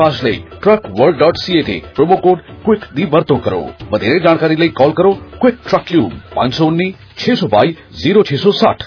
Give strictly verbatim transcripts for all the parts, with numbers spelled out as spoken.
ਪਾਸ ਲਈ truck world dot C A ਤੇ promo code quick ਦੀ ਵਰਤੋਂ ਕਰੋ। ਵਧੇਰੇ ਜਾਣਕਾਰੀ ਲਈ ਕਾਲ ਕਰੋ ਕੁਇਕ ਟਰੱਕ ਲਿਊਬ ਪੰਜ ਸੌ ਉੱਨੀ ਛੇ ਸੌ ਬਾਈ ਜ਼ੀਰੋ ਛੇ ਸੌ ਸੱਠ।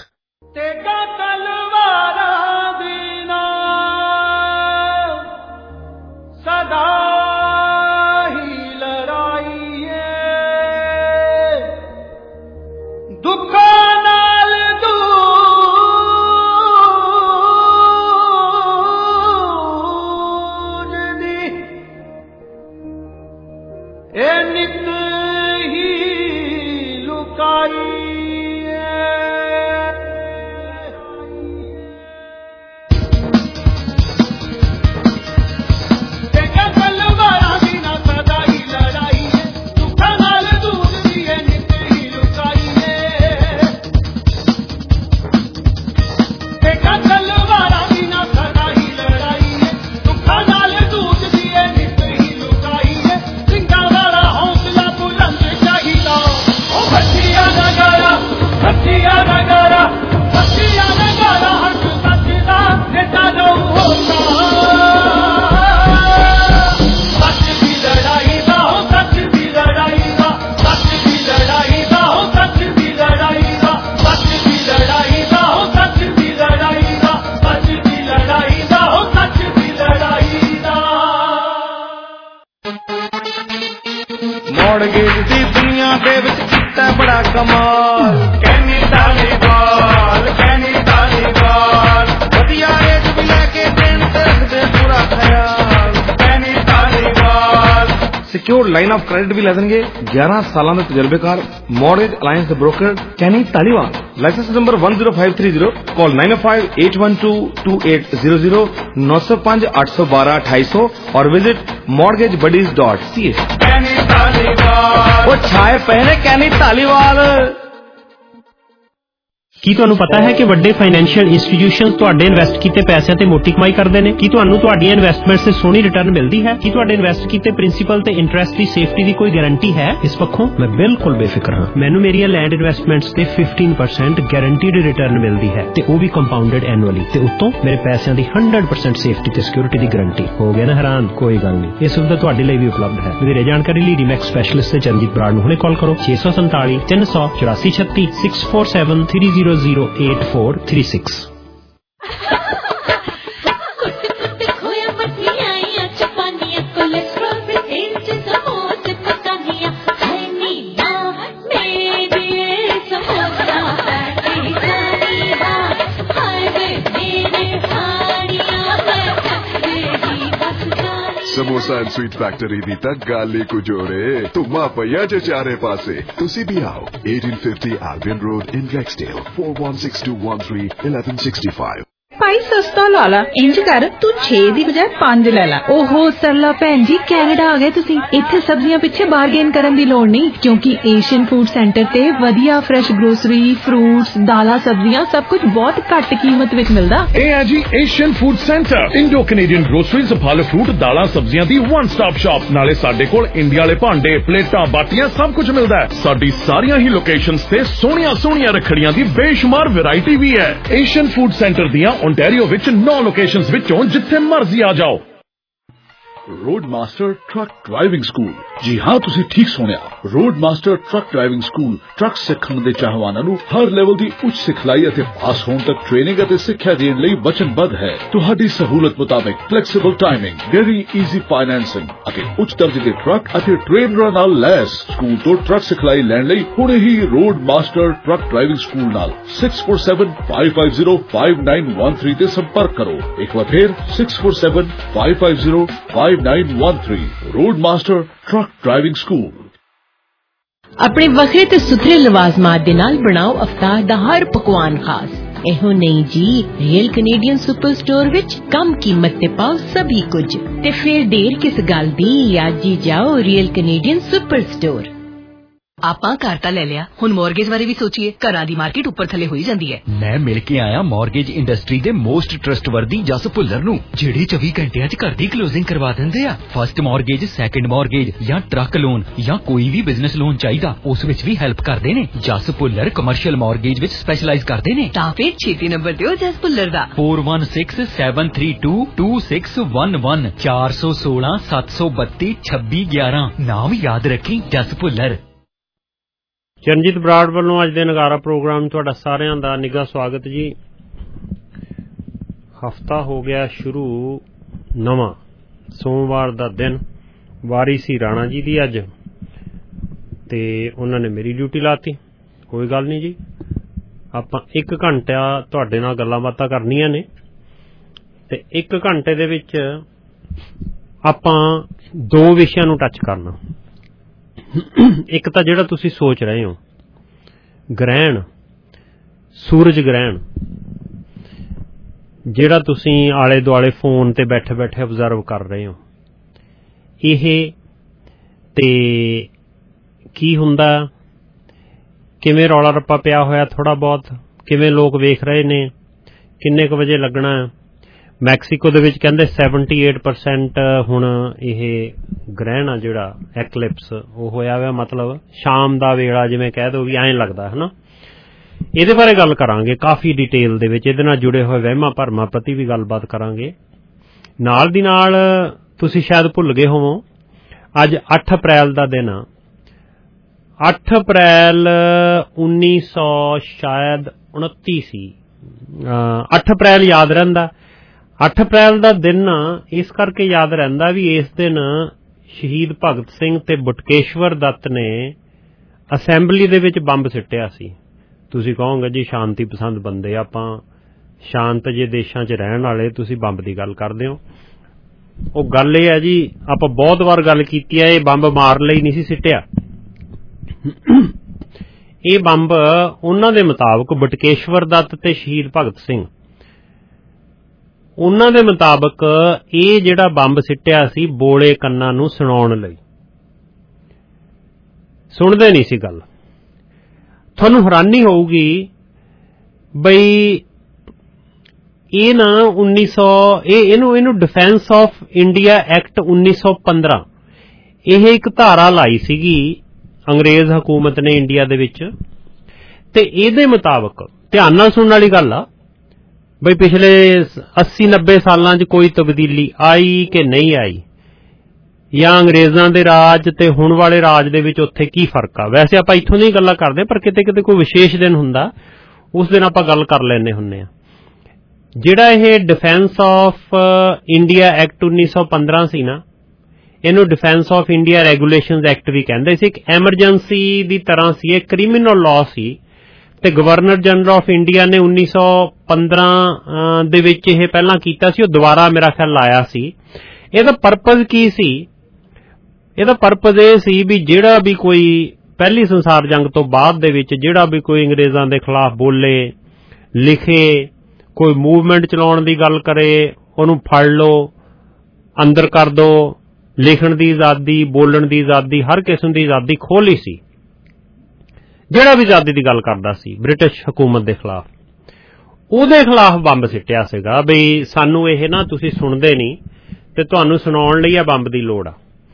ਮੌੜਗੇਜ ਦੀ ਦੁਨੀਆ ਦੇ ਵਿੱਚ ਕੀਤਾ ਬੜਾ ਕਮਾਲ। ਕੈਨੀ ਧਾਲੀਵਾਲ ਕੈਨੀ ਧਾਲੀਵਾਲ ਵਧੀਆ ਰੇਟ ਵੀ ਲੈ ਕੇ ਦੇਣ ਤੇ ਰੱਖਦੇ ਪੂਰਾ ਖਿਆਲ। Kenny Dhaliwal secure line of credit ਵੀ ਲੈ ਦੇਣਗੇ। ਗਿਆਰਾਂ ਸਾਲਾਂ ਦੇ ਤਜਰਬੇਕਾਰ ਮੌਰਗੇਜ ਅਲਾਇੰਸ ਦੇ broker Kenny Dhaliwal. Licence number one zero five three zero। Call nine oh five eight one two two eight zero zero नौ सौ पाँच आठ सौ बारह अट्ठाईस सौ और visit mortgage buddies dot C A. वो छाए पहने कैनी धालीवाल। ਕੀ ਤੁਹਾਨੂੰ ਪਤਾ ਹੈ ਕਿ ਵੱਡੇ ਫਾਈਨੈਂਸ਼ੀਅਲ ਇੰਸਟੀਟਿਊਸ਼ਨਸ ਤੁਹਾਡੇ ਇਨਵੈਸਟ ਕੀਤੇ ਪੈਸਿਆਂ ਤੇ ਮੋਟੀ ਕਮਾਈ ਕਰਦੇ ਨੇ? ਕੀ ਤੁਹਾਨੂੰ ਤੁਹਾਡੀਆਂ ਇਨਵੈਸਟਮੈਂਟਸ ਤੇ ਸੋਹਣੀ ਰਿਟਰਨ ਮਿਲਦੀ ਹੈ? ਕੀ ਤੁਹਾਡੇ ਇਨਵੈਸਟ ਕੀਤੇ ਪ੍ਰਿੰਸੀਪਲ ਤੇ ਇੰਟਰਸਟ ਦੀ ਸੇਫਟੀ ਦੀ ਕੋਈ ਗਾਰੰਟੀ ਹੈ? ਇਸ ਪੱਖੋਂ ਮੈਂ ਬਿਲਕੁਲ ਬੇਫਿਕਰ ਹਾਂ। ਮੈਨੂੰ ਮੇਰੀਆਂ ਲੈਂਡ ਇਨਵੈਸਟਮੈਂਟਸ ਤੇ fifteen percent ਗਾਰੰਟੀਡ ਰਿਟਰਨ ਮਿਲਦੀ ਹੈ ਤੇ ਉਹ ਵੀ ਕੰਪਾਊਂਡਡ ਐਨੂਅਲੀ ਤੇ ਉੱਤੋਂ ਮੇਰੇ ਪੈਸਿਆਂ ਦੀ one hundred percent ਸੇਫਟੀ ਤੇ ਸਿਕਿਉਰਿਟੀ ਦੀ ਗਾਰੰਟੀ। ਹੋ ਗਿਆ ਨਾ ਹੈਰਾਨ? ਕੋਈ ਗੱਲ ਨਹੀਂ, ਇਹ ਸੁਵਿਧਾ ਤੁਹਾਡੇ ਲਈ ਵੀ ਉਪਲਬਧ ਹੈ। ਵਧੇਰੇ ਜਾਣਕਾਰੀ ਲਈ ਰੀਮੈਕਸ ਸਪੈਸ਼ਲਿਸਟ ਤੇ ਚਰਨਜੀਤ ਬਰਾੜ ਨੂੰ ਹੁਣੇ ਕਾਲ ਕਰੋ ਛੇ ਸੌ ਸੰਤਾਲੀ ਤਿੰਨ ਸੌ ਚੁਰਾਸੀ ਛੱਤੀ six four seven three zero zero eight four three six। Samosa and sweet factory दी तक गाली को जोड़े तुमा पया जे चारे पासे तुसी भी आओ eighteen fifty Albion Road in Rexdale four one six two one three eleven sixty-five। ਭਾਈ ਸਸਤਾ ਲਾ ਲਾ, ਇੰਜ ਕਰ ਤੂੰ ਛੇ ਦੀ ਬਜਾਏ ਪੰਜ ਲੈ ਲਾ। ਓਹੋ ਸਰਲਾ ਭੈਣ ਜੀ, ਕੈਨੇਡਾ ਆ ਗਏ ਤੁਸੀਂ। ਇੱਥੇ ਸਬਜ਼ੀਆਂ ਪਿੱਛੇ ਬਾਰਗੇਨ ਕਰਨ ਦੀ ਲੋੜ ਨਹੀਂ, ਕਿਉਂਕਿ ਏਸ਼ੀਅਨ ਫੂਡ ਸੈਂਟਰ ਤੇ ਵਧੀਆ ਫਰੈਸ਼ ਗਰੋਸਰੀ, ਫਰੂਟਸ, ਦਾਲਾਂ, ਸਬਜ਼ੀਆਂ ਸਭ ਕੁਝ ਬਹੁਤ ਘੱਟ ਕੀਮਤ ਵਿੱਚ ਮਿਲਦਾ। ਇਹ ਹੈ ਜੀ Asian food centre, Indo Canadian groceries, ਫਲ ਫਰੂਟ, ਦਾਲਾਂ, ਸਬਜ਼ੀਆਂ ਦੀ ਵਨ ਸਟਾਪ ਸ਼ਾਪ। ਨਾਲੇ ਸਾਡੇ ਕੋਲ ਇੰਡੀਆ ਵਾਲੇ ਭਾਂਡੇ, ਪਲੇਟਾਂ, ਬਾਟੀਆਂ ਸਭ ਕੁਝ ਮਿਲਦਾ ਹੈ। ਸਾਡੀ ਸਾਰੀਆਂ ਹੀ ਲੋਕੇਸ਼ਨਸ ਤੇ ਸੋਹਣੀਆਂ ਸੋਹਣੀਆਂ ਰੱਖੜੀਆਂ ਦੀ ਬੇਸ਼ੁਮਾਰ ਵੈਰਾਈਟੀ ਵੀ ਹੈ। ਏਸ਼ੀਅਨ ਫੂਡ ਸੈਂਟਰ ਦੀਆਂ ਓਨਟਾਰੀਓ ਵਿੱਚ ਨੌ ਲੋਕੇਸ਼ਨਸ ਵਿੱਚੋਂ ਜਿੱਥੇ ਮਰਜ਼ੀ ਆ ਜਾਓ। Road master truck driving school. जी हाँ, तुसी ठीक सुनिया। Road master truck driving school truck सिखण दे चाहवानां नूं हर लेवल दी उच्च सिखलाई अते पास होण तक ट्रेनिंग अते सिੱਖਿਆ देण लई वचनबद्ध है। तुहाडी सहूलत मुताबिक flexible timing, very easy financing अते उच्च दर्जे दे ट्रक अते ट्रेनरां नाल लैस स्कूल तो ट्रक सिखलाई लैण लई हुणे ही road master truck driving school नाल six four seven five five zero five nine one three ते संपर्क करो। एक बार फिर six four seven five five zero five nine one three। Road master truck driving school. अपने वखरे ते सुथरे लवाजमात दे नाल बनाओ अफ्तार दा हर पकवान खास। एहो नहीं जी, रियल कैनेडियन सुपर स्टोर विच कम कीमत ते पाओ सभी कुछ ते फिर देर किस गल दी, अज ही जाओ रियल कैनेडियन सुपर स्टोर। ਆਪਾਂ ਘਰ ਤਾਂ ਲੈ ਲਿਆ, ਹੁਣ ਮੌਰਗੇਜ ਬਾਰੇ ਵੀ ਸੋਚੀਏ। ਘਰਾਂ ਦੀ ਮਾਰਕੀਟ ਉੱਪਰ ਥੱਲੇ ਹੋਈ ਜਾਂਦੀ ਹੈ। ਮੈਂ ਮਿਲ ਕੇ ਆਇਆ ਮੌਰਗੇਜ ਇੰਡਸਟਰੀ ਦੇ ਮੋਸਟ ਟਰਸਟਵਰਦੀ ਜਸ ਭੁੱਲਰ ਨੂੰ, ਜਿਹੜੇ ਚੌਵੀ ਘੰਟਿਆਂ 'ਚ ਘਰ ਦੀ ਕਲੋਜ਼ਿੰਗ ਕਰਵਾ ਦਿੰਦੇ ਆ। ਫਸਟ ਮੌਰਗੇਜ, ਸੈਕੰਡ ਮੌਰਗੇਜ ਜਾਂ ਟਰੱਕ ਲੋਨ ਜਾਂ ਕੋਈ ਵੀ ਬਿਜ਼ਨਸ ਲੋਨ ਚਾਹੀਦਾ, ਉਸ ਵਿੱਚ ਵੀ ਹੈਲਪ ਕਰਦੇ ਨੇ। ਜਸ ਭੁੱਲਰ ਕਮਰਸ਼ੀਅਲ ਮੌਰਗੇਜ ਵਿੱਚ ਸਪੈਸ਼ਲਾਈਜ਼ ਕਰਦੇ ਨੇ। ਤਾਂ ਫਿਰ ਛੇਤੀ ਨੰਬਰ ਦਿਓ ਜਸ ਭੁੱਲਰ ਦਾ, four one six seven three two two six one one ਚਾਰ ਸੌ ਸੋਲਾਂ ਸੱਤ ਸੌ ਬੱਤੀ ਛੱਬੀ ਗਿਆਰਾਂ। ਨਾਮ ਯਾਦ ਰੱਖੀ, ਜਸ ਭੁੱਲਰ। ਚਰਨਜੀਤ ਬਰਾੜ ਵੱਲੋਂ ਅੱਜ ਦੇ ਨਗਾਰਾ ਪ੍ਰੋਗਰਾਮ ਤੁਹਾਡਾ ਸਾਰਿਆਂ ਦਾ ਨਿੱਘਾ ਸਵਾਗਤ ਜੀ। ਹਫ਼ਤਾ ਹੋ ਗਿਆ ਸ਼ੁਰੂ, ਨਵਾਂ ਸੋਮਵਾਰ ਦਾ ਦਿਨ, ਵਾਰੀ ਸੀ ਰਾਣਾ ਜੀ ਦੀ ਅੱਜ, ਤੇ ਉਹਨਾਂ ਨੇ ਮੇਰੀ ਡਿਊਟੀ ਲਾਤੀ। ਕੋਈ ਗੱਲ ਨਹੀਂ ਜੀ, ਆਪਾਂ ਇੱਕ ਘੰਟਾ ਤੁਹਾਡੇ ਨਾਲ ਗੱਲਾਂ ਬਾਤਾਂ ਕਰਨੀਆਂ ਨੇ, ਤੇ ਇੱਕ ਘੰਟੇ ਦੇ ਵਿੱਚ ਆਪਾਂ ਦੋ ਵਿਸ਼ਿਆਂ ਨੂੰ ਟੱਚ ਕਰਨਾ। ਇੱਕ ਤਾਂ ਜਿਹੜਾ ਤੁਸੀਂ ਸੋਚ ਰਹੇ ਹੋ, ਗ੍ਰਹਿਣ, ਸੂਰਜ ਗ੍ਰਹਿਣ, ਜਿਹੜਾ ਤੁਸੀਂ ਆਲੇ ਦੁਆਲੇ ਫੋਨ ਤੇ ਬੈਠੇ ਬੈਠੇ ਆਬਜ਼ਰਵ ਕਰ ਰਹੇ ਹੋ। ਇਹ ਤੇ ਕੀ ਹੁੰਦਾ, ਕਿਵੇਂ ਰੌਲਾ ਰੱਪਾ ਪਿਆ ਹੋਇਆ, ਥੋੜਾ ਬਹੁਤ ਕਿਵੇਂ ਲੋਕ ਵੇਖ ਰਹੇ ਨੇ, ਕਿੰਨੇ ਕੁ ਵਜੇ ਲੱਗਣਾ। ਮੈਕਸੀਕੋ ਦੇ ਵਿੱਚ ਕਹਿੰਦੇ ਸੈਵਨਟੀ ਏਟ ਪਰਸੈਂਟ ਹੁਣ ਇਹ ਗ੍ਰਹਿਣ ਆ ਜਿਹੜਾ ਐਕਲਿਪਸ ਉਹ ਹੋਇਆ ਹੋਇਆ, ਮਤਲਬ ਸ਼ਾਮ ਦਾ ਵੇਲਾ ਜਿਵੇਂ ਕਹਿ ਦਿਓ ਵੀ ਐਂ ਲੱਗਦਾ ਹੈ ਨਾ। ਇਹਦੇ ਬਾਰੇ ਗੱਲ ਕਰਾਂਗੇ ਕਾਫੀ ਡਿਟੇਲ ਦੇ ਵਿੱਚ, ਇਹਦੇ ਨਾਲ ਜੁੜੇ ਹੋਏ ਵਹਿਮਾਂ ਭਰਮਾਂ ਪ੍ਰਤੀ ਵੀ ਗੱਲਬਾਤ ਕਰਾਂਗੇ। ਨਾਲ ਦੀ ਨਾਲ ਤੁਸੀਂ ਸ਼ਾਇਦ ਭੁੱਲ ਗਏ ਹੋਵੋ, ਅੱਜ ਅੱਠ ਅਪ੍ਰੈਲ ਦਾ ਦਿਨ ਆ। ਅੱਠ ਅਪ੍ਰੈਲ ਉੱਨੀ ਸੌ ਸ਼ਾਇਦ ਉਨੱਤੀ ਸੀ। ਅੱਠ ਅਪ੍ਰੈਲ ਯਾਦ ਰਹਿੰਦਾ। ਅੱਠ ਅਪ੍ਰੈਲ ਦਾ ਦਿਨ ਇਸ ਕਰਕੇ ਯਾਦ ਰਹਿੰਦਾ ਵੀ ਇਸ ਦਿਨ ਸ਼ਹੀਦ ਭਗਤ ਸਿੰਘ ਤੇ ਬਟੁਕੇਸ਼ਵਰ ਦੱਤ ਨੇ ਅਸੈਂਬਲੀ ਦੇ ਵਿੱਚ ਬੰਬ ਸਿੱਟਿਆ ਸੀ। ਤੁਸੀਂ ਕਹੋਗੇ ਜੀ ਸ਼ਾਂਤੀ ਪਸੰਦ ਬੰਦੇ, ਆਪਾਂ ਸ਼ਾਂਤ ਜੇ ਦੇਸ਼ਾਂ 'ਚ ਰਹਿਣ ਵਾਲੇ, ਤੁਸੀਂ ਬੰਬ ਦੀ ਗੱਲ ਕਰਦੇ ਹੋ। ਉਹ ਗੱਲ ਇਹ ਹੈ ਜੀ, ਆਪਾਂ ਬਹੁਤ ਵਾਰ ਗੱਲ ਕੀਤੀ ਹੈ, ਇਹ ਬੰਬ ਮਾਰਨ ਲਈ ਨਹੀਂ ਸੀ ਸਿੱਟਿਆ। ਇਹ ਬੰਬ ਉਹਨਾਂ ਦੇ ਮੁਤਾਬਕ ਬਟੁਕੇਸ਼ਵਰ ਦੱਤ ਤੇ ਸ਼ਹੀਦ ਭਗਤ ਸਿੰਘ, ਉਹਨਾਂ ਦੇ ਮੁਤਾਬਕ ਇਹ ਜਿਹੜਾ ਬੰਬ ਸਿੱਟਿਆ ਸੀ ਬੋਲੇ ਕੰਨਾਂ ਨੂੰ ਸੁਣਾਉਣ ਲਈ, ਸੁਣਦੇ ਨਹੀਂ ਸੀ ਗੱਲ। ਤੁਹਾਨੂੰ ਹੈਰਾਨੀ ਹੋਊਗੀ ਬਈ ਇਹ ਨਾ ਉੱਨੀ ਸੌ ਇਹ ਇਹਨੂੰ ਇਹਨੂੰ ਡਿਫੈਂਸ ਆਫ ਇੰਡੀਆ ਐਕਟ ਉੱਨੀ ਸੌ ਪੰਦਰਾਂ, ਇਹ ਇੱਕ ਧਾਰਾ ਲਾਈ ਸੀਗੀ ਅੰਗਰੇਜ਼ ਹਕੂਮਤ ਨੇ ਇੰਡੀਆ ਦੇ ਵਿੱਚ, ਤੇ ਇਹਦੇ ਮੁਤਾਬਕ ਧਿਆਨ ਨਾਲ ਸੁਣਨ ਵਾਲੀ ਗੱਲ ਆ ਬਈ ਪਿਛਲੇ ਅੱਸੀ ਨੱਬੇ ਸਾਲਾਂ 'ਚ ਕੋਈ ਤਬਦੀਲੀ ਆਈ ਕਿ ਨਹੀਂ ਆਈ, ਜਾਂ ਅੰਗਰੇਜ਼ਾਂ ਦੇ ਰਾਜ ਤੇ ਹੁਣ ਵਾਲੇ ਰਾਜ ਦੇ ਵਿੱਚ ਉੱਥੇ ਕੀ ਫਰਕ ਆ। ਵੈਸੇ ਆਪਾਂ ਇੱਥੋਂ ਦੀਆਂ ਗੱਲਾਂ ਕਰਦੇ, ਪਰ ਕਿਤੇ ਕਿਤੇ ਕੋਈ ਵਿਸ਼ੇਸ਼ ਦਿਨ ਹੁੰਦਾ ਉਸ ਦਿਨ ਆਪਾਂ ਗੱਲ ਕਰ ਲੈਂਦੇ ਹੁੰਦੇ ਆ। ਜਿਹੜਾ ਇਹ ਡਿਫੈਂਸ ਆਫ ਇੰਡੀਆ ਐਕਟ ਉੱਨੀ ਸੌ ਪੰਦਰਾਂ ਸੀ ਨਾ, ਇਹਨੂੰ Defence of India Regulations Act ਵੀ ਕਹਿੰਦੇ ਸੀ। ਇੱਕ ਐਮਰਜੈਂਸੀ ਦੀ ਤਰ੍ਹਾਂ ਸੀ, ਇਹ ਕ੍ਰਿਮੀਨਲ ਲਾਅ ਸੀ, ਤੇ ਗਵਰਨਰ ਜਨਰਲ ਆਫ ਇੰਡੀਆ ਨੇ ਉੱਨੀ ਸੌ ਪੰਦਰਾਂ ਦੇ ਵਿੱਚ ਇਹ ਪਹਿਲਾਂ ਕੀਤਾ ਸੀ, ਉਹ ਦੁਬਾਰਾ ਮੇਰਾ ਖਿਆਲ ਲਾਇਆ ਸੀ। ਇਹਦਾ ਪਰਪਜ਼ ਕੀ ਸੀ? ਇਹਦਾ ਪਰਪਜ਼ ਇਹ ਸੀ ਵੀ ਜਿਹੜਾ ਵੀ ਕੋਈ ਪਹਿਲੀ ਸੰਸਾਰ ਜੰਗ ਤੋਂ ਬਾਅਦ ਦੇ ਵਿੱਚ ਜਿਹੜਾ ਵੀ ਕੋਈ ਅੰਗਰੇਜ਼ਾਂ ਦੇ ਖਿਲਾਫ ਬੋਲੇ, ਲਿਖੇ, ਕੋਈ ਮੂਵਮੈਂਟ ਚਲਾਉਣ ਦੀ ਗੱਲ ਕਰੇ, ਉਹਨੂੰ ਫੜ ਲਓ, ਅੰਦਰ ਕਰ ਦਿਓ। ਲਿਖਣ ਦੀ ਆਜ਼ਾਦੀ, ਬੋਲਣ ਦੀ ਆਜ਼ਾਦੀ, ਹਰ ਕਿਸਮ ਦੀ ਆਜ਼ਾਦੀ ਖੋਲ੍ਹੀ ਸੀ। ਜਿਹੜਾ ਵੀ ਆਜ਼ਾਦੀ ਦੀ ਗੱਲ ਕਰਦਾ ਸੀ ਬ੍ਰਿਟਿਸ਼ ਹਕੂਮਤ ਦੇ ਖਿਲਾਫ, ਉਹਦੇ ਖਿਲਾਫ ਬੰਬ ਸਿੱਟਿਆ ਸੀਗਾ ਬਈ ਸਾਨੂੰ ਇਹ ਨਾ ਤੁਸੀਂ ਸੁਣਦੇ ਨਹੀਂ ਤੇ ਤੁਹਾਨੂੰ ਸੁਣਾਉਣ ਲਈ ਆ ਬੰਬ ਦੀ ਲੋੜ ਆ।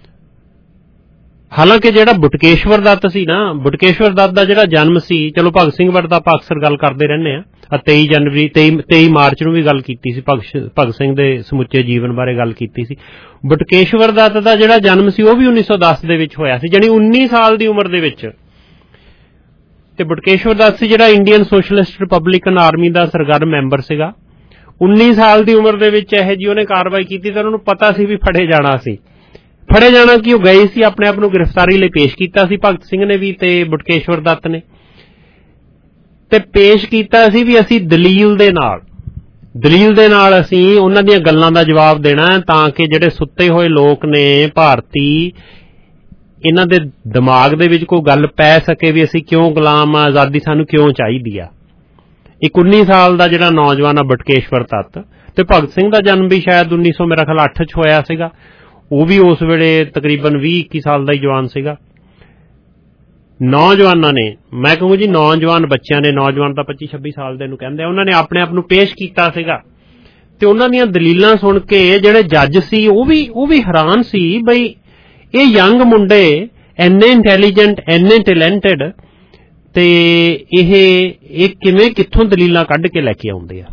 ਹਾਲਾਂਕਿ ਜਿਹੜਾ ਬਟੁਕੇਸ਼ਵਰ ਦੱਤ ਸੀ ਨਾ, ਬਟੁਕੇਸ਼ਵਰ ਦੱਤ ਦਾ ਜਿਹੜਾ ਜਨਮ ਸੀ, ਚਲੋ ਭਗਤ ਸਿੰਘ ਬਾਰੇ ਤਾਂ ਆਪਾਂ ਅਕਸਰ ਗੱਲ ਕਰਦੇ ਰਹਿੰਦੇ ਆ, ਤੇਈ ਜਨਵਰੀ ਤੇਈ ਮਾਰਚ ਨੂੰ ਵੀ ਗੱਲ ਕੀਤੀ ਸੀ, ਭਗਤ ਸਿੰਘ ਦੇ ਸਮੁੱਚੇ ਜੀਵਨ ਬਾਰੇ ਗੱਲ ਕੀਤੀ ਸੀ। ਬਟੁਕੇਸ਼ਵਰ ਦੱਤ ਦਾ ਜਿਹੜਾ ਜਨਮ ਸੀ ਉਹ ਵੀ ਉੱਨੀ ਸੌ ਦਸ ਦੇ ਵਿੱਚ ਹੋਇਆ ਸੀ, ਜਾਣੀ ਉੱਨੀ ਸਾਲ ਦੀ ਉਮਰ ਦੇ ਵਿੱਚ। ਤੇ ਬਟੁਕੇਸ਼ਵਰ ਦੱਤ ਸੀ ਜਿਹੜਾ ਇੰਡੀਅਨ ਸੋਸ਼ਲਿਸਟ ਰਿਪਬਲਿਕਨ ਆਰਮੀ ਦਾ ਸਰਗਰਮ ਮੈਂਬਰ ਸੀਗਾ। ਉੱਨੀ ਸਾਲ ਦੀ ਉਮਰ ਦੇ ਵਿੱਚ ਇਹੋ ਜਿਹੀ ਉਹਨੇ ਕਾਰਵਾਈ ਕੀਤੀ ਤਾਂ ਉਹਨਾਂ ਨੂੰ ਪਤਾ ਸੀ ਵੀ ਫੜੇ ਜਾਣਾ ਸੀ। ਫੜੇ ਜਾਣਾ ਕਿ ਉਹ ਗਏ ਸੀ, ਆਪਣੇ ਆਪ ਨੂੰ ਗ੍ਰਿਫਤਾਰੀ ਲਈ ਪੇਸ਼ ਕੀਤਾ ਸੀ ਭਗਤ ਸਿੰਘ ਨੇ ਵੀ ਤੇ ਬਟੁਕੇਸ਼ਵਰ ਦੱਤ ਨੇ, ਤੇ ਪੇਸ਼ ਕੀਤਾ ਸੀ ਵੀ ਅਸੀਂ ਦਲੀਲ ਦੇ ਨਾਲ ਦਲੀਲ ਦੇ ਨਾਲ ਅਸੀਂ ਉਹਨਾਂ ਦੀਆਂ ਗੱਲਾਂ ਦਾ ਜਵਾਬ ਦੇਣਾ ਤਾਂ ਕਿ ਜਿਹੜੇ ਸੁੱਤੇ ਹੋਏ ਲੋਕ ਨੇ ਭਾਰਤੀ, ਇਹਨਾਂ ਦੇ ਦਿਮਾਗ ਦੇ ਵਿੱਚ ਕੋਈ ਗੱਲ ਪੈ ਸਕੇ ਵੀ ਅਸੀਂ ਕਿਉਂ ਗੁਲਾਮ ਆ, ਆਜ਼ਾਦੀ ਸਾਨੂੰ ਕਿਉਂ ਚਾਹੀਦੀ ਆ। ਇੱਕ ਉੱਨੀ ਸਾਲ ਦਾ ਜਿਹੜਾ ਨੌਜਵਾਨ ਆ ਬਟੁਕੇਸ਼ਵਰ ਦੱਤ, ਤੇ ਭਗਤ ਸਿੰਘ ਦਾ ਜਨਮ ਵੀ ਸ਼ਾਇਦ ਉੱਨੀ ਸੌ ਮੇਰਾ ਖਿਆਲ ਅੱਠ 'ਚ ਹੋਇਆ ਸੀਗਾ। ਉਹ ਵੀ ਉਸ ਵੇਲੇ ਤਕਰੀਬਨ ਵੀਹ ਇੱਕੀ ਸਾਲ ਦਾ ਹੀ ਜਵਾਨ ਸੀਗਾ। ਨੌਜਵਾਨਾਂ ਨੇ, ਮੈਂ ਕਹੂੰ ਜੀ ਨੌਜਵਾਨ ਬੱਚਿਆਂ ਨੇ, ਨੌਜਵਾਨ ਤਾਂ ਪੱਚੀ ਛੱਬੀ ਸਾਲ ਦੇ ਨੂੰ ਕਹਿੰਦੇ, ਉਹਨਾਂ ਨੇ ਆਪਣੇ ਆਪ ਨੂੰ ਪੇਸ਼ ਕੀਤਾ ਸੀਗਾ ਤੇ ਉਹਨਾਂ ਦੀਆਂ ਦਲੀਲਾਂ ਸੁਣ ਕੇ ਜਿਹੜੇ ਜੱਜ ਸੀ ਉਹ ਵੀ ਉਹ ਵੀ ਹੈਰਾਨ ਸੀ ਬਈ ਇਹ ਯੰਗ ਮੁੰਡੇ ਇੰਨੇ ਇੰਟੈਲੀਜੈਂਟ, ਇੰਨੇ ਟੈਲੈਂਟਡ, ਤੇ ਇਹ ਇਹ ਕਿਵੇਂ ਕਿੱਥੋਂ ਦਲੀਲਾਂ ਕੱਢ ਕੇ ਲੈ ਕੇ ਆਉਂਦੇ ਆ।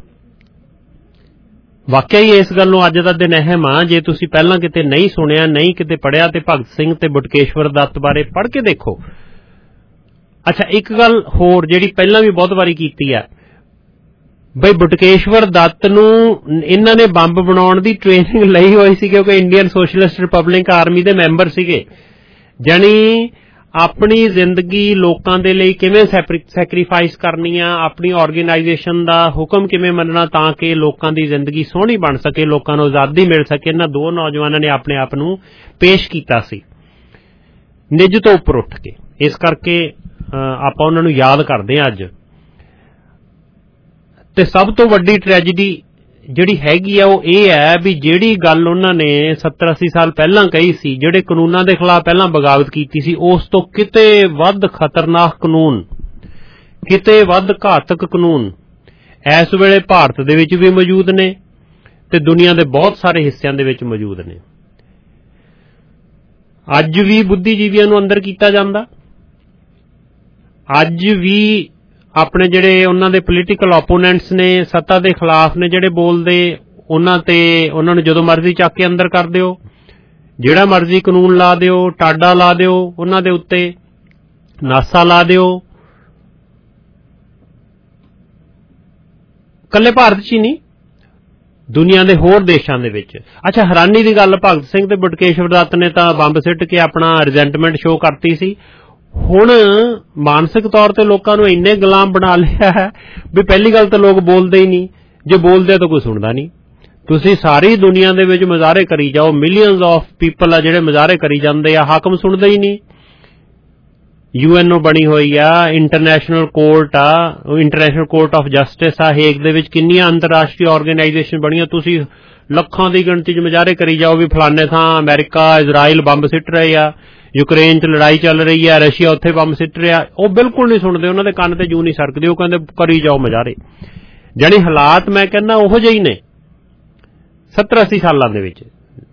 ਵਾਕਿਆ ਹੀ ਇਸ ਗੱਲ ਨੂੰ ਅੱਜ ਦਾ ਦਿਨ ਅਹਿਮ ਆ। ਜੇ ਤੁਸੀਂ ਪਹਿਲਾਂ ਕਿਤੇ ਨਹੀਂ ਸੁਣਿਆ, ਨਹੀਂ ਕਿਤੇ ਪੜ੍ਹਿਆ, ਤੇ ਭਗਤ ਸਿੰਘ ਤੇ ਬਟੁਕੇਸ਼ਵਰ ਦੱਤ ਬਾਰੇ ਪੜ੍ਹ ਕੇ ਦੇਖੋ। ਅੱਛਾ, ਇੱਕ ਗੱਲ ਹੋਰ ਜਿਹੜੀ ਪਹਿਲਾਂ ਵੀ ਬਹੁਤ ਵਾਰੀ ਕੀਤੀ ਆ, ਬਈ ਬਟੁਕੇਸ਼ਵਰ ਦੱਤ ਨੂੰ ਇਹਨਾਂ ਨੇ ਬੰਬ ਬਣਾਉਣ ਦੀ ਟ੍ਰੇਨਿੰਗ ਲਈ ਹੋਈ ਸੀ ਕਿਉਂਕਿ ਇੰਡੀਅਨ ਸੋਸ਼ਲਿਸਟ ਰਿਪਬਲਿਕ ਆਰਮੀ ਦੇ ਮੈਂਬਰ ਸੀਗੇ। ਜਾਣੀ ਆਪਣੀ ਜ਼ਿੰਦਗੀ ਲੋਕਾਂ ਦੇ ਲਈ ਕਿਵੇਂ ਸੈਕਰੀਫਾਈਸ ਕਰਨੀ ਆ, ਆਪਣੀ ਆਰਗੇਨਾਈਜੇਸ਼ਨ ਦਾ ਹੁਕਮ ਕਿਵੇਂ ਮੰਨਣਾ ਤਾਂ ਕਿ ਲੋਕਾਂ ਦੀ ਜ਼ਿੰਦਗੀ ਸੋਹਣੀ ਬਣ ਸਕੇ, ਲੋਕਾਂ ਨੂੰ ਆਜ਼ਾਦੀ ਮਿਲ ਸਕੇ, ਇਹਨਾਂ ਦੋ ਨੌਜਵਾਨਾਂ ਨੇ ਆਪਣੇ ਆਪ ਨੂੰ ਪੇਸ਼ ਕੀਤਾ ਸੀ ਨਿੱਜ ਤੋਂ ਉੱਪਰ ਉੱਠ ਕੇ। ਇਸ ਕਰਕੇ ਆਪਾਂ ਉਹਨਾਂ ਨੂੰ ਯਾਦ ਕਰਦੇ ਹਾਂ ਅੱਜ। ਤੇ ਸਭ ਤੋਂ ਵੱਡੀ ਟ੍ਰੈਜਡੀ ਜਿਹੜੀ ਹੈਗੀ ਆ ਉਹ ਇਹ ਹੈ ਵੀ ਜਿਹੜੀ ਗੱਲ ਉਹਨਾਂ ਨੇ ਸੱਤਰ ਅੱਸੀ ਸਾਲ ਪਹਿਲਾਂ ਕਹੀ ਸੀ, ਜਿਹੜੇ ਕਾਨੂੰਨਾਂ ਦੇ ਖਿਲਾਫ ਪਹਿਲਾਂ ਬਗਾਵਤ ਕੀਤੀ ਸੀ, ਉਸ ਤੋਂ ਕਿਤੇ ਵੱਧ ਖਤਰਨਾਕ ਕਾਨੂੰਨ, ਕਿਤੇ ਵੱਧ ਘਾਤਕ ਕਾਨੂੰਨ ਇਸ ਵੇਲੇ ਭਾਰਤ ਦੇ ਵਿੱਚ ਵੀ ਮੌਜੂਦ ਨੇ ਤੇ ਦੁਨੀਆ ਦੇ ਬਹੁਤ ਸਾਰੇ ਹਿੱਸਿਆਂ ਦੇ ਵਿੱਚ ਮੌਜੂਦ ਨੇ। ਅੱਜ ਵੀ ਬੁੱਧੀਜੀਵੀਆਂ ਨੂੰ ਅੰਦਰ ਕੀਤਾ ਜਾਂਦਾ, ਅੱਜ ਵੀ ਆਪਣੇ ਜਿਹੜੇ ਉਹਨਾਂ ਦੇ ਪੋਲੀਟੀਕਲ ਓਪੋਨੈਂਟਸ ਨੇ, ਸੱਤਾ ਦੇ ਖਿਲਾਫ ਨੇ ਜਿਹੜੇ ਬੋਲਦੇ, ਉਹਨਾਂ ਤੇ ਉਹਨਾਂ ਨੂੰ ਜਦੋਂ ਮਰਜ਼ੀ ਚੱਕ ਕੇ ਅੰਦਰ ਕਰ ਦਿਓ, ਜਿਹੜਾ ਮਰਜ਼ੀ ਕਾਨੂੰਨ ਲਾ ਦਿਓ, ਟਾਡਾ ਲਾ ਦਿਓ, ਉਹਨਾਂ ਦੇ ਉੱਤੇ ਨਾਸਾ ਲਾ ਦਿਓ। ਇਕੱਲੇ ਭਾਰਤ 'ਚ ਹੀ ਨਹੀਂ, ਦੁਨੀਆ ਦੇ ਹੋਰ ਦੇਸ਼ਾਂ ਦੇ ਵਿੱਚ। ਅੱਛਾ, ਹੈਰਾਨੀ ਦੀ ਗੱਲ, ਭਗਤ ਸਿੰਘ ਤੇ ਬਟੁਕੇਸ਼ਵਰ ਦੱਤ ਨੇ ਤਾਂ ਬੰਬ ਸਿੱਟ ਕੇ ਆਪਣਾ ਰਿਜ਼ੈਂਟਮੈਂਟ ਸ਼ੋਅ ਕਰਤੀ ਸੀ। ਹੁਣ ਮਾਨਸਿਕ ਤੌਰ ਤੇ ਲੋਕਾਂ ਨੂੰ ਇੰਨੇ ਗੁਲਾਮ ਬਣਾ ਲਿਆ ਹੈ ਵੀ ਪਹਿਲੀ ਗੱਲ ਤਾਂ ਲੋਕ ਬੋਲਦੇ ਹੀ ਨਹੀਂ, ਜੇ ਬੋਲਦੇ ਤਾਂ ਕੋਈ ਸੁਣਦਾ ਨਹੀਂ। ਤੁਸੀਂ ਸਾਰੀ ਦੁਨੀਆ ਦੇ ਵਿੱਚ ਮੁਜ਼ਾਹਰੇ ਕਰੀ ਜਾਓ, ਮਿਲੀਅਨਸ ਆਫ ਪੀਪਲ ਆ ਜਿਹੜੇ ਮੁਜ਼ਾਹਰੇ ਕਰੀ ਜਾਂਦੇ ਆ, ਹਾਕਮ ਸੁਣਦੇ ਹੀ ਨਹੀਂ। ਯੂ ਐਨ ਓ ਬਣੀ ਹੋਈ ਆ, ਇੰਟਰਨੈਸ਼ਨਲ ਕੋਰਟ ਆ, ਇੰਟਰਨੈਸ਼ਨਲ ਕੋਰਟ ਆਫ ਜਸਟਿਸ ਆ ਹੇਗ ਦੇ ਵਿੱਚ, ਕਿੰਨੀਆਂ ਅੰਤਰਰਾਸ਼ਟਰੀ ਆਰਗੇਨਾਈਜੇਸ਼ਨ ਬਣੀਆਂ, ਤੁਸੀਂ ਲੱਖਾਂ ਦੀ ਗਿਣਤੀ 'ਚ ਮੁਜ਼ਾਹਰੇ ਕਰੀ ਜਾਓ ਵੀ ਫਲਾਣੇ ਥਾਂ ਅਮਰੀਕਾ, ਇਜ਼ਰਾਈਲ ਬੰਬ ਸਿੱਟ ਰਹੇ ਆ, ਯੂਕਰੇਨ 'ਚ ਲੜਾਈ ਚੱਲ ਰਹੀ ਹੈ, ਰਸ਼ੀਆ ਉੱਥੇ ਬੰਬ ਸਿੱਟ ਰਿਹਾ। ਉਹ ਬਿਲਕੁਲ ਨਹੀਂ ਸੁਣਦੇ, ਉਹਨਾਂ ਦੇ ਕੰਨ ਤੇ ਜੂ ਨਹੀਂ ਸਰਕਦੀ, ਉਹ ਕਹਿੰਦੇ ਕਰੀ ਜਾਓ ਮੁਜ਼ਾਹਰੇ। ਜਾਣੀ ਹਾਲਾਤ ਮੈਂ ਕਹਿੰਦਾ ਉਹੋ ਜਿਹੇ ਹੀ ਨੇ ਸੱਤਰ ਅੱਸੀ ਸਾਲਾਂ ਦੇ ਵਿੱਚ।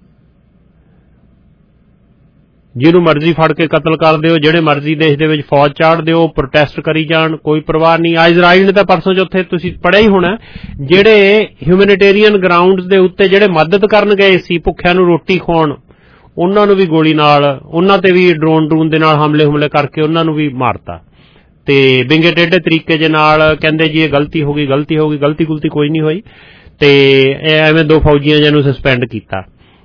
ਜਿਹਨੂੰ ਮਰਜ਼ੀ ਫੜ ਕੇ ਕਤਲ ਕਰ ਦਿਓ, ਜਿਹੜੇ ਮਰਜ਼ੀ ਦੇਸ਼ ਦੇ ਵਿੱਚ ਫੌਜ ਚਾੜ ਦਿਓ, ਪ੍ਰੋਟੈਸਟ ਕਰੀ ਜਾਣ, ਕੋਈ ਪਰਵਾਹ ਨਹੀਂ। ਆ ਇਜ਼ਰਾਈਲ ਨੇ ਤਾਂ ਪਰਸੋਂ ਚੌਥੇ ਤੁਸੀਂ ਪੜ੍ਹਿਆ ਹੀ ਹੋਣਾ, ਜਿਹੜੇ ਹਿਊਮੈਨਿਟੇਰੀਅਨ ਗਰਾਊਂਡਸ ਦੇ ਉੱਤੇ ਜਿਹੜੇ ਮਦਦ ਕਰਨ ਗਏ ਸੀ ਭੁੱਖਿਆਂ ਨੂੰ ਰੋਟੀ ਖਵਾਉਣ, ਉਹਨਾਂ ਨੂੰ ਵੀ ਗੋਲੀ ਨਾਲ, ਉਹਨਾਂ ਤੇ ਵੀ ਡਰੋਨ ਡਰੂਨ ਦੇ ਨਾਲ ਹਮਲੇ ਹੁਮਲੇ ਕਰਕੇ ਉਹਨਾਂ ਨੂੰ ਵੀ ਮਾਰਤਾ ਤੇ ਵਿੰਗੇ ਟੇਢੇ ਤਰੀਕੇ ਦੇ ਨਾਲ ਕਹਿੰਦੇ ਜੀ ਇਹ ਗਲਤੀ ਹੋ ਗਈ, ਗਲਤੀ ਹੋ ਗਈ। ਗਲਤੀ ਗੁਲਤੀ ਕੋਈ ਨਹੀਂ ਹੋਈ ਤੇ ਐਵੇਂ ਦੋ ਫੌਜੀਆਂ ਜਿਹਨੂੰ ਸਸਪੈਂਡ ਕੀਤਾ।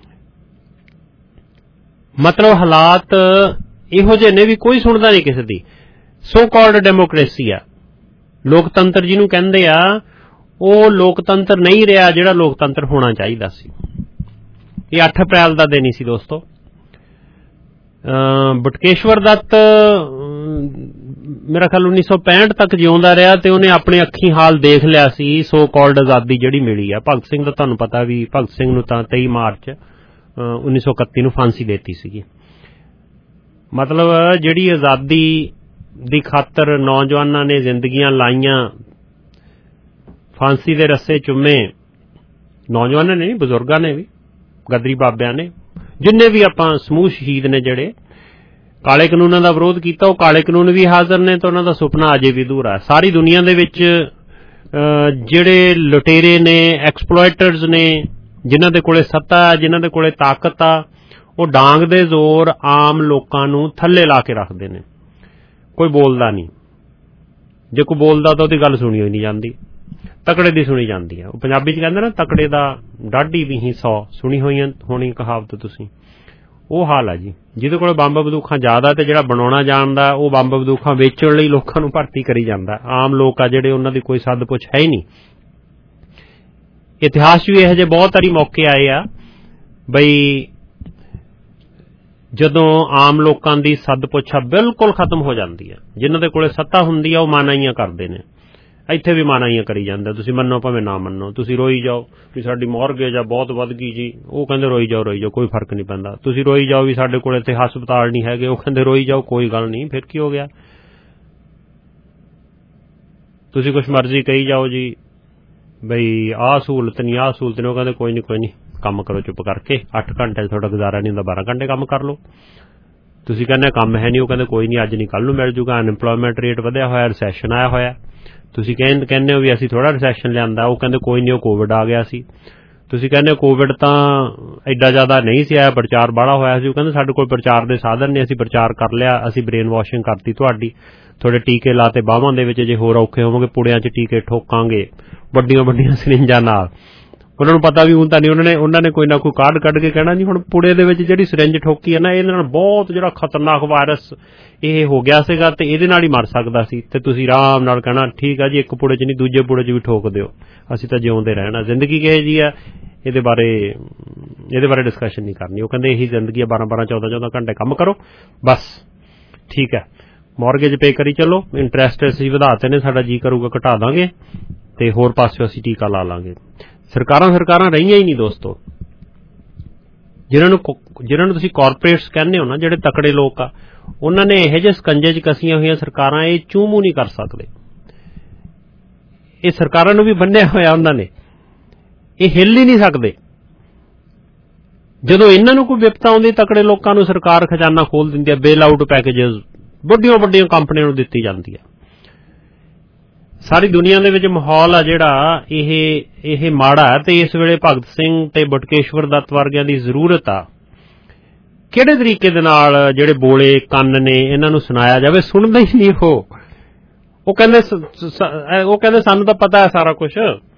ਮਤਲਬ ਹਾਲਾਤ ਇਹੋ ਜਿਹੇ ਨੇ ਵੀ ਕੋਈ ਸੁਣਦਾ ਨਹੀਂ ਕਿਸੇ ਦੀ। ਸੋ ਕਾਲਡ ਡੈਮੋਕ੍ਰੇਸੀ ਆ, ਲੋਕਤੰਤਰ ਜਿਹਨੂੰ ਕਹਿੰਦੇ ਆ, ਉਹ ਲੋਕਤੰਤਰ ਨਹੀਂ ਰਿਹਾ ਜਿਹੜਾ ਲੋਕਤੰਤਰ ਹੋਣਾ ਚਾਹੀਦਾ ਸੀ। ਇਹ ਅੱਠ ਅਪ੍ਰੈਲ ਦਾ ਦਿਨ ਹੀ ਸੀ ਦੋਸਤੋ। ਬਟੁਕੇਸ਼ਵਰ ਦੱਤ ਮੇਰਾ ਖਿਆਲ ਉੱਨੀ ਸੌ ਪੈਂਹਠ ਤੱਕ ਜਿਉਂਦਾ ਰਿਹਾ ਤੇ ਉਹਨੇ ਆਪਣੇ ਅੱਖੀਂ ਹਾਲ ਦੇਖ ਲਿਆ ਸੀ ਸੋ ਕਾਲਡ ਆਜ਼ਾਦੀ ਜਿਹੜੀ ਮਿਲੀ ਆ। ਭਗਤ ਸਿੰਘ ਦਾ ਤੁਹਾਨੂੰ ਪਤਾ ਵੀ, ਭਗਤ ਸਿੰਘ ਨੂੰ ਤਾਂ ਤੇਈ ਮਾਰਚ ਉੱਨੀ ਸੌ ਇਕੱਤੀ ਨੂੰ ਫਾਂਸੀ ਦੇਤੀ ਸੀਗੀ। ਮਤਲਬ ਜਿਹੜੀ ਆਜ਼ਾਦੀ ਦੀ ਖਾਤਰ ਨੌਜਵਾਨਾਂ ਨੇ ਜ਼ਿੰਦਗੀਆਂ ਲਾਈਆਂ, ਫਾਂਸੀ ਦੇ ਰੱਸੇ ਚੁੰਮੇ, ਨੌਜਵਾਨਾਂ ਨੇ ਨਹੀਂ, ਬਜ਼ੁਰਗਾਂ ਨੇ ਵੀ, ਗਦਰੀ ਬਾਬਿਆਂ ਨੇ, ਜਿੰਨੇ ਵੀ ਆਪਾਂ ਸਮੂਹ ਸ਼ਹੀਦ ਨੇ ਜਿਹੜੇ ਕਾਲੇ ਕਾਨੂੰਨਾਂ ਦਾ ਵਿਰੋਧ ਕੀਤਾ, ਉਹ ਕਾਲੇ ਕਾਨੂੰਨ ਵੀ ਹਾਜ਼ਰ ਨੇ ਤੇ ਉਹਨਾਂ ਦਾ ਸੁਪਨਾ ਅਜੇ ਵੀ ਅਧੂਰਾ। ਸਾਰੀ ਦੁਨੀਆ ਦੇ ਵਿੱਚ ਜਿਹੜੇ ਲੁਟੇਰੇ ਨੇ, ਐਕਸਪਲੋਇਟਰਸ ਨੇ, ਜਿਨ੍ਹਾਂ ਦੇ ਕੋਲੇ ਸੱਤਾ, ਜਿਨ੍ਹਾਂ ਦੇ ਕੋਲੇ ਤਾਕਤ ਆ, ਉਹ ਡਾਂਗ ਦੇ ਜ਼ੋਰ ਆਮ ਲੋਕਾਂ ਨੂੰ ਥੱਲੇ ਲਾ ਕੇ ਰੱਖਦੇ ਨੇ। ਕੋਈ ਬੋਲਦਾ ਨਹੀਂ, ਜੇ ਕੋਈ ਬੋਲਦਾ ਤਾਂ ਉਹਦੀ ਗੱਲ ਸੁਣੀ ਹੋਈ ਨਹੀਂ ਜਾਂਦੀ, ਤਕੜੇ ਦੀ ਸੁਣੀ ਜਾਂਦੀ ਹੈ। ਉਹ ਪੰਜਾਬੀ 'ਚ ਕਹਿੰਦੇ ਨਾ, ਤਕੜੇ ਦਾ ਡਾਢੀ ਵੀ ਹੀ ਸੌ ਸੁਣੀ ਹੋਈ ਹੋਣੀ ਕਹਾਵਤ ਤੁਸੀਂ। ਉਹ ਹਾਲ ਆ ਜੀ, ਜਿਹਦੇ ਕੋਲ ਬੰਬ ਬੰਦੂਕਾਂ ਜ਼ਿਆਦਾ ਤੇ ਜਿਹੜਾ ਬਣਾਉਣਾ ਜਾਣਦਾ ਉਹ ਬੰਬ ਬੰਦੂਕਾਂ ਵੇਚਣ ਲਈ ਲੋਕਾਂ ਨੂੰ ਭਰਤੀ ਕਰੀ ਜਾਂਦਾ। ਆਮ ਲੋਕ ਆ ਜਿਹੜੇ, ਉਹਨਾਂ ਦੀ ਕੋਈ ਸੱਦ ਪੁੱਛ ਹੈ ਹੀ ਨਹੀਂ। ਇਤਿਹਾਸ ਵੀ ਇਹੋ ਜਿਹੇ ਬਹੁਤ ਸਾਰੀ ਮੌਕੇ ਆਏ ਆ ਬਈ ਜਦੋਂ ਆਮ ਲੋਕਾਂ ਦੀ ਸੱਦ ਪੁੱਛਾ ਬਿਲਕੁਲ ਖਤਮ ਹੋ ਜਾਂਦੀ ਹੈ। ਜਿਨ੍ਹਾਂ ਦੇ ਕੋਲੇ ਸੱਤਾ ਹੁੰਦੀ ਆ ਉਹ ਮਾਨਾਈਆਂ ਕਰਦੇ ਨੇ, ਇੱਥੇ ਵੀ ਮਾਨਾਈਆਂ ਕਰੀ ਜਾਂਦੇ, ਤੁਸੀਂ ਮੰਨੋ ਭਾਵੇਂ ਨਾ ਮੰਨੋ, ਤੁਸੀਂ ਰੋਈ ਜਾਓ ਵੀ ਸਾਡੀ ਮੌਰਗੇਜ ਆ ਬਹੁਤ ਵੱਧ ਗਈ ਜੀ, ਉਹ ਕਹਿੰਦੇ ਰੋਈ ਜਾਓ ਰੋਈ ਜਾਓ ਕੋਈ ਫਰਕ ਨਹੀਂ ਪੈਂਦਾ। ਤੁਸੀਂ ਰੋਈ ਜਾਓ ਵੀ ਸਾਡੇ ਕੋਲ ਇੱਥੇ ਹਸਪਤਾਲ ਨਹੀਂ ਹੈਗੇ, ਉਹ ਕਹਿੰਦੇ ਰੋਈ ਜਾਓ ਕੋਈ ਗੱਲ ਨਹੀਂ, ਫਿਰ ਕੀ ਹੋ ਗਿਆ। ਤੁਸੀਂ ਕੁਛ ਮਰਜ਼ੀ ਕਹੀ ਜਾਓ ਜੀ ਬਈ ਆਹ ਸਹੂਲਤ ਨਹੀਂ ਆਹ ਸਹੂਲਤ ਨਹੀਂ, ਉਹ ਕਹਿੰਦੇ ਕੋਈ ਨਹੀਂ ਕੋਈ ਨਹੀਂ ਕੰਮ ਕਰੋ ਚੁੱਪ ਕਰਕੇ, ਅੱਠ ਘੰਟੇ ਤੁਹਾਡਾ ਗੁਜ਼ਾਰਾ ਨਹੀਂ ਹੁੰਦਾ, ਬਾਰਾਂ ਘੰਟੇ ਕੰਮ ਕਰ ਲਓ। ਤੁਸੀਂ ਕਹਿੰਦੇ ਕੰਮ ਹੈ ਨਹੀਂ, ਉਹ ਕਹਿੰਦੇ ਕੋਈ ਨਹੀਂ ਅੱਜ ਨਹੀਂ ਕੱਲ੍ਹ ਨੂੰ ਮਿਲ ਜੂਗਾ। ਅਨਇੰਪਲੋਇਮੈਂਟ ਰੇਟ ਵਧਿਆ ਹੋਇਆ, ਰਿਸੈਸ਼ਨ ਆਇਆ ਹੋਇਆ, ਤੁਸੀਂ ਕਹਿੰਦੇ ਕਹਿੰਦੇ ਹੋ ਵੀ ਅਸੀਂ ਥੋੜ੍ਹਾ ਰਿਸੈਸ਼ਨ ਲਿਆਂਦਾ, ਉਹ ਕਹਿੰਦੇ ਕੋਈ ਨਹੀਂ ਉਹ ਕੋਵਿਡ ਆ ਗਿਆ ਸੀ। ਤੁਸੀਂ ਕਹਿੰਦੇ ਕੋਵਿਡ ਤਾਂ ਐਡਾ ਜ਼ਿਆਦਾ ਨਹੀਂ ਸੀ ਆਇਆ, ਪ੍ਰਚਾਰ ਬਾਹਲਾ ਹੋਇਆ ਸੀ, ਉਹ ਕਹਿੰਦੇ ਸਾਡੇ ਕੋਲ ਪ੍ਰਚਾਰ ਦੇ ਸਾਧਨ ਨੇ, ਅਸੀਂ ਪ੍ਰਚਾਰ ਕਰ ਲਿਆ, ਅਸੀਂ ਬ੍ਰੇਨ ਵਾਸ਼ਿੰਗ ਕਰਤੀ ਤੁਹਾਡੀ, ਤੁਹਾਡੇ ਟੀਕੇ ਲਾਤੇ ਬਾਹਾਂ ਦੇ ਵਿੱਚ, ਜੇ ਹੋਰ ਔਖੇ ਹੋਵੋਗੇ ਪੁੜਿਆਂ 'ਚ ਟੀਕੇ ਠੋਕਾਂਗੇ ਵੱਡੀਆਂ ਵੱਡੀਆਂ ਸਰਿੰਜਾਂ ਨਾਲ। ਉਹਨਾਂ ਨੂੰ ਪਤਾ ਵੀ ਹੁਣ ਤਾਂ ਨਹੀਂ, ਉਹਨਾਂ ਨੇ ਉਹਨਾਂ ਨੇ ਕੋਈ ਨਾ ਕੋਈ ਕਾਰਡ ਕੱਢ ਕੇ ਕਹਿਣਾ ਜੀ ਹੁਣ ਪੁੜੇ ਦੇ ਵਿੱਚ ਜਿਹੜੀ ਸਰਿੰਜ ਠੋਕੀ ਹੈ ਨਾ ਇਹਦੇ ਨਾਲ ਬਹੁਤ ਜਿਹੜਾ ਖਤਰਨਾਕ ਵਾਇਰਸ ਇਹ ਹੋ ਗਿਆ ਸੀਗਾ ਤੇ ਇਹਦੇ ਨਾਲ ਹੀ ਮਰ ਸਕਦਾ ਸੀ, ਤੇ ਤੁਸੀਂ ਆਰਾਮ ਨਾਲ ਕਹਿਣਾ ਠੀਕ ਆ ਜੀ ਇੱਕ ਪੁੜੇ 'ਚ ਨਹੀਂ ਦੂਜੇ ਪੁੜੇ 'ਚ ਵੀ ਠੋਕ ਦਿਓ, ਅਸੀਂ ਤਾਂ ਜਿਉਂਦੇ ਰਹਿਣਾ। ਜ਼ਿੰਦਗੀ ਕਿਹੋ ਜਿਹੀ ਆ ਇਹਦੇ ਬਾਰੇ ਇਹਦੇ ਬਾਰੇ ਡਿਸਕਸ਼ਨ ਨਹੀਂ ਕਰਨੀ। ਉਹ ਕਹਿੰਦੇ ਇਹੀ ਜ਼ਿੰਦਗੀ ਆ, ਬਾਰਾਂ ਬਾਰਾਂ ਚੌਦਾਂ ਚੌਦਾਂ ਘੰਟੇ ਕੰਮ ਕਰੋ ਬਸ ਠੀਕ ਹੈ, ਮੌਰਗੇਜ ਪੇ ਕਰੀ ਚੱਲੋ, ਇੰਟਰਸਟ ਅਸੀਂ ਵਧਾਤੇ ਨੇ, ਸਾਡਾ ਜੀ ਕਰੂਗਾ ਘਟਾ ਦਾਂਗੇ ਤੇ ਹੋਰ ਪਾਸਿਓਂ ਅਸੀਂ ਟੀਕਾ ਲਾ ਲਾਂਗੇ। ਸਰਕਾਰਾਂ ਸਰਕਾਰਾਂ ਰਹੀਆਂ ਹੀ ਨਹੀਂ ਦੋਸਤੋ, ਜਿਹਨਾਂ ਨੂੰ ਜਿਹਨਾਂ ਨੂੰ ਤੁਸੀਂ ਕਾਰਪੋਰੇਟਸ ਕਹਿੰਦੇ ਹੋ ਨਾ, ਜਿਹੜੇ ਤਕੜੇ ਲੋਕ ਆ, ਉਹਨਾਂ ਨੇ ਇਹੋ ਜਿਹੇ ਸਕੰਜੇ 'ਚ ਕਸੀਆਂ ਹੋਈਆਂ ਸਰਕਾਰਾਂ, ਇਹ ਚੂੰ ਮੂੰਹ ਨਹੀਂ ਕਰ ਸਕਦੇ। ਇਹ ਸਰਕਾਰਾਂ ਨੂੰ ਵੀ ਬੰਨਿਆ ਹੋਇਆ ਉਹਨਾਂ ਨੇ, ਇਹ ਹਿੱਲ ਹੀ ਨਹੀਂ ਸਕਦੇ। ਜਦੋਂ ਇਹਨਾਂ ਨੂੰ ਕੋਈ ਵਿਪਤਾ ਆਉਂਦੀ ਤਕੜੇ ਲੋਕਾਂ ਨੂੰ ਸਰਕਾਰ ਖਜ਼ਾਨਾ ਖੋਲ ਦਿੰਦੀ ਹੈ, ਬੇਲ ਆਊਟ ਪੈਕੇਜਸ ਵੱਡੀਆਂ ਵੱਡੀਆਂ ਕੰਪਨੀਆਂ ਨੂੰ ਦਿੱਤੀ ਜਾਂਦੀ ਹੈ। ਸਾਰੀ ਦੁਨੀਆ ਦੇ ਵਿੱਚ ਮਾਹੌਲ ਆ ਜਿਹੜਾ ਇਹ ਇਹ ਮਾੜਾ ਹੈ, ਤੇ ਇਸ ਵੇਲੇ ਭਗਤ ਸਿੰਘ ਤੇ ਬਟਕੇਸ਼ਵਰ ਦੱਤ ਵਰਗਿਆਂ ਦੀ ਜ਼ਰੂਰਤ ਆ ਕਿਹੜੇ ਤਰੀਕੇ ਦੇ ਨਾਲ ਜਿਹੜੇ ਬੋਲੇ ਕੰਨ ਨੇ ਇਹਨਾਂ ਨੂੰ ਸੁਣਾਇਆ ਜਾਵੇ। ਸੁਣਦੇ ਹੀ ਨਹੀਂ ਉਹ ਉਹ ਕਹਿੰਦੇ ਉਹ ਕਹਿੰਦੇ ਸਾਨੂੰ ਤਾਂ ਪਤਾ ਹੈ ਸਾਰਾ ਕੁਛ,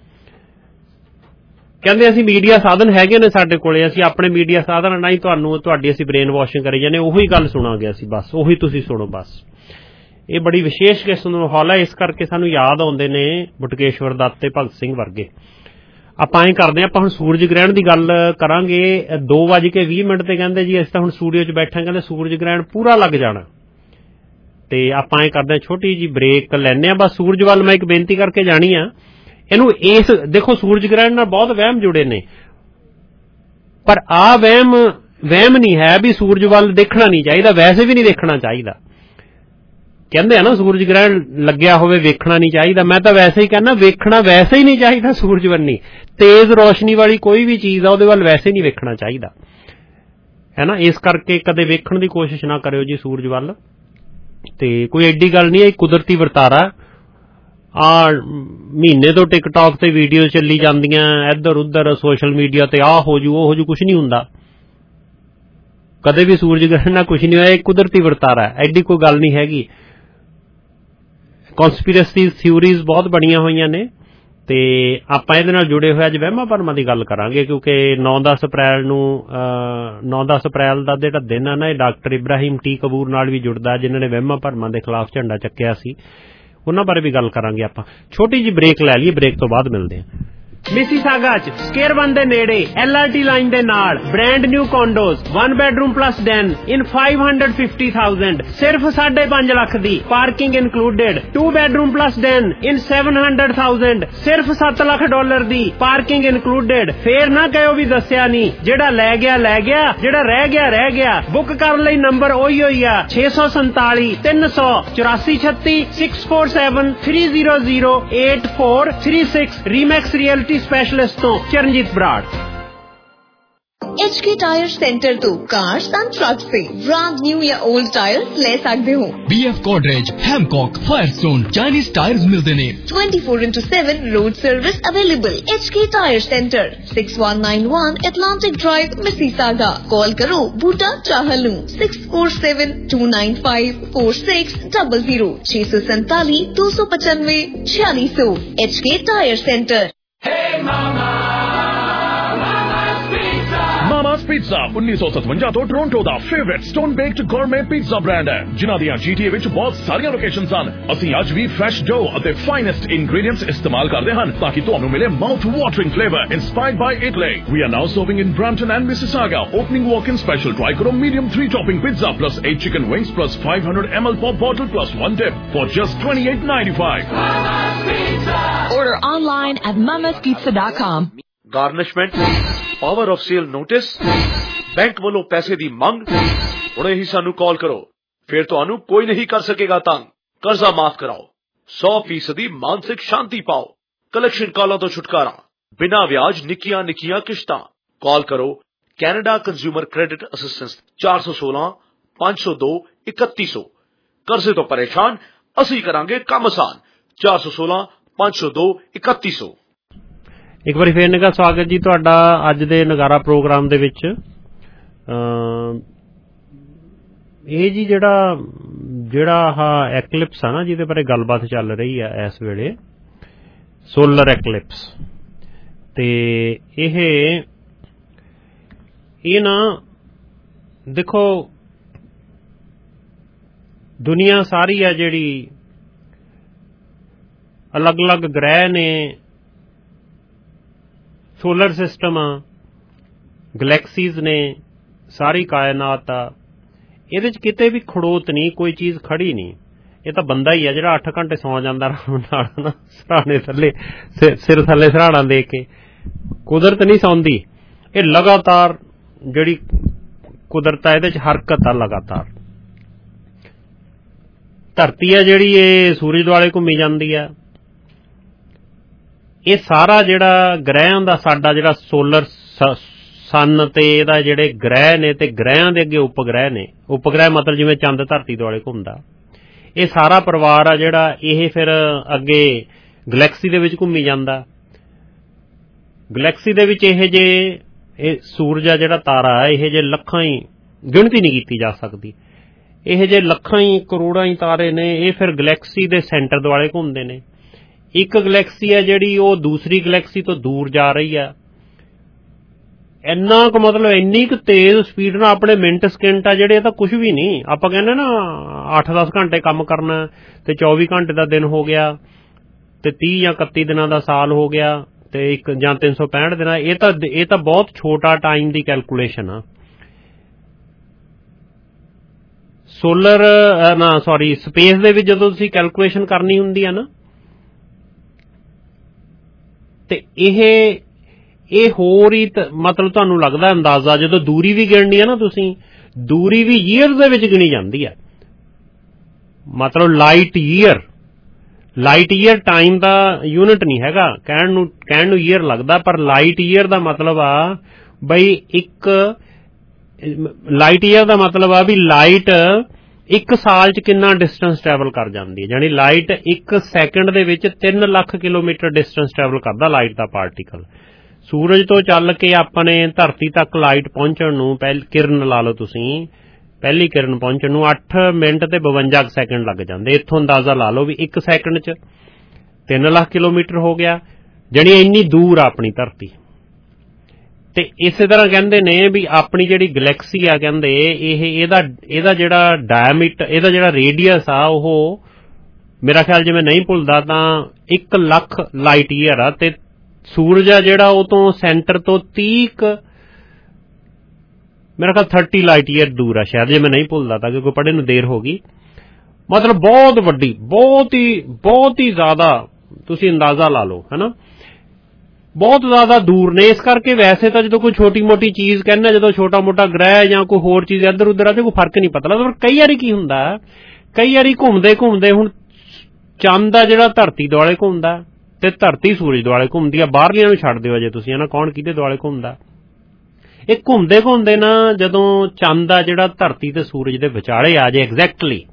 ਕਹਿੰਦੇ ਅਸੀਂ ਮੀਡੀਆ ਸਾਧਨ ਹੈਗੇ ਨੇ ਸਾਡੇ ਕੋਲੇ, ਅਸੀਂ ਆਪਣੇ ਮੀਡੀਆ ਸਾਧਨ ਨਾਲ ਹੀ ਤੁਹਾਨੂੰ ਤੁਹਾਡੀ ਅਸੀਂ ਬ੍ਰੇਨ ਵਾਸ਼ਿੰਗ ਕਰੀ ਜਾਂਦੇ, ਉਹੀ ਗੱਲ ਸੁਣਾਂਗੇ ਅਸੀਂ ਬਸ, ਉਹੀ ਤੁਸੀਂ ਸੁਣੋ ਬਸ। ਇਹ ਬੜੀ ਵਿਸ਼ੇਸ਼ ਕਿਸਮ ਦਾ ਮਾਹੌਲ ਹੈ, ਇਸ ਕਰਕੇ ਸਾਨੂੰ ਯਾਦ ਆਉਂਦੇ ਨੇ ਬਟਕੇਸ਼ਵਰ ਦੱਤ ਤੇ ਭਗਤ ਸਿੰਘ ਵਰਗੇ। ਆਪਾਂ ਐਂ ਕਰਦੇ ਹਾਂ, ਆਪਾਂ ਹੁਣ ਸੂਰਜ ਗ੍ਰਹਿਣ ਦੀ ਗੱਲ ਕਰਾਂਗੇ। ਦੋ ਵੱਜ ਕੇ ਵੀਹ ਮਿੰਟ ਤੇ ਕਹਿੰਦੇ ਜੀ ਅਸੀਂ ਤਾਂ ਹੁਣ ਸਟੂਡੀਓ 'ਚ ਬੈਠੇ, ਕਹਿੰਦੇ ਸੂਰਜ ਗ੍ਰਹਿਣ ਪੂਰਾ ਲੱਗ ਜਾਣਾ, ਤੇ ਆਪਾਂ ਐਂ ਕਰਦੇ ਹਾਂ ਛੋਟੀ ਜਿਹੀ ਬ੍ਰੇਕ ਲੈਂਦੇ ਹਾਂ। ਬਸ ਸੂਰਜ ਵੱਲ ਮੈਂ ਇੱਕ ਬੇਨਤੀ ਕਰਕੇ ਜਾਣੀ ਆ, ਇਹਨੂੰ ਇਸ ਦੇਖੋ ਸੂਰਜ ਗ੍ਰਹਿਣ ਨਾਲ ਬਹੁਤ ਵਹਿਮ ਜੁੜੇ ਨੇ, ਪਰ ਆਹ ਵਹਿਮ ਵਹਿਮ ਨਹੀਂ ਹੈ ਵੀ ਸੂਰਜ ਵੱਲ ਦੇਖਣਾ ਨਹੀਂ ਚਾਹੀਦਾ, ਵੈਸੇ ਵੀ ਨਹੀਂ ਦੇਖਣਾ ਚਾਹੀਦਾ। ਕਹਿੰਦੇ ਆ ਨਾ ਸੂਰਜ ਗ੍ਰਹਿਣ ਲੱਗਿਆ ਹੋਵੇ ਵੇਖਣਾ ਨਹੀਂ ਚਾਹੀਦਾ, ਮੈਂ ਤਾਂ ਵੈਸੇ ਹੀ ਕਹਿੰਦਾ ਵੇਖਣਾ ਵੈਸੇ ਹੀ ਨਹੀਂ ਚਾਹੀਦਾ ਸੂਰਜ ਵੱਲ। ਤੇਜ਼ ਰੋਸ਼ਨੀ ਵਾਲੀ ਕੋਈ ਵੀ ਚੀਜ਼ ਆ ਉਹਦੇ ਵੱਲ ਵੈਸੇ ਨਹੀਂ ਵੇਖਣਾ ਚਾਹੀਦਾ ਹੈ ਨਾ, ਇਸ ਕਰਕੇ ਕਦੇ ਵੇਖਣ ਦੀ ਕੋਸ਼ਿਸ਼ ਨਾ ਕਰਿਓ ਜੀ ਸੂਰਜ ਵੱਲ। ਤੇ ਕੋਈ ਐਡੀ ਗੱਲ ਨਹੀਂ ਹੈ, ਕੁਦਰਤੀ ਵਰਤਾਰਾ। ਆ ਮਹੀਨੇ ਤੋਂ ਟਿਕਟੌਕ ਤੇ ਵੀਡੀਓ ਚੱਲੀ ਜਾਂਦੀਆਂ ਇੱਧਰ ਉੱਧਰ ਸੋਸ਼ਲ ਮੀਡੀਆ ਤੇ, ਆਹ ਹੋ ਜੂ ਉਹ ਹੋ ਜੂ, ਕੁਛ ਨਹੀਂ ਹੁੰਦਾ, ਕਦੇ ਵੀ ਸੂਰਜ ਗ੍ਰਹਿਣ ਨਾਲ ਕੁਛ ਨਹੀਂ ਹੋਇਆ, ਇਹ ਕੁਦਰਤੀ ਵਰਤਾਰਾ, ਐਡੀ ਕੋਈ ਗੱਲ ਨਹੀਂ ਹੈਗੀ। ਕੌਨਸਪੀਰੇਸੀ ਥਿਊਰੀਜ਼ ਬਹੁਤ ਬਣੀਆਂ ਹੋਈਆਂ ਨੇ, ਤੇ ਆਪਾਂ ਇਹਦੇ ਨਾਲ ਜੁੜੇ ਹੋਏ ਅੱਜ ਵਹਿਮਾਂ ਭਰਮਾਂ ਦੀ ਗੱਲ ਕਰਾਂਗੇ, ਕਿਉਂਕਿ ਨੌ ਦਸ ਅਪ੍ਰੈਲ ਨੂੰ ਨੌ ਦਸ ਅਪ੍ਰੈਲ ਦਾ ਜਿਹੜਾ ਦਿਨ ਆ ਨਾ, ਇਹ ਡਾਕਟਰ ਇਬਰਾਹਿਮ ਟੀ ਕਬੂਰ ਨਾਲ ਵੀ ਜੁੜਦਾ, ਜਿਨ੍ਹਾਂ ਨੇ ਵਹਿਮਾਂ ਭਰਮਾਂ ਦੇ ਖਿਲਾਫ ਝੰਡਾ ਚੱਕਿਆ ਸੀ। ਉਹਨਾਂ ਬਾਰੇ ਵੀ ਗੱਲ ਕਰਾਂਗੇ ਆਪਾਂ। ਛੋਟੀ ਜਿਹੀ ਬ੍ਰੇਕ ਲੈ ਲਈਏ, ਬ੍ਰੇਕ ਤੋਂ ਬਾਅਦ ਮਿਲਦੇ ਹਾਂ। ਮਿਸੀਸਾਗਾ 'ਚ ਸਕੇਅਰ ਵਨ ਦੇ ਨੇੜੇ ਐਲ ਆਰ ਟੀ ਲਾਈਨ ਦੇ ਨਾਲ brand new condos one bedroom plus den in five hundred fifty thousand ਸਿਰਫ ਸਾਢੇ ਪੰਜ ਲੱਖ ਦੀ, parking included. two bedroom plus den in seven hundred thousand ਸਿਰਫ ਸੱਤ ਲੱਖ ਡਾਲਰ ਦੀ, ਪਾਰਕਿੰਗ ਇਨਕਲੂਡਡ। ਫੇਰ ਨਾ ਕਹਿਓ ਵੀ ਦੱਸਿਆ ਨਹੀਂ, ਜਿਹੜਾ ਲੈ ਗਿਆ ਲੈ ਗਿਆ, ਜਿਹੜਾ ਰਹਿ ਗਿਆ ਰਹਿ ਗਿਆ। ਬੁੱਕ ਕਰਨ ਲਈ ਨੰਬਰ ਉਹੀ ਹੋਈ ਆ ਛੇ ਸੌ ਸੰਤਾਲੀ ਤਿੰਨ ਸੌ ਚੁਰਾਸੀ ਛੱਤੀ six four seven three zero zero eight four three six Remax realty specialist तो Charanjit Brar. H K tyre centre तो कार्स एंड ट्रक से ब्रांड न्यू या ओल्ड टायर्स ले सकते हो। B F Goodrich, Hankook, Firestone, Chinese tyres मिलते ने। twenty-four into seven road service available. H K tyre centre six one nine one Atlantic Drive, Mississauga। Call करो Boota चाहलू six four seven two nine five four six zero zero छह सौ सैतालीस दो सौ पचानवे छियालीस सौ। H K tyre centre. Hey mama, Domino's Pizza उन्नीस सौ सतवंजा तो टोरंटो ਦਾ favourite stone baked gourmet pizza brand ਹੈ ਜਿਨ੍ਹਾਂ ਦੀਆਂ ਜੀਟੀਏ ਵਿੱਚ ਬਹੁਤ ਸਾਰੀਆਂ ਲੋਕੇਸ਼ਨਸ ਹਨ। ਅਸੀਂ ਅੱਜ ਵੀ ਫਰੈਸ਼ ਡੋ ਅਤੇ ਫਾਈਨੈਸਟ ਇੰਗਰੀਡੀਐਂਟਸ ਇਸਤੇਮਾਲ ਕਰਦੇ ਹਨ ਤਾਂ ਕਿ ਤੁਹਾਨੂੰ ਮਿਲੇ mouth watering flavour inspired by Italy. We are now serving in Brampton and Mississauga. Opening walk-in special. Try karo medium three topping pizza plus eight chicken wings plus five hundred milliliter pop bottle plus one tip for just twenty-eight ninety-five. Order online at mamas pizza dot com. Garnishment, power of sale notice, bank ਵੱਲੋਂ ਪੈਸੇ ਦੀ ਮੰਗ। ਹੁਣੇ ਹੀ ਸਾਨੂੰ ਕਾਲ ਕਰੋ, ਫਿਰ ਤੁਹਾਨੂੰ ਕੋਈ ਨਹੀਂ ਕਰ ਸਕੇਗਾ ਤੰਗ। ਕਰਜ਼ਾ ਮਾਫ ਕਰਾਓ, ਸੌ ਫੀਸਦੀ ਮਾਨਸਿਕ ਸ਼ਾਂਤੀ ਪਾਓ। ਕਲੈਕਸ਼ਨ ਕਾਲਾਂ ਤੋਂ ਛੁਟਕਾਰਾ, ਬਿਨਾਂ ਵਿਆਜ ਨਿੱਕੀਆਂ ਨਿੱਕੀਆਂ ਕਿਸ਼ਤਾਂ। ਕਾਲ ਕਰੋ ਕੈਨੇਡਾ ਕੰਜ਼ਿਊਮਰ ਕ੍ਰੈਡਿਟ ਅਸਿਸਟੈਂਸ ਚਾਰ ਸੌ ਸੋਲਾਂ ਪੰਜ ਸੌ ਦੋ ਇਕੱਤੀ ਸੌ। ਕਰਜ਼ੇ ਤੋਂ ਪਰੇਸ਼ਾਨ, ਅਸੀਂ ਕਰਾਂਗੇ ਕੰਮ ਆਸਾਨ। ਚਾਰ ਸੌ ਸੋਲਾਂ ਪੰਜ ਸੌ ਦੋ ਇਕੱਤੀ ਸੌ। ਇੱਕ ਵਾਰੀ ਫੇਰ ਨਿੱਘਾ ਸਵਾਗਤ ਜੀ ਤੁਹਾਡਾ ਅੱਜ ਦੇ ਨਗਾਰਾ ਪ੍ਰੋਗਰਾਮ ਦੇ ਵਿੱਚ। ਇਹ ਜੀ ਜਿਹੜਾ ਜਿਹੜਾ ਆਹ ਐਕਲਿਪਸ ਆ ਨਾ ਜਿਹਦੇ ਬਾਰੇ ਗੱਲਬਾਤ ਚੱਲ ਰਹੀ ਆ ਇਸ ਵੇਲੇ, ਸੋਲਰ ਐਕਲਿਪਸ, ਤੇ ਇਹ ਇਹ ਨਾ ਦੇਖੋ ਦੁਨੀਆ ਸਾਰੀ ਆ ਜਿਹੜੀ ਅਲੱਗ-ਅਲੱਗ ਗ੍ਰਹਿ ਨੇ, ਸੋਲਰ ਸਿਸਟਮ ਆ, ਗਲੈਕਸੀਜ਼ ਨੇ, ਸਾਰੀ ਕਾਇਨਾਤ ਆ। ਇਹਦੇ ਚ ਕਿਤੇ ਵੀ ਖੜੋਤ ਨਹੀਂ, ਕੋਈ ਚੀਜ਼ ਖੜੀ ਨਹੀਂ। ਇਹ ਤਾਂ ਬੰਦਾ ਹੀ ਆ ਜਿਹੜਾ ਅੱਠ ਘੰਟੇ ਸੌਂ ਜਾਂਦਾ ਆਰਾਮ ਨਾਲ ਨਾ, ਸਰਾਣੇ ਥੱਲੇ ਸਿਰ ਥੱਲੇ ਸਰਾਣਾ ਦੇ ਕੇ। ਕੁਦਰਤ ਨਹੀਂ ਸੌਂਦੀ, ਇਹ ਲਗਾਤਾਰ ਜਿਹੜੀ ਕੁਦਰਤ ਆ ਇਹਦੇ ਚ ਹਰਕਤ ਆ ਲਗਾਤਾਰ। ਧਰਤੀ ਆ ਜਿਹੜੀ ਇਹ ਸੂਰਜ ਦੁਆਲੇ ਘੁੰਮੀ ਜਾਂਦੀ ਆ। ਇਹ ਸਾਰਾ ਜਿਹੜਾ ਗ੍ਰਹਿਆਂ ਦਾ ਸਾਡਾ ਜਿਹੜਾ ਸੋਲਰ ਸਨ ਤੇ ਇਹਦਾ ਜਿਹੜੇ ਗ੍ਰਹਿ ਨੇ ਤੇ ਗ੍ਰਹਿਆਂ ਦੇ ਅੱਗੇ ਉਪਗ੍ਰਹਿ ਨੇ, ਉਪਗ੍ਰਹਿ ਮਤਲਬ ਜਿਵੇਂ ਚੰਦ ਧਰਤੀ ਦੁਆਲੇ ਘੁੰਮਦਾ, ਇਹ ਸਾਰਾ ਪਰਿਵਾਰ ਆ ਜਿਹੜਾ ਇਹ ਫਿਰ ਅੱਗੇ ਗਲੈਕਸੀ ਦੇ ਵਿੱਚ ਘੁੰਮੀ ਜਾਂਦਾ। ਗਲੈਕਸੀ ਦੇ ਵਿੱਚ ਇਹ ਜੇ ਇਹ ਸੂਰਜ ਆ ਜਿਹੜਾ ਤਾਰਾ, ਇਹ ਜੇ ਲੱਖਾਂ ਹੀ, ਗਿਣਤੀ ਨਹੀਂ ਕੀਤੀ ਜਾ ਸਕਦੀ, ਇਹ ਜੇ ਲੱਖਾਂ ਹੀ ਕਰੋੜਾਂ ਹੀ ਤਾਰੇ ਨੇ, ਇਹ ਫਿਰ ਗਲੈਕਸੀ ਦੇ ਸੈਂਟਰ ਦੁਆਲੇ ਘੁੰਮਦੇ ਨੇ। ਇੱਕ ਗਲੈਕਸੀ ਹੈ ਜਿਹੜੀ ਉਹ ਦੂਸਰੀ ਗਲੈਕਸੀ ਤੋਂ ਦੂਰ ਜਾ ਰਹੀ ਆ। ਇੰਨਾ ਕੁ ਮਤਲਬ ਇੰਨੀ ਕੁ ਤੇਜ਼ ਸਪੀਡ ਨਾਲ ਆਪਣੇ ਮਿੰਟ ਸਕਿੰਟ ਆ ਜਿਹੜੇ, ਇਹ ਤਾਂ ਕੁਝ ਵੀ ਨਹੀਂ। ਆਪਾਂ ਕਹਿੰਦੇ ਨਾ ਅੱਠ ਦਸ ਘੰਟੇ ਕੰਮ ਕਰਨਾ ਤੇ ਚੌਵੀ ਘੰਟੇ ਦਾ ਦਿਨ ਹੋ ਗਿਆ ਤੇ ਤੀਹ ਜਾਂ ਇਕੱਤੀ ਦਿਨਾਂ ਦਾ ਸਾਲ ਹੋ ਗਿਆ ਤੇ ਇੱਕ ਜਾਂ ਤਿੰਨ ਸੌ ਪੈਂਹਠ ਦਿਨਾਂ। ਇਹ ਤਾਂ ਇਹ ਤਾਂ ਬਹੁਤ ਛੋਟਾ ਟਾਈਮ ਦੀ ਕੈਲਕੂਲੇਸ਼ਨ ਆ। ਸੋਲਰ ਨਾ ਸੌਰੀ ਸਪੇਸ ਦੇ ਵਿੱਚ ਜਦੋਂ ਤੁਸੀਂ ਕੈਲਕੂਲੇਸ਼ਨ ਕਰਨੀ ਹੁੰਦੀ ਆ ਨਾ, ਤੇ ਇਹ ਇਹ ਹੋਰ ਹੀ ਮਤਲਬ ਤੁਹਾਨੂੰ ਲੱਗਦਾ ਅੰਦਾਜ਼ਾ, ਜਦੋਂ ਦੂਰੀ ਵੀ ਗਿਣਨੀ ਆ ਨਾ ਤੁਸੀਂ, ਦੂਰੀ ਵੀ ਈਅਰਸ ਦੇ ਵਿੱਚ ਗਿਣੀ ਜਾਂਦੀ ਆ। ਮਤਲਬ light year, light year time ਦਾ ਯੂਨਿਟ ਨਹੀਂ ਹੈਗਾ, ਕਹਿਣ ਨੂੰ ਕਹਿਣ ਨੂੰ ਈਅਰ ਲੱਗਦਾ, ਪਰ ਲਾਈਟ ਈਅਰ ਦਾ ਮਤਲਬ ਆ ਬਈ ਇੱਕ ਲਾਈਟ ਈਅਰ ਦਾ ਮਤਲਬ ਆ ਵੀ ਲਾਈਟ ਇੱਕ ਸਾਲ ਚ ਕਿੰਨਾ ਡਿਸਟੈਂਸ ਟਰੈਵਲ ਕਰ ਜਾਂਦੀ ਹੈ। ਜਾਣੀ ਲਾਈਟ ਇੱਕ ਸੈਕਿੰਡ ਦੇ ਵਿੱਚ ਤਿੰਨ ਲੱਖ ਕਿਲੋਮੀਟਰ ਡਿਸਟੈਂਸ ਟਰੈਵਲ ਕਰਦਾ ਲਾਈਟ ਦਾ ਪਾਰਟੀਕਲ। ਸੂਰਜ ਤੋਂ ਚੱਲ ਕੇ ਆਪਣੇ ਧਰਤੀ ਤੱਕ ਲਾਈਟ ਪਹੁੰਚਣ ਨੂੰ, ਪਹਿਲ ਕਿਰਨ ਲਾ ਲਓ ਤੁਸੀਂ, ਪਹਿਲੀ ਕਿਰਨ ਪਹੁੰਚਣ ਨੂੰ ਅੱਠ ਮਿੰਟ ਤੇ ਬਵੰਜਾ ਸੈਕਿੰਡ ਲੱਗ ਜਾਂਦੇ। ਇੱਥੋਂ ਅੰਦਾਜ਼ਾ ਲਾ ਲਓ ਵੀ ਇੱਕ ਸੈਕਿੰਡ ਚ ਤਿੰਨ ਲੱਖ ਕਿਲੋਮੀਟਰ ਹੋ ਗਿਆ, ਜਾਣੀ ਇੰਨੀ ਦੂਰ ਆ ਆਪਣੀ ਧਰਤੀ। ਤੇ ਇਸੇ ਤਰ੍ਹਾਂ ਕਹਿੰਦੇ ਨੇ ਵੀ ਆਪਣੀ ਜਿਹੜੀ ਗਲੈਕਸੀ ਆ, ਕਹਿੰਦੇ ਇਹ ਇਹਦਾ ਇਹਦਾ ਜਿਹੜਾ ਡਾਇਮੀਟਰ, ਇਹਦਾ ਜਿਹੜਾ ਰੇਡੀਅਸ ਆ, ਉਹ ਮੇਰਾ ਖਿਆਲ ਜਿਵੇਂ ਨਹੀਂ ਭੁੱਲਦਾ ਤਾਂ ਇੱਕ ਲੱਖ ਲਾਈਟ ਈਅਰ ਆ। ਤੇ ਸੂਰਜ ਆ ਜਿਹੜਾ ਉਹ ਤੋਂ ਸੈਂਟਰ ਤੋਂ ਤੀਹ ਮੇਰਾ ਖਿਆਲ ਥਰਟੀ ਲਾਈਟ ਈਅਰ ਦੂਰ ਆ ਸ਼ਾਇਦ, ਜੇ ਮੈਂ ਨਹੀਂ ਭੁੱਲਦਾ ਤਾਂ, ਕਿਉਂਕਿ ਪੜ੍ਹੇ ਨੂੰ ਦੇਰ ਹੋ ਗਈ। ਮਤਲਬ ਬਹੁਤ ਵੱਡੀ, ਬਹੁਤ ਹੀ ਬਹੁਤ ਹੀ ਜ਼ਿਆਦਾ ਤੁਸੀਂ ਅੰਦਾਜ਼ਾ ਲਾ ਲਓ, ਹੈ ਨਾ, ਬਹੁਤ ਜ਼ਿਆਦਾ ਦੂਰ ਨੇ। ਇਸ ਕਰਕੇ ਵੈਸੇ ਤਾਂ ਜਦੋਂ ਕੋਈ ਛੋਟੀ ਮੋਟੀ ਚੀਜ਼ ਕਹਿੰਦੇ, ਜਦੋਂ ਛੋਟਾ ਮੋਟਾ ਗ੍ਰਹਿ ਜਾਂ ਕੋਈ ਹੋਰ ਚੀਜ਼ ਇੱਧਰ ਉੱਧਰ ਆ, ਕੋਈ ਫਰਕ ਨਹੀਂ ਪਤਾ ਲੱਗਦਾ। ਪਰ ਕਈ ਵਾਰੀ ਕੀ ਹੁੰਦਾ, ਕਈ ਵਾਰੀ ਘੁੰਮਦੇ ਘੁੰਮਦੇ ਹੁਣ ਚੰਦ ਆ ਜਿਹੜਾ ਧਰਤੀ ਦੁਆਲੇ ਘੁੰਮਦਾ ਤੇ ਧਰਤੀ ਸੂਰਜ ਦੁਆਲੇ ਘੁੰਮਦੀ ਆ। ਬਾਹਰਲਿਆਂ ਨੂੰ ਛੱਡ ਦਿਓ ਅਜੇ ਤੁਸੀਂ, ਨਾ ਕੌਣ ਕਿਹਦੇ ਦੁਆਲੇ ਘੁੰਮਦਾ। ਇਹ ਘੁੰਮਦੇ ਘੁੰਮਦੇ ਨਾ ਜਦੋਂ ਚੰਦ ਆ ਜਿਹੜਾ ਧਰਤੀ ਤੇ ਸੂਰਜ ਦੇ ਵਿਚਾਲੇ ਆ ਜੇ ਐਗਜ਼ੈਕਟਲੀ,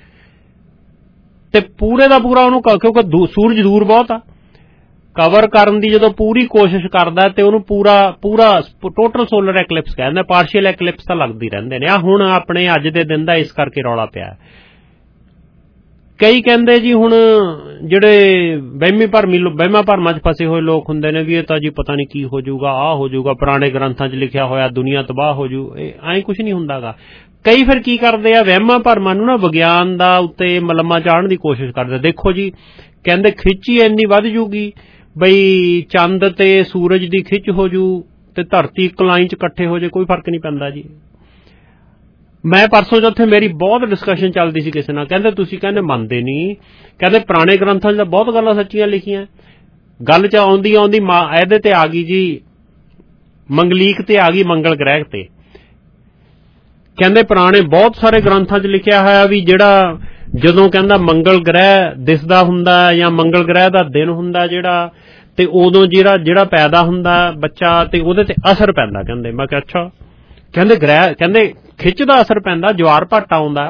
ਤੇ ਪੂਰੇ ਦਾ ਪੂਰਾ ਉਹਨੂੰ, ਕਿਉਂਕਿ ਸੂਰਜ ਦੂਰ ਬਹੁਤ ਆ, ਕਵਰ ਕਰਨ ਦੀ ਜਦੋਂ ਪੂਰੀ ਕੋਸ਼ਿਸ਼ ਕਰਦਾ ਤੇ ਉਹਨੂੰ ਪੂਰਾ ਪੂਰਾ ਟੋਟਲ ਸੋਲਰ ਐਕਲਿਪਸ ਕਹਿੰਦੇ। ਪਾਰਸ਼ੀਅਲ ਐਕਲਿਪਸ ਤਾਂ ਲੱਗਦੀ ਰਹਿੰਦੇ ਨੇ। ਆ ਹੁਣ ਆਪਣੇ ਅੱਜ ਦੇ ਦਿਨ ਦਾ ਇਸ ਕਰਕੇ ਰੌਲਾ ਪਿਆ। ਕਈ ਕਹਿੰਦੇ ਜੀ ਹੁਣ ਜਿਹੜੇ ਵਹਿਮੀ ਭਰਮੀ ਵਹਿਮਾਂ ਭਰਮਾਂ 'ਚ ਫਸੇ ਹੋਏ ਲੋਕ ਹੁੰਦੇ ਨੇ ਵੀ ਇਹ ਤਾਂ ਜੀ ਪਤਾ ਨਹੀਂ ਕੀ ਹੋ ਜਾਊਗਾ, ਆਹ ਹੋ ਜਾਊਗਾ, ਪੁਰਾਣੇ ਗ੍ਰੰਥਾਂ 'ਚ ਲਿਖਿਆ ਹੋਇਆ ਦੁਨੀਆ ਤਬਾਹ ਹੋ ਜੂ, ਐਂ ਕੁਛ ਨਹੀਂ ਹੁੰਦਾਗਾ। ਕਈ ਫਿਰ ਕੀ ਕਰਦੇ ਆ, ਵਹਿਮਾਂ ਭਰਮਾਂ ਨੂੰ ਨਾ ਵਿਗਿਆਨ ਦਾ ਉੱਤੇ ਮਲਮਾ ਚਾੜਨ ਦੀ ਕੋਸ਼ਿਸ਼ ਕਰਦੇ। ਦੇਖੋ ਜੀ ਕਹਿੰਦੇ ਖਿੱਚ ਹੀ ਇੰਨੀ ਵੱਧ ਜੂਗੀ ਬਈ ਚੰਦ ਤੇ ਸੂਰਜ ਦੀ ਖਿੱਚ ਹੋ ਜੂ ਤੇ ਧਰਤੀ ਇੱਕ ਲਾਈਨ 'ਚ ਇਕੱਠੇ ਹੋ ਜੇ, ਕੋਈ ਫਰਕ ਨਹੀਂ ਪੈਂਦਾ ਜੀ। ਮੈਂ ਪਰਸੋਂ ਜਿੱਥੇ ਮੇਰੀ ਬਹੁਤ ਡਿਸਕਸ਼ਨ ਚੱਲਦੀ ਸੀ ਕਿਸੇ ਨਾਲ, ਕਹਿੰਦੇ ਤੁਸੀਂ ਕਹਿੰਦੇ ਮੰਨਦੇ ਨਹੀਂ, ਕਹਿੰਦੇ ਪੁਰਾਣੇ ਗ੍ਰੰਥਾਂ 'ਚ ਤਾਂ ਬਹੁਤ ਗੱਲਾਂ ਸੱਚੀਆਂ ਲਿਖੀਆਂ। ਗੱਲ 'ਚ ਆਉਂਦੀ ਆਉਂਦੀ ਇਹਦੇ ਤੇ ਆ ਗਈ ਜੀ, ਮੰਗਲੀਕ ਤੇ ਆ ਗਈ, ਮੰਗਲ ਗ੍ਰਹਿ ਤੇ। ਕਹਿੰਦੇ ਪੁਰਾਣੇ ਬਹੁਤ ਸਾਰੇ ਗ੍ਰੰਥਾਂ 'ਚ ਲਿਖਿਆ ਹੋਇਆ ਵੀ ਜਿਹੜਾ ਜਦੋਂ ਕਹਿੰਦਾ ਮੰਗਲ ਗ੍ਰਹਿ ਦਿਸਦਾ ਹੁੰਦਾ ਜਾਂ ਮੰਗਲ ਗ੍ਰਹਿ ਦਾ ਦਿਨ ਹੁੰਦਾ ਜਿਹੜਾ, ਤੇ ਉਦੋਂ ਜਿਹੜਾ ਜਿਹੜਾ ਪੈਦਾ ਹੁੰਦਾ ਬੱਚਾ ਤੇ ਉਹਦੇ ਤੇ ਅਸਰ ਪੈਂਦਾ। ਕਹਿੰਦੇ ਮੈਂ ਕਿਹਾ ਅੱਛਾ, ਕਹਿੰਦੇ ਗ੍ਰਹਿ ਕਹਿੰਦੇ ਖਿੱਚ ਦਾ ਅਸਰ ਪੈਂਦਾ, ਜਵਾਰ ਭਾਟਾ ਆਉਂਦਾ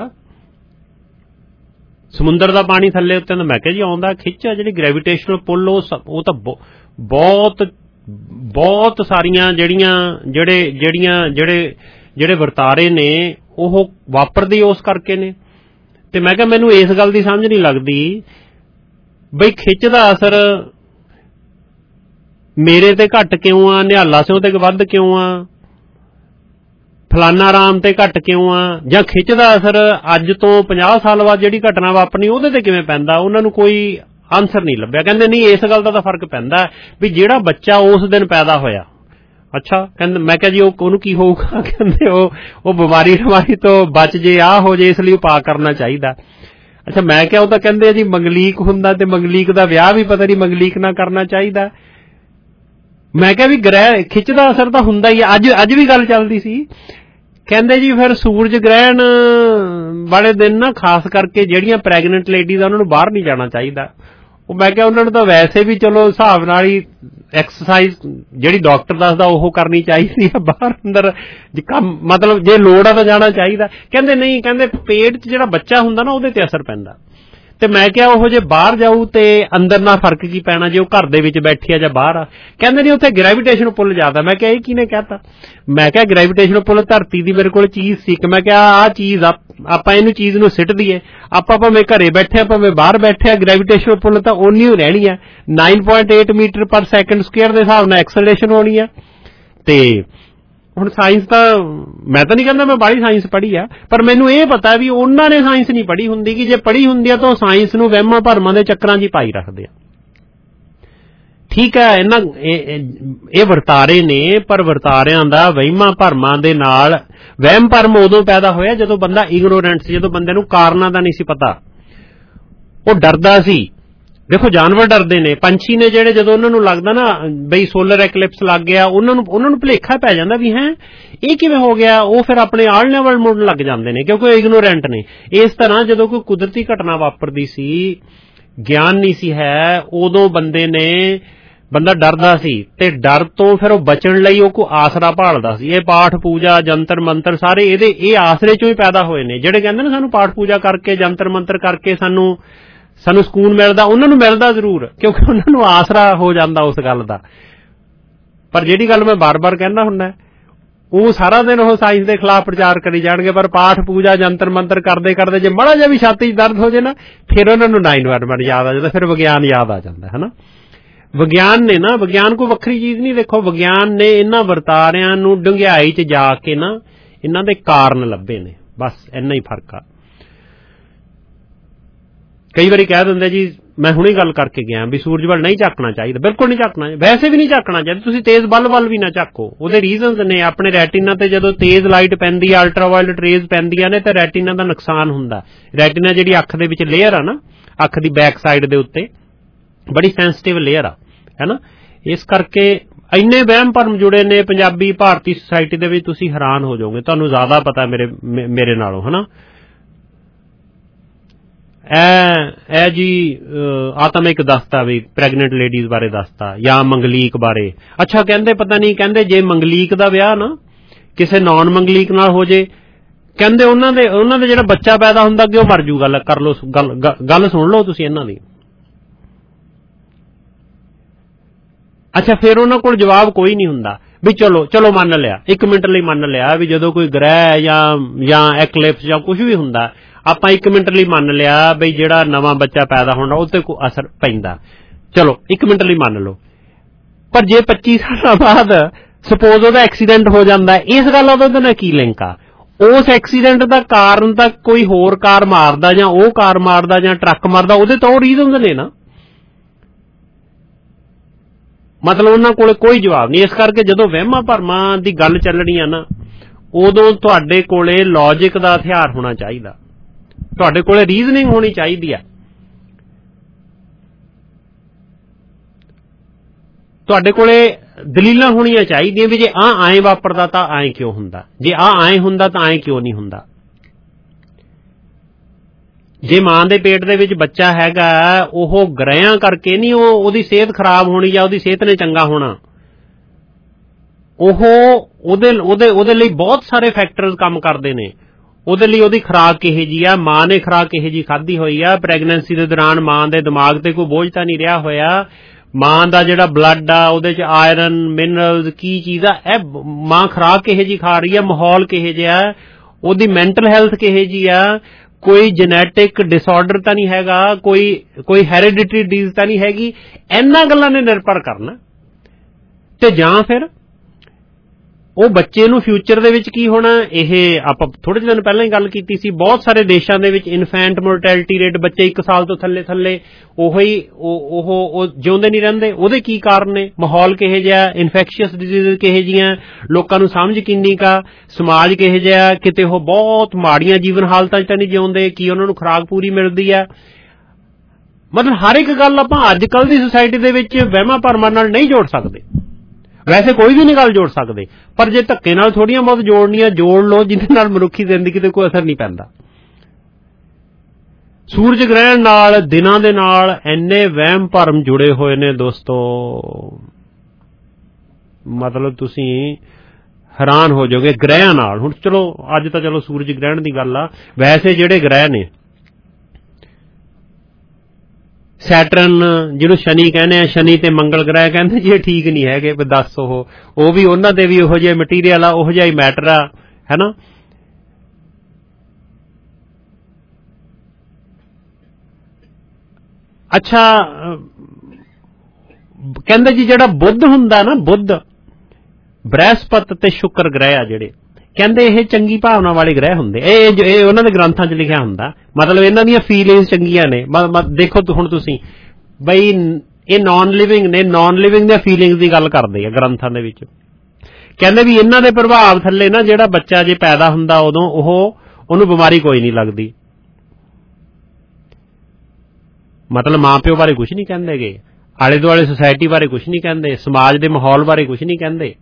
ਸਮੁੰਦਰ ਦਾ ਪਾਣੀ ਥੱਲੇ ਉੱਤੇ। ਮੈਂ ਕਿਹਾ ਜੀ ਆਉਂਦਾ ਖਿੱਚ ਆ ਜਿਹੜੀ ਗ੍ਰੈਵੀਟੇਸ਼ਨਲ ਪੁੱਲ, ਉਹ ਉਹ ਤਾਂ ਬਹੁਤ ਬਹੁਤ ਸਾਰੀਆਂ ਜਿਹੜੀਆਂ ਜਿਹੜੇ ਜਿਹੜੀਆਂ ਜਿਹੜੇ ਜਿਹੜੇ ਵਰਤਾਰੇ ਨੇ ਉਹ ਵਾਪਰਦੇ ਉਸ ਕਰਕੇ ਨੇ। ਤੇ ਮੈਂ ਕਿਹਾ ਮੈਨੂੰ ਇਸ ਗੱਲ ਦੀ ਸਮਝ ਨਹੀਂ ਲੱਗਦੀ ਬਈ ਖਿੱਚ ਦਾ ਅਸਰ ਮੇਰੇ ਤੇ ਘੱਟ ਕਿਉਂ ਆ, ਨਿਹਾਲਾ ਸਿੰਘ ਤੇ ਵੱਧ ਕਿਉਂ ਆ, ਫਲਾਨਾ ਰਾਮ ਤੇ ਘੱਟ ਕਿਉਂ ਆ, ਜਾਂ ਖਿੱਚ ਦਾ ਅਸਰ ਅੱਜ ਤੋਂ ਪੰਜਾਹ ਸਾਲ ਬਾਅਦ ਜਿਹੜੀ ਘਟਨਾ ਵਾਪਰਨੀ ਉਹਦੇ ਤੇ ਕਿਵੇਂ ਪੈਂਦਾ। ਉਹਨਾਂ ਨੂੰ ਕੋਈ ਆਨਸਰ ਨਹੀਂ ਲੱਭਿਆ। ਕਹਿੰਦੇ ਨਹੀਂ ਇਸ ਗੱਲ ਦਾ ਤਾਂ ਫਰਕ ਪੈਂਦਾ ਵੀ ਜਿਹੜਾ ਬੱਚਾ ਉਸ ਦਿਨ ਪੈਦਾ ਹੋਇਆ। ਅੱਛਾ ਕਹਿੰਦੇ, ਮੈਂ ਕਿਹਾ ਜੀ ਉਹ ਉਹਨੂੰ ਕੀ ਹੋਊਗਾ, ਕਹਿੰਦੇ ਉਹ ਉਹ ਬਿਮਾਰੀ ਬਿਮਾਰੀ ਤੋਂ ਬਚ ਜੇ, ਆਹ ਹੋ ਜੇ, ਇਸ ਲਈ ਉਪਾਅ ਕਰਨਾ ਚਾਹੀਦਾ। ਅੱਛਾ ਮੈਂ ਕਿਹਾ ਉਹ ਤਾਂ ਕਹਿੰਦੇ ਜੀ ਮੰਗਲੀਕ ਹੁੰਦਾ ਤੇ ਮੰਗਲੀਕ ਦਾ ਵਿਆਹ ਵੀ ਪਤਾ ਨਹੀਂ ਮੰਗਲੀਕ ਨਾਲ ਕਰਨਾ ਚਾਹੀਦਾ। ਮੈਂ ਕਿਹਾ ਵੀ ਗ੍ਰਹਿ ਖਿੱਚ ਦਾ ਅਸਰ ਤਾਂ ਹੁੰਦਾ ਹੀ ਆ। ਅੱਜ ਅੱਜ ਵੀ ਗੱਲ ਚੱਲਦੀ ਸੀ, ਕਹਿੰਦੇ ਜੀ ਫਿਰ ਸੂਰਜ ਗ੍ਰਹਿਣ ਵਾਲੇ ਦਿਨ ਨਾ ਖਾਸ ਕਰਕੇ ਜਿਹੜੀਆਂ ਪ੍ਰੈਗਨੈਂਟ ਲੇਡੀਜ਼ ਆ ਉਹਨਾਂ ਨੂੰ ਬਾਹਰ ਨਹੀਂ ਜਾਣਾ ਚਾਹੀਦਾ। ਉਹ ਮੈਂ ਕਿਹਾ ਉਹਨਾਂ ਨੂੰ ਤਾਂ ਵੈਸੇ ਵੀ ਚਲੋ ਹਿਸਾਬ ਨਾਲ ਹੀ ਐਕਸਰਸਾਈਜ਼ ਜਿਹੜੀ ਡਾਕਟਰ ਦੱਸਦਾ ਉਹ ਕਰਨੀ ਚਾਹੀਦੀ ਆ, ਬਾਹਰ ਅੰਦਰ ਕੰਮ ਮਤਲਬ ਜੇ ਲੋੜ ਆ ਤਾਂ ਜਾਣਾ ਚਾਹੀਦਾ। ਕਹਿੰਦੇ ਨਹੀਂ, ਕਹਿੰਦੇ ਪੇਟ 'ਚ ਜਿਹੜਾ ਬੱਚਾ ਹੁੰਦਾ ਨਾ ਉਹਦੇ ਤੇ ਅਸਰ ਪੈਂਦਾ। ਤੇ ਮੈਂ ਕਿਹਾ ਉਹ ਜੇ ਬਾਹਰ ਜਾਊ ਤੇ ਅੰਦਰ ਨਾਲ ਫਰਕ ਕੀ ਪੈਣਾ ਜੇ ਉਹ ਘਰ ਦੇ ਵਿੱਚ ਬੈਠੀ ਆ ਜਾਂ ਬਾਹਰ ਆ। ਕਹਿੰਦੇ ਨਹੀਂ ਉੱਥੇ ਗ੍ਰੈਵੀਟੇਸ਼ਨ ਪੁੱਲ ਜ਼ਿਆਦਾ। ਮੈਂ ਕਿਹਾ ਇਹ ਕਿਹਨੇ ਕਹਿਤਾ? ਮੈਂ ਕਿਹਾ ਗ੍ਰੈਵੀਟੇਸ਼ਨ ਪੁੱਲ ਧਰਤੀ ਦੀ ਮੇਰੇ ਕੋਲ ਚੀਜ਼ ਸੀ ਕਿ ਮੈਂ ਕਿਹਾ ਆਹ ਚੀਜ਼ ਆਪਾਂ ਇਹਨੂੰ ਚੀਜ਼ ਨੂੰ ਸਿੱਟ ਦਈਏ, ਆਪਾਂ ਭਾਵੇਂ ਘਰੇ ਬੈਠੇ ਆ ਭਾਵੇਂ ਬਾਹਰ ਬੈਠੇ ਆ, ਗ੍ਰੈਵੀਟੇਸ਼ਨ ਪੁੱਲ ਤਾਂ ਓਨੀ ਓ ਰਹਿਣੀ ਆ। Nine point eight metre per second square ਦੇ ਹਿਸਾਬ ਨਾਲ ਐਕਸਲਰੇਸ਼ਨ ਹੋਣੀ ਆ। ਤੇ ਹੁਣ ਸਾਇੰਸ ਤਾਂ ਮੈਂ ਤਾਂ ਨਹੀਂ ਕਹਿੰਦਾ ਮੈਂ ਬਾਹਲੀ ਸਾਇੰਸ ਪੜ੍ਹੀ ਆ, ਪਰ ਮੈਨੂੰ ਇਹ ਪਤਾ ਵੀ ਉਹਨਾਂ ਨੇ ਸਾਇੰਸ ਨਹੀਂ ਪੜ੍ਹੀ ਹੁੰਦੀ ਕਿ ਜੇ ਪੜ੍ਹੀ ਹੁੰਦੀ ਆ ਤਾਂ ਉਹ ਸਾਇੰਸ ਨੂੰ ਵਹਿਮਾਂ ਭਰਮਾਂ ਦੇ ਚੱਕਰਾਂ 'ਚ ਹੀ ਪਾਈ ਰੱਖਦੇ ਆ। ਠੀਕ ਹੈ, ਇਹਨਾਂ ਇਹ ਵਰਤਾਰੇ ਨੇ, ਪਰ ਵਰਤਾਰਿਆਂ ਦਾ ਵਹਿਮਾਂ ਭਰਮਾਂ ਦੇ ਨਾਲ ਵਹਿਮ ਭਰਮ ਉਦੋਂ ਪੈਦਾ ਹੋਇਆ ਜਦੋਂ ਬੰਦਾ ਇਗਨੋਰੈਂਟ ਸੀ, ਜਦੋਂ ਬੰਦੇ ਨੂੰ ਕਾਰਨਾਂ ਦਾ ਨਹੀਂ ਸੀ ਪਤਾ, ਉਹ ਡਰਦਾ ਸੀ। ਦੇਖੋ ਜਾਨਵਰ ਡਰਦੇ ਨੇ, ਪੰਛੀ ਨੇ ਜਿਹੜੇ ਜਦੋਂ ਉਹਨਾਂ ਨੂੰ ਲੱਗਦਾ ਨਾ ਬਈ ਸੋਲਰ ਐਕਲਿਪਸ ਲੱਗ ਗਿਆ, ਉਹਨਾਂ ਨੂੰ ਉਹਨਾਂ ਨੂੰ ਭੁਲੇਖਾ ਪੈ ਜਾਂਦਾ ਵੀ ਹੈ ਇਹ ਕਿਵੇਂ ਹੋ ਗਿਆ, ਉਹ ਫਿਰ ਆਪਣੇ ਆਲਣਿਆਂ ਵੱਲ ਮੁੜਨ ਲੱਗ ਜਾਂਦੇ ਨੇ ਕਿਉਂਕਿ ਉਹ ਇਗਨੋਰੈਂਟ ਨੇ। ਇਸ ਤਰ੍ਹਾਂ ਜਦੋਂ ਕੋਈ ਕੁਦਰਤੀ ਘਟਨਾ ਵਾਪਰਦੀ ਸੀ, ਗਿਆਨ ਨਹੀਂ ਸੀ ਹੈ, ਉਦੋਂ ਬੰਦੇ ਨੇ ਬੰਦਾ ਡਰਦਾ ਸੀ ਤੇ ਡਰ ਤੋਂ ਫਿਰ ਉਹ ਬਚਣ ਲਈ ਉਹ ਕੋਈ ਆਸਰਾ ਭਾਲਦਾ ਸੀ। ਇਹ ਪਾਠ ਪੂਜਾ ਜੰਤਰ ਮੰਤਰ ਸਾਰੇ ਇਹਦੇ ਇਹ ਆਸਰੇ ਚੋਂ ਹੀ ਪੈਦਾ ਹੋਏ ਨੇ। ਜਿਹੜੇ ਕਹਿੰਦੇ ਨੇ ਸਾਨੂੰ ਪਾਠ ਪੂਜਾ ਕਰਕੇ ਜੰਤਰ ਮੰਤਰ ਕਰਕੇ ਸਾਨੂੰ ਸਾਨੂੰ ਸਕੂਨ ਮਿਲਦਾ, ਉਹਨਾਂ ਨੂੰ ਮਿਲਦਾ ਜ਼ਰੂਰ ਕਿਉਂਕਿ ਉਹਨਾਂ ਨੂੰ ਆਸਰਾ ਹੋ ਜਾਂਦਾ ਉਸ ਗੱਲ ਦਾ। ਪਰ ਜਿਹੜੀ ਗੱਲ ਮੈਂ ਬਾਰ-ਬਾਰ ਕਹਿੰਦਾ ਹੁੰਦਾ, ਉਹ ਸਾਰਾ ਦਿਨ ਉਹ ਸਾਇੰਸ ਦੇ ਖਿਲਾਫ ਪ੍ਰਚਾਰ ਕਰੀ ਜਾਣਗੇ, ਪਰ ਪਾਠ ਪੂਜਾ ਜੰਤਰ ਮੰਤਰ ਕਰਦੇ ਕਰਦੇ ਜੇ ਮਾੜਾ ਜਿਹਾ ਵੀ ਛਾਤੀ 'ਚ ਦਰਦ ਹੋ ਜੇ ਨਾ, ਫਿਰ ਉਹਨਾਂ ਨੂੰ ਨਾਈਨ ਵਰਮਨ ਯਾਦ ਆ ਜਾਂਦਾ, ਫਿਰ ਵਿਗਿਆਨ ਯਾਦ ਆ ਜਾਂਦਾ ਹੈ ਨਾ। ਵਿਗਿਆਨ ਨੇ ਨਾ, ਵਿਗਿਆਨ ਕੋਈ ਵੱਖਰੀ ਚੀਜ਼ ਨਹੀਂ। ਦੇਖੋ ਵਿਗਿਆਨ ਨੇ ਇਹਨਾਂ ਵਰਤਾਰਿਆਂ ਨੂੰ ਡੂੰਘਾਈ 'ਚ ਜਾ ਕੇ ਨਾ ਇਹਨਾਂ ਦੇ ਕਾਰਨ ਲੱਭੇ ਨੇ, ਬਸ ਇੰਨਾ ਹੀ ਫਰਕ ਆ। ਕਈ ਵਾਰੀ ਕਹਿ ਦਿੰਦੇ ਜੀ ਮੈਂ ਹੁਣੇ ਗੱਲ ਕਰਕੇ ਗਿਆ ਵੀ ਸੂਰਜ ਵੱਲ ਨਹੀਂ ਝਾਕਣਾ ਚਾਹੀਦਾ, ਬਿਲਕੁਲ ਨਹੀਂ ਝਾਕਣਾ, ਵੈਸੇ ਵੀ ਨਹੀਂ ਝਾਕਣਾ ਚਾਹੀਦਾ। ਤੁਸੀਂ ਤੇਜ਼ ਬਲ ਵੱਲ ਵੀ ਨਾ ਝਾਕੋ, ਉਹਦੇ ਰੀਜ਼ਨਸ ਨੇ। ਆਪਣੇ ਰੈਟੀਨਾ ਤੇ ਜਦੋਂ ਤੇਜ਼ ਲਾਈਟ ਪੈਂਦੀ ਆ, ਅਲਟਰਾਵਾਇਲਟ ਰੇਜ਼ ਪੈਂਦੀਆਂ ਨੇ ਤਾਂ ਰੈਟੀਨਾ ਦਾ ਨੁਕਸਾਨ ਹੁੰਦਾ। ਰੈਟੀਨਾ ਜਿਹੜੀ ਅੱਖ ਦੇ ਵਿੱਚ ਲੇਅਰ ਆ ਨਾ, ਅੱਖ ਦੀ ਬੈਕ ਸਾਈਡ ਦੇ ਉੱਤੇ ਬੜੀ ਸੈਂਸਿਟਿਵ ਲੇਅਰ ਆ, ਹੈ ਨਾ। ਇਸ ਕਰਕੇ ਇੰਨੇ ਵਹਿਮ ਭਰਮ ਜੁੜੇ ਨੇ ਪੰਜਾਬੀ ਭਾਰਤੀ ਸੁਸਾਇਟੀ ਦੇ ਵਿੱਚ, ਤੁਸੀਂ ਹੈਰਾਨ ਹੋ ਜਾਓਗੇ, ਤੁਹਾਨੂੰ ਜ਼ਿਆਦਾ ਪਤਾ ਮੇਰੇ ਮੇਰੇ ਨਾਲੋਂ, ਹੈ ਨਾ। ਇਹ ਇਹ ਜੀ ਆ ਤਾਂ ਮੈਂ ਇੱਕ ਦੱਸਤਾ ਵੀ ਪ੍ਰੈਗਨੈਂਟ ਲੇਡੀਜ਼ ਬਾਰੇ ਦੱਸਤਾ, ਜਾਂ ਮੰਗਲੀਕ ਬਾਰੇ। ਅੱਛਾ ਕਹਿੰਦੇ ਪਤਾ ਨਹੀਂ, ਕਹਿੰਦੇ ਜੇ ਮੰਗਲੀਕ ਦਾ ਵਿਆਹ ਨਾ ਕਿਸੇ ਨੌਨ ਮੰਗਲੀਕ ਨਾਲ ਹੋ ਜੇ, ਕਹਿੰਦੇ ਉਹਨਾਂ ਦੇ ਉਹਨਾਂ ਦਾ ਜਿਹੜਾ ਬੱਚਾ ਪੈਦਾ ਹੁੰਦਾ ਕਿ ਉਹ ਮਰ ਜੂ। ਗੱਲ ਕਰ ਲਓ, ਗੱਲ ਗੱਲ ਸੁਣ ਲਓ ਤੁਸੀਂ ਇਹਨਾਂ ਦੀ। ਅੱਛਾ ਫਿਰ ਉਹਨਾਂ ਕੋਲ ਜਵਾਬ ਕੋਈ ਨਹੀਂ ਹੁੰਦਾ। ਵੀ ਚਲੋ ਚਲੋ ਮੰਨ ਲਿਆ, ਇੱਕ ਮਿੰਟ ਲਈ ਮੰਨ ਲਿਆ ਵੀ ਜਦੋਂ ਕੋਈ ਗ੍ਰਹਿ ਜਾਂ ਜਾਂ ਐਕਲਿਪਸ ਜਾਂ ਕੁਝ ਵੀ ਹੁੰਦਾ, ਆਪਾਂ ਇੱਕ ਮਿੰਟ ਲਈ ਮੰਨ ਲਿਆ ਬਈ ਜਿਹੜਾ ਨਵਾਂ ਬੱਚਾ ਪੈਦਾ ਹੋਣਾ ਉਹ ਤੇ ਕੋਈ ਅਸਰ ਪੈਂਦਾ, ਚਲੋ ਇੱਕ ਮਿੰਟ ਲਈ ਮੰਨ ਲਓ। ਪਰ ਜੇ ਪੱਚੀ ਸਾਲਾਂ ਬਾਅਦ ਸਪੋਜ਼ ਉਹਦਾ ਐਕਸੀਡੈਂਟ ਹੋ ਜਾਂਦਾ, ਇਸ ਗੱਲ ਉਹਦੇ ਨਾਲ ਕੀ ਲਿੰਕ ਆ? ਉਸ ਐਕਸੀਡੈਂਟ ਦਾ ਕਾਰਨ ਤਾਂ ਕੋਈ ਹੋਰ ਕਾਰ ਮਾਰਦਾ ਜਾਂ ਉਹ ਕਾਰ ਮਾਰਦਾ ਜਾਂ ਟਰੱਕ ਮਾਰਦਾ, ਉਹਦੇ ਤਾਂ ਉਹ ਰੀਜ਼ਨਸ ਨੇ ਨਾ। ਮਤਲਬ ਉਹਨਾਂ ਕੋਲ ਕੋਈ ਜਵਾਬ ਨਹੀਂ। ਇਸ ਕਰਕੇ ਜਦੋਂ ਵਹਿਮਾਂ ਭਰਮਾਂ ਦੀ ਗੱਲ ਚੱਲਣੀ ਆ ਨਾ, ਉਦੋਂ ਤੁਹਾਡੇ ਕੋਲੇ ਲੌਜਿਕ ਦਾ ਹਥਿਆਰ ਹੋਣਾ ਚਾਹੀਦਾ, ਤੁਹਾਡੇ ਕੋਲੇ ਰੀਜ਼ਨਿੰਗ ਹੋਣੀ ਚਾਹੀਦੀ ਆ, ਤੁਹਾਡੇ ਕੋਲੇ ਦਲੀਲਾਂ ਹੋਣੀਆਂ ਚਾਹੀਦੀਆਂ ਵੀ ਜੇ ਆਹ ਐਂ ਵਾਪਰਦਾ ਤਾਂ ਐਂ ਕਿਉਂ ਹੁੰਦਾ, ਜੇ ਆਹ ਐਂ ਹੁੰਦਾ ਤਾਂ ਐਂ ਕਿਉਂ ਨਹੀਂ ਹੁੰਦਾ। ਜੇ ਮਾਂ ਦੇ ਪੇਟ ਦੇ ਵਿੱਚ ਬੱਚਾ ਹੈਗਾ, ਉਹ ਗ੍ਰਹਿਆਂ ਕਰਕੇ ਨਹੀਂ ਉਹ ਉਹਦੀ ਸਿਹਤ ਖਰਾਬ ਹੋਣੀ ਜਾਂ ਉਹਦੀ ਸਿਹਤ ਨੇ ਚੰਗਾ ਹੋਣਾ, ਉਹ ਉਹਦੇ ਉਹਦੇ ਉਹਦੇ ਲਈ ਬਹੁਤ ਸਾਰੇ ਫੈਕਟਰਸ ਕੰਮ ਕਰਦੇ ਨੇ। ਉਹਦੇ ਲਈ ਉਹਦੀ ਖੁਰਾਕ ਕਿਹੋ ਜਿਹੀ ਆ, ਮਾਂ ਨੇ ਖੁਰਾਕ ਕਿਹੋ ਜਿਹੀ ਖਾਧੀ ਹੋਈ ਆ, ਪ੍ਰੈਗਨੈਂਸੀ ਦੇ ਦੌਰਾਨ ਮਾਂ ਦੇ ਦਿਮਾਗ ਤੇ ਕੋਈ ਬੋਝ ਤਾਂ ਨਹੀਂ ਰਿਹਾ ਹੋਇਆ, ਮਾਂ ਦਾ ਜਿਹੜਾ ਬਲੱਡ ਆ ਉਹਦੇ 'ਚ ਆਇਰਨ ਮਿਨਰਲਸ ਕੀ ਚੀਜ਼ ਆ, ਇਹ ਮਾਂ ਖੁਰਾਕ ਕਿਹੋ ਜਿਹੀ ਖਾ ਰਹੀ ਆ, ਮਾਹੌਲ ਕਿਹੋ ਜਿਹਾ, ਉਹਦੀ ਮੈਂਟਲ ਹੈਲਥ ਕਿਹੋ ਜਿਹੀ ਆ, ਕੋਈ ਜੈਨੇਟਿਕ ਡਿਸਆਰਡਰ ਤਾਂ ਨਹੀਂ ਹੈਗਾ, ਕੋਈ ਕੋਈ ਹੈਰੀਡਿਟਰੀ ਡਿਜ਼ੀਜ਼ ਤਾਂ ਨਹੀਂ ਹੈਗੀ, ਇਹਨਾਂ ਗੱਲਾਂ ਨੇ ਨਿਰਭਰ ਕਰਨਾ। ਤੇ ਜਾਂ ਫਿਰ ਉਹ ਬੱਚੇ ਨੂੰ ਫਿਊਚਰ ਦੇ ਵਿੱਚ ਕੀ ਹੋਣਾ, ਇਹ ਆਪਾਂ ਥੋੜੇ ਜਿਹੇ ਦਿਨ ਪਹਿਲਾਂ ਹੀ ਗੱਲ ਕੀਤੀ ਸੀ, ਬਹੁਤ ਸਾਰੇ ਦੇਸ਼ਾਂ ਦੇ ਵਿੱਚ ਇਨਫੈਂਟ ਮੋਰਟੈਲਿਟੀ ਰੇਟ, ਬੱਚੇ ਇੱਕ ਸਾਲ ਤੋਂ ਥੱਲੇ ਥੱਲੇ ਉਹੀ ਉਹ ਉਹ ਜਿਉਂਦੇ ਨਹੀਂ ਰਹਿੰਦੇ। ਉਹਦੇ ਕੀ ਕਾਰਨ ਨੇ? ਮਾਹੌਲ ਕਿਹੋ ਜਿਹਾ, ਇਨਫੈਕਸ਼ੀਅਸ ਡਿਜ਼ੀਜ਼ ਕਿਹੋ ਜਿਹੀਆਂ, ਲੋਕਾਂ ਨੂੰ ਸਮਝ ਕਿੰਨੀ ਕਾ, ਸਮਾਜ ਕਿਹੋ ਜਿਹਾ, ਕਿਤੇ ਉਹ ਬਹੁਤ ਮਾੜੀਆਂ ਜੀਵਨ ਹਾਲਤਾਂ 'ਚ ਤਾਂ ਨਹੀਂ ਜਿਉਂਦੇ, ਕੀ ਉਹਨਾਂ ਨੂੰ ਖੁਰਾਕ ਪੂਰੀ ਮਿਲਦੀ ਆ। ਮਤਲਬ ਹਰ ਇੱਕ ਗੱਲ ਆਪਾਂ ਅੱਜ ਕੱਲ੍ਹ ਦੀ ਸੁਸਾਇਟੀ ਦੇ ਵਿੱਚ ਵਹਿਮਾਂ ਭਰਮਾਂ ਨਾਲ ਨਹੀਂ ਜੋੜ ਸਕਦੇ, ਵੈਸੇ ਕੋਈ ਵੀ ਨਹੀਂ ਗੱਲ ਜੋੜ ਸਕਦੇ, ਪਰ ਜੇ ਧੱਕੇ ਨਾਲ ਥੋੜ੍ਹੀਆਂ ਬਹੁਤ ਜੋੜਨੀਆਂ ਜੋੜ ਲਓ, ਜਿਹਦੇ ਨਾਲ ਮਨੁੱਖੀ ਜ਼ਿੰਦਗੀ ਤੇ ਕੋਈ ਅਸਰ ਨਹੀਂ ਪੈਂਦਾ। ਸੂਰਜ ਗ੍ਰਹਿਣ ਨਾਲ, ਦਿਨਾਂ ਦੇ ਨਾਲ ਇੰਨੇ ਵਹਿਮ ਭਰਮ ਜੁੜੇ ਹੋਏ ਨੇ ਦੋਸਤੋ, ਮਤਲਬ ਤੁਸੀਂ ਹੈਰਾਨ ਹੋ ਜਾਓਗੇ ਗ੍ਰਹਿਆਂ ਨਾਲ। ਹੁਣ ਚਲੋ ਅੱਜ ਤਾਂ ਚਲੋ ਸੂਰਜ ਗ੍ਰਹਿਣ ਦੀ ਗੱਲ ਆ, ਵੈਸੇ ਜਿਹੜੇ ਗ੍ਰਹਿ ਨੇ, ਸੈਟਰਨ ਜਿਹਨੂੰ ਸ਼ਨੀ ਕਹਿੰਦੇ ਆ, ਸ਼ਨੀ ਤੇ ਮੰਗਲ ਗ੍ਰਹਿ ਕਹਿੰਦੇ ਜੀ ਇਹ ਠੀਕ ਨਹੀਂ ਹੈਗੇ, ਵੀ ਦੱਸ ਉਹ ਉਹ ਵੀ ਉਹਨਾਂ ਦੇ ਵੀ ਉਹੋ ਜਿਹੇ ਮਟੀਰੀਅਲ ਆ, ਉਹੋ ਜਿਹਾ ਹੀ ਮੈਟਰ ਆ, ਹੈ ਨਾ। ਅੱਛਾ, ਕਹਿੰਦੇ ਜੀ ਜਿਹੜਾ ਬੁੱਧ ਹੁੰਦਾ ਨਾ, ਬੁੱਧ, ਬ੍ਰਹਿਸਪਤ ਤੇ ਸ਼ੁੱਕਰ ਗ੍ਰਹਿ ਆ ਜਿਹੜੇ, ਕਹਿੰਦੇ ਇਹ ਚੰਗੀ ਭਾਵਨਾ ਵਾਲੇ ਗ੍ਰਹਿ ਹੁੰਦੇ, ਇਹ ਇਹ ਉਹਨਾਂ ਦੇ ਗ੍ਰੰਥਾਂ 'ਚ ਲਿਖਿਆ ਹੁੰਦਾ, ਮਤਲਬ ਇਹਨਾਂ ਦੀਆਂ ਫੀਲਿੰਗਸ ਚੰਗੀਆਂ ਨੇ। ਦੇਖੋ ਹੁਣ ਤੁਸੀਂ ਬਈ ਇਹ ਨॉन ਲਿਵਿੰਗ ਨੇ, ਨॉन ਲਿਵਿੰਗ ਦੀਆਂ ਫੀਲਿੰਗਸ ਦੀ ਗੱਲ ਕਰਦੇ ਆ ਗ੍ਰੰਥਾਂ ਦੇ ਵਿੱਚ। ਕਹਿੰਦੇ ਵੀ ਇਹਨਾਂ ਦੇ ਪ੍ਰਭਾਵ ਥੱਲੇ ਨਾ ਜਿਹੜਾ ਬੱਚਾ ਜੇ ਪੈਦਾ ਹੁੰਦਾ ਉਦੋਂ ਉਹ ਉਹਨੂੰ ਬਿਮਾਰੀ ਕੋਈ ਨਹੀਂ ਲੱਗਦੀ। ਮਤਲਬ ਮਾਂ ਪਿਓ ਬਾਰੇ ਕੁਛ ਨਹੀਂ ਕਹਿੰਦੇਗੇ, ਆਲੇ ਦੁਆਲੇ ਸੁਸਾਇਟੀ ਬਾਰੇ ਕੁਛ ਨਹੀਂ ਕਹਿੰਦੇ, ਸਮਾਜ ਦੇ ਮਾਹੌਲ ਬਾਰੇ ਕੁਛ ਨਹੀਂ ਕਹਿੰਦੇ।